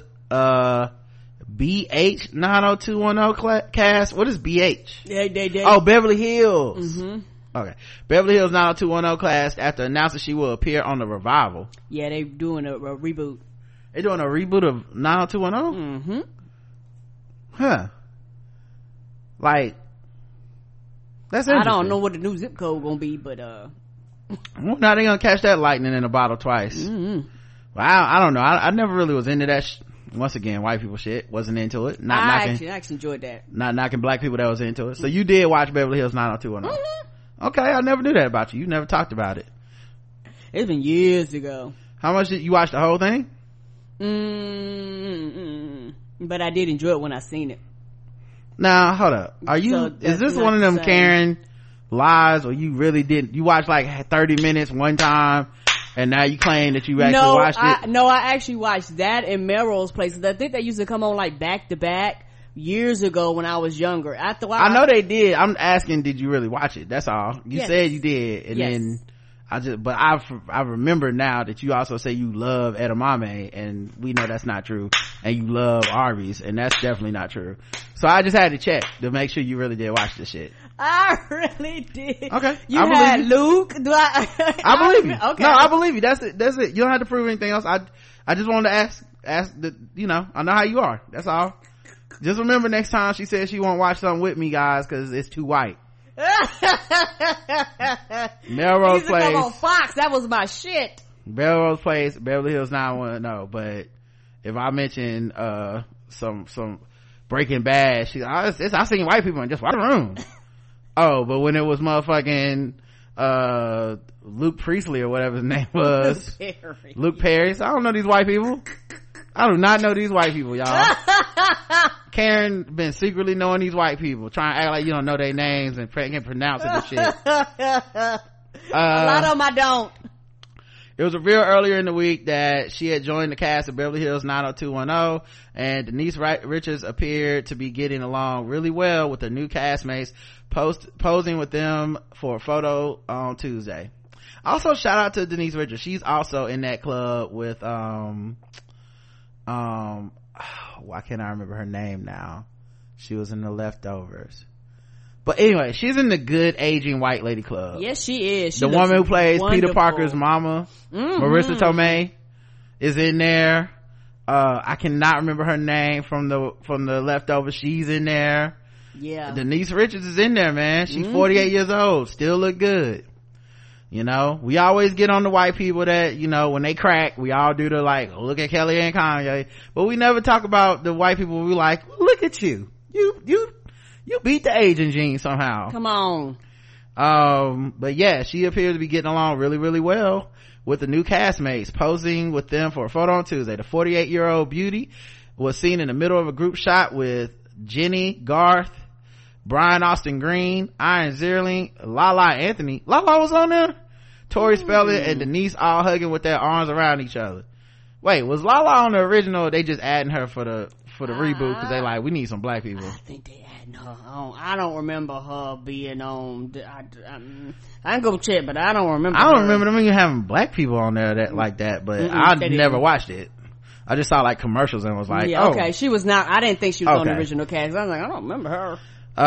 [SPEAKER 2] BH 90210 cast. What is BH?
[SPEAKER 3] They
[SPEAKER 2] oh, Beverly Hills. Okay, Beverly Hills 90210 class after announcing she will appear on the revival.
[SPEAKER 3] Yeah, they doing a reboot.
[SPEAKER 2] They doing a reboot of 90210. Huh. Like, that's interesting.
[SPEAKER 3] I don't know what the new zip code gonna be, but
[SPEAKER 2] Well, now they gonna catch that lightning in a bottle twice.
[SPEAKER 3] Mm-hmm.
[SPEAKER 2] Well, I don't know. I never really was into that. Once again, white people shit. Wasn't into it.
[SPEAKER 3] I actually enjoyed that.
[SPEAKER 2] Not knocking black people that was into it. So you did watch Beverly Hills 90210. Mm-hmm. Okay, I never knew that about you. You never talked about it.
[SPEAKER 3] It's been years ago.
[SPEAKER 2] How much did you watch the whole thing?
[SPEAKER 3] But I did enjoy it when I seen it.
[SPEAKER 2] Now, hold up. Is this one of them Karen lies, or you really didn't? You watched like 30 minutes one time, and now you claim that you actually watched it?
[SPEAKER 3] No, I actually watched that in Melrose Place. I think they used to come on like back to back years ago when I was younger. I
[SPEAKER 2] know they did. I'm asking, did you really watch it? That's all. You said you did, and then I remember now that you also say you love edamame, and we know that's not true, and you love Arby's, and that's definitely not true. So I just had to check to make sure you really did watch this shit.
[SPEAKER 3] I really did.
[SPEAKER 2] Okay.
[SPEAKER 3] You had Luke. Do
[SPEAKER 2] I believe you.
[SPEAKER 3] Okay.
[SPEAKER 2] No, I believe you. That's it. You don't have to prove anything else. I just wanted to ask the, I know how you are. That's all. Just remember next time she says she won't watch something with me, guys, cause it's too white. Melrose Place.
[SPEAKER 3] Come on Fox. That was my shit.
[SPEAKER 2] Melrose Place, Beverly Hills 90210. But if I mention, some Breaking Bad, I seen white people in just one room. Oh, but when it was motherfucking Luke Priestley or whatever his name was, Luke Perry. So I don't know these white people. I do not know these white people, y'all. Karen been secretly knowing these white people, trying to act like you don't know their names and can pronounce it and shit.
[SPEAKER 3] A lot of them I don't.
[SPEAKER 2] It was revealed earlier in the week that she had joined the cast of Beverly Hills 90210, and Denise Richards appeared to be getting along really well with her new castmates, posing with them for a photo on Tuesday. Also, shout out to Denise Richards. She's also in that club with why can't I remember her name now? She was in The Leftovers. But anyway, she's in the Good Aging White Lady Club.
[SPEAKER 3] Yes, she is.
[SPEAKER 2] The woman who plays Peter Parker's mama, Marissa Tomei, is in there. I cannot remember her name from the Leftovers. She's in there.
[SPEAKER 3] Yeah.
[SPEAKER 2] Denise Richards is in there, man. She's 48 years old. Still look good. We always get on the white people that, when they crack, we all do the look at Kelly and Kanye. But we never talk about the white people we like, look at you. You beat the aging gene somehow.
[SPEAKER 3] Come on.
[SPEAKER 2] But yeah, she appears to be getting along really, really well with the new castmates, posing with them for a photo on Tuesday. The 48-year-old beauty was seen in the middle of a group shot with Jenny, Garth, Brian Austin Green, Ian Zierling, Lala Anthony. Lala was on there? Tori Spelling and Denise all hugging with their arms around each other. Wait, was Lala on the original, or they just adding her for the reboot because they we need some black people?
[SPEAKER 3] I think they adding her on. I don't remember her being on. I can go check, but I don't remember.
[SPEAKER 2] I don't remember them even having black people on there like that, but I never watched it. I just saw commercials and was like,
[SPEAKER 3] okay, she was not. I didn't think she was on the original cast. I was like, I don't remember her.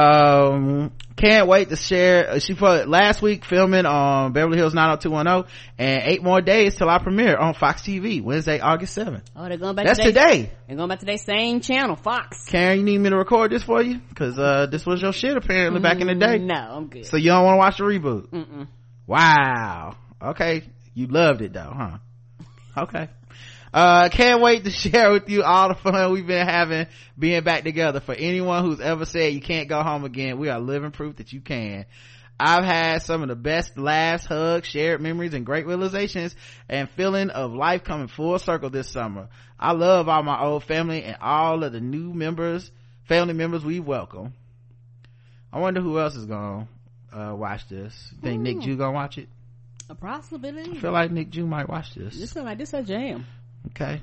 [SPEAKER 2] Can't wait to share. She put last week filming on Beverly Hills 90210, and 8 more days till I premiere on Fox TV Wednesday, August 7th.
[SPEAKER 3] Oh, they're going back.
[SPEAKER 2] That's today.
[SPEAKER 3] They're going back to their same channel, Fox.
[SPEAKER 2] Karen, you need me to record this for you? Cause this was your shit apparently back in the day.
[SPEAKER 3] No, I'm good.
[SPEAKER 2] So you don't want to watch the reboot? Wow. Okay, you loved it though, huh? Okay. Can't wait to share with you all the fun we've been having being back together. For anyone who's ever said you can't go home again, we are living proof that you can. I've had some of the best laughs, hugs, shared memories, and great realizations and feeling of life coming full circle this summer. I love all my old family and all of the new family members we welcome. I wonder who else is gonna watch this. Think Nick Jew gonna watch it?
[SPEAKER 3] A possibility.
[SPEAKER 2] I feel like Nick Jew might watch this.
[SPEAKER 3] This is like this a jam.
[SPEAKER 2] Okay.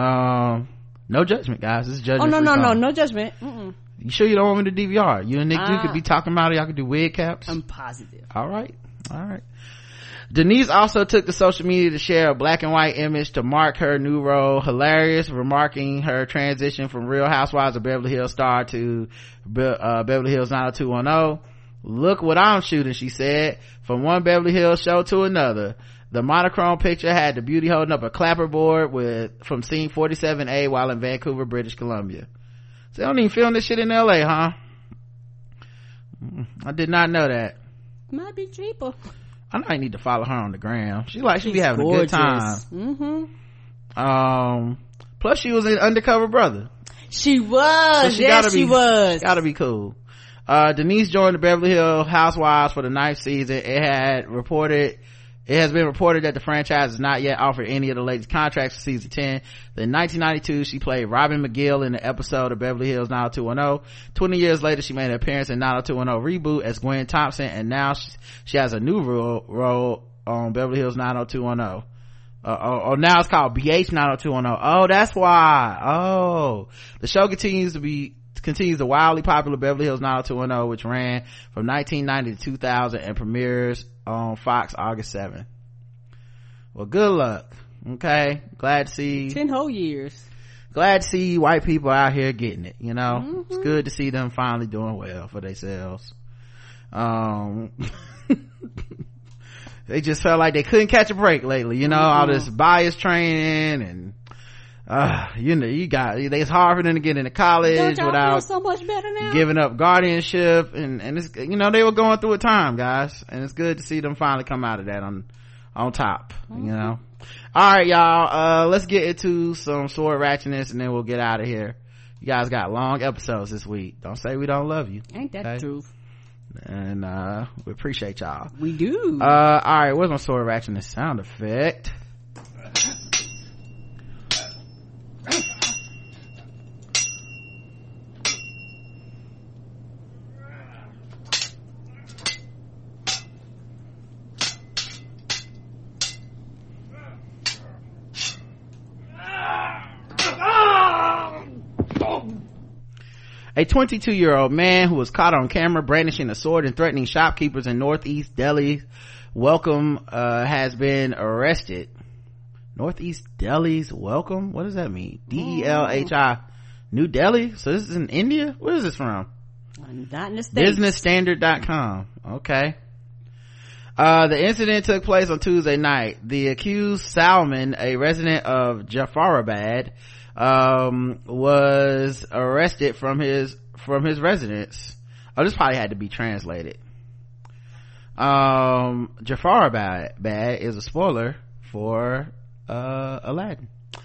[SPEAKER 2] No judgment, guys. This is judgment.
[SPEAKER 3] No judgment.
[SPEAKER 2] You sure you don't want me to DVR? You and Nick Jew could be talking about it. Y'all could do wig caps.
[SPEAKER 3] I'm positive.
[SPEAKER 2] All right. Denise also took to social media to share a black and white image to mark her new role. Hilarious, remarking her transition from Real Housewives of Beverly Hills star to Beverly Hills 90210. Look what I'm shooting, she said, from one Beverly Hills show to another. The monochrome picture had the beauty holding up a clapperboard from scene 47A while in Vancouver, British Columbia. So they don't even film this shit in LA, huh? I did not know that.
[SPEAKER 3] Might be cheaper.
[SPEAKER 2] I know I need to follow her on the gram. She be having
[SPEAKER 3] gorgeous.
[SPEAKER 2] a good time. Plus she was in Undercover Brother.
[SPEAKER 3] She was.
[SPEAKER 2] So
[SPEAKER 3] yes, she was.
[SPEAKER 2] Gotta be cool. Denise joined the Beverly Hills Housewives for the 9th season. It has been reported that the franchise has not yet offered any of the latest contracts for season 10. In 1992, she played Robin McGill in the episode of Beverly Hills 90210. 20 years later, she made an appearance in 90210 reboot as Gwen Thompson, and now she has a new role on Beverly Hills 90210. Now it's called BH 90210. Oh, that's why. Oh, the show continues the wildly popular Beverly Hills 90210, which ran from 1990 to 2000 and premieres on Fox August 7th. Well, good luck. Okay, glad to see
[SPEAKER 3] 10 whole years.
[SPEAKER 2] Glad to see white people out here getting it. It's good to see them finally doing well for themselves. They just felt like they couldn't catch a break lately, all this bias training and it's hard for them to get into college without
[SPEAKER 3] so much better now?
[SPEAKER 2] giving up guardianship and it's, they were going through a time, guys, and it's good to see them finally come out of that on top. All right, y'all, let's get into some sword ratchetness and then we'll get out of here. You guys got long episodes this week. Don't say we don't love you.
[SPEAKER 3] Ain't that the truth?
[SPEAKER 2] And we appreciate y'all.
[SPEAKER 3] We do.
[SPEAKER 2] All right, where's my sword ratchetness sound effect? A 22-year-old man who was caught on camera brandishing a sword and threatening shopkeepers in Northeast Delhi Welcome has been arrested. Northeast Delhi's Welcome? What does that mean? DELHI. New Delhi? So this is in India? Where is this from?
[SPEAKER 3] Not in the States.
[SPEAKER 2] BusinessStandard.com. Okay. The incident took place on Tuesday night. The accused, Salman, a resident of Jafarabad, was arrested from his residence. Oh, this probably had to be translated. Jafarabad is a spoiler for Aladdin.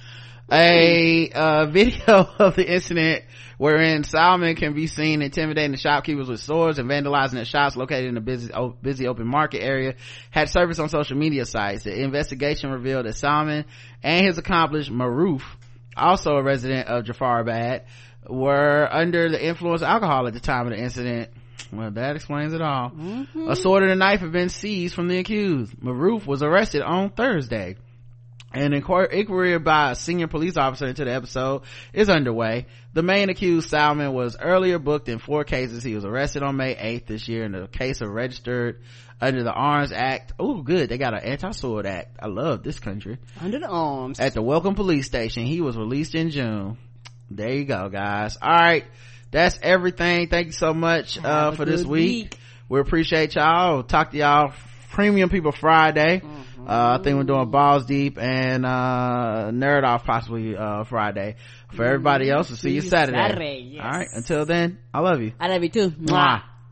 [SPEAKER 2] A video of the incident wherein Salman can be seen intimidating the shopkeepers with swords and vandalizing their shops located in a busy open market area had surfaced on social media sites. The investigation revealed that Salman and his accomplice Maroof, also a resident of Jafarabad, were under the influence of alcohol at the time of the incident. Well, that explains it all. A sword and a knife have been seized from the accused. Maroof was arrested on Thursday. An inquiry by a senior police officer into the episode is underway. The main accused, Salman, was earlier booked in 4 cases. He was arrested on May 8th this year in a case of registered under the Arms Act. Oh, good. They got an anti-sword act. I love this country.
[SPEAKER 3] Under the arms. At
[SPEAKER 2] the Welcome Police Station. He was released in June. There you go, guys. All right. That's everything. Thank you so much for this week. We appreciate y'all. We'll talk to y'all Premium People Friday. I think we're doing Balls Deep and Nerd Off possibly Friday. For everybody else, we'll see you Saturday.
[SPEAKER 3] Yes.
[SPEAKER 2] All right, until then, I love you.
[SPEAKER 3] I love you too.
[SPEAKER 2] Mwah.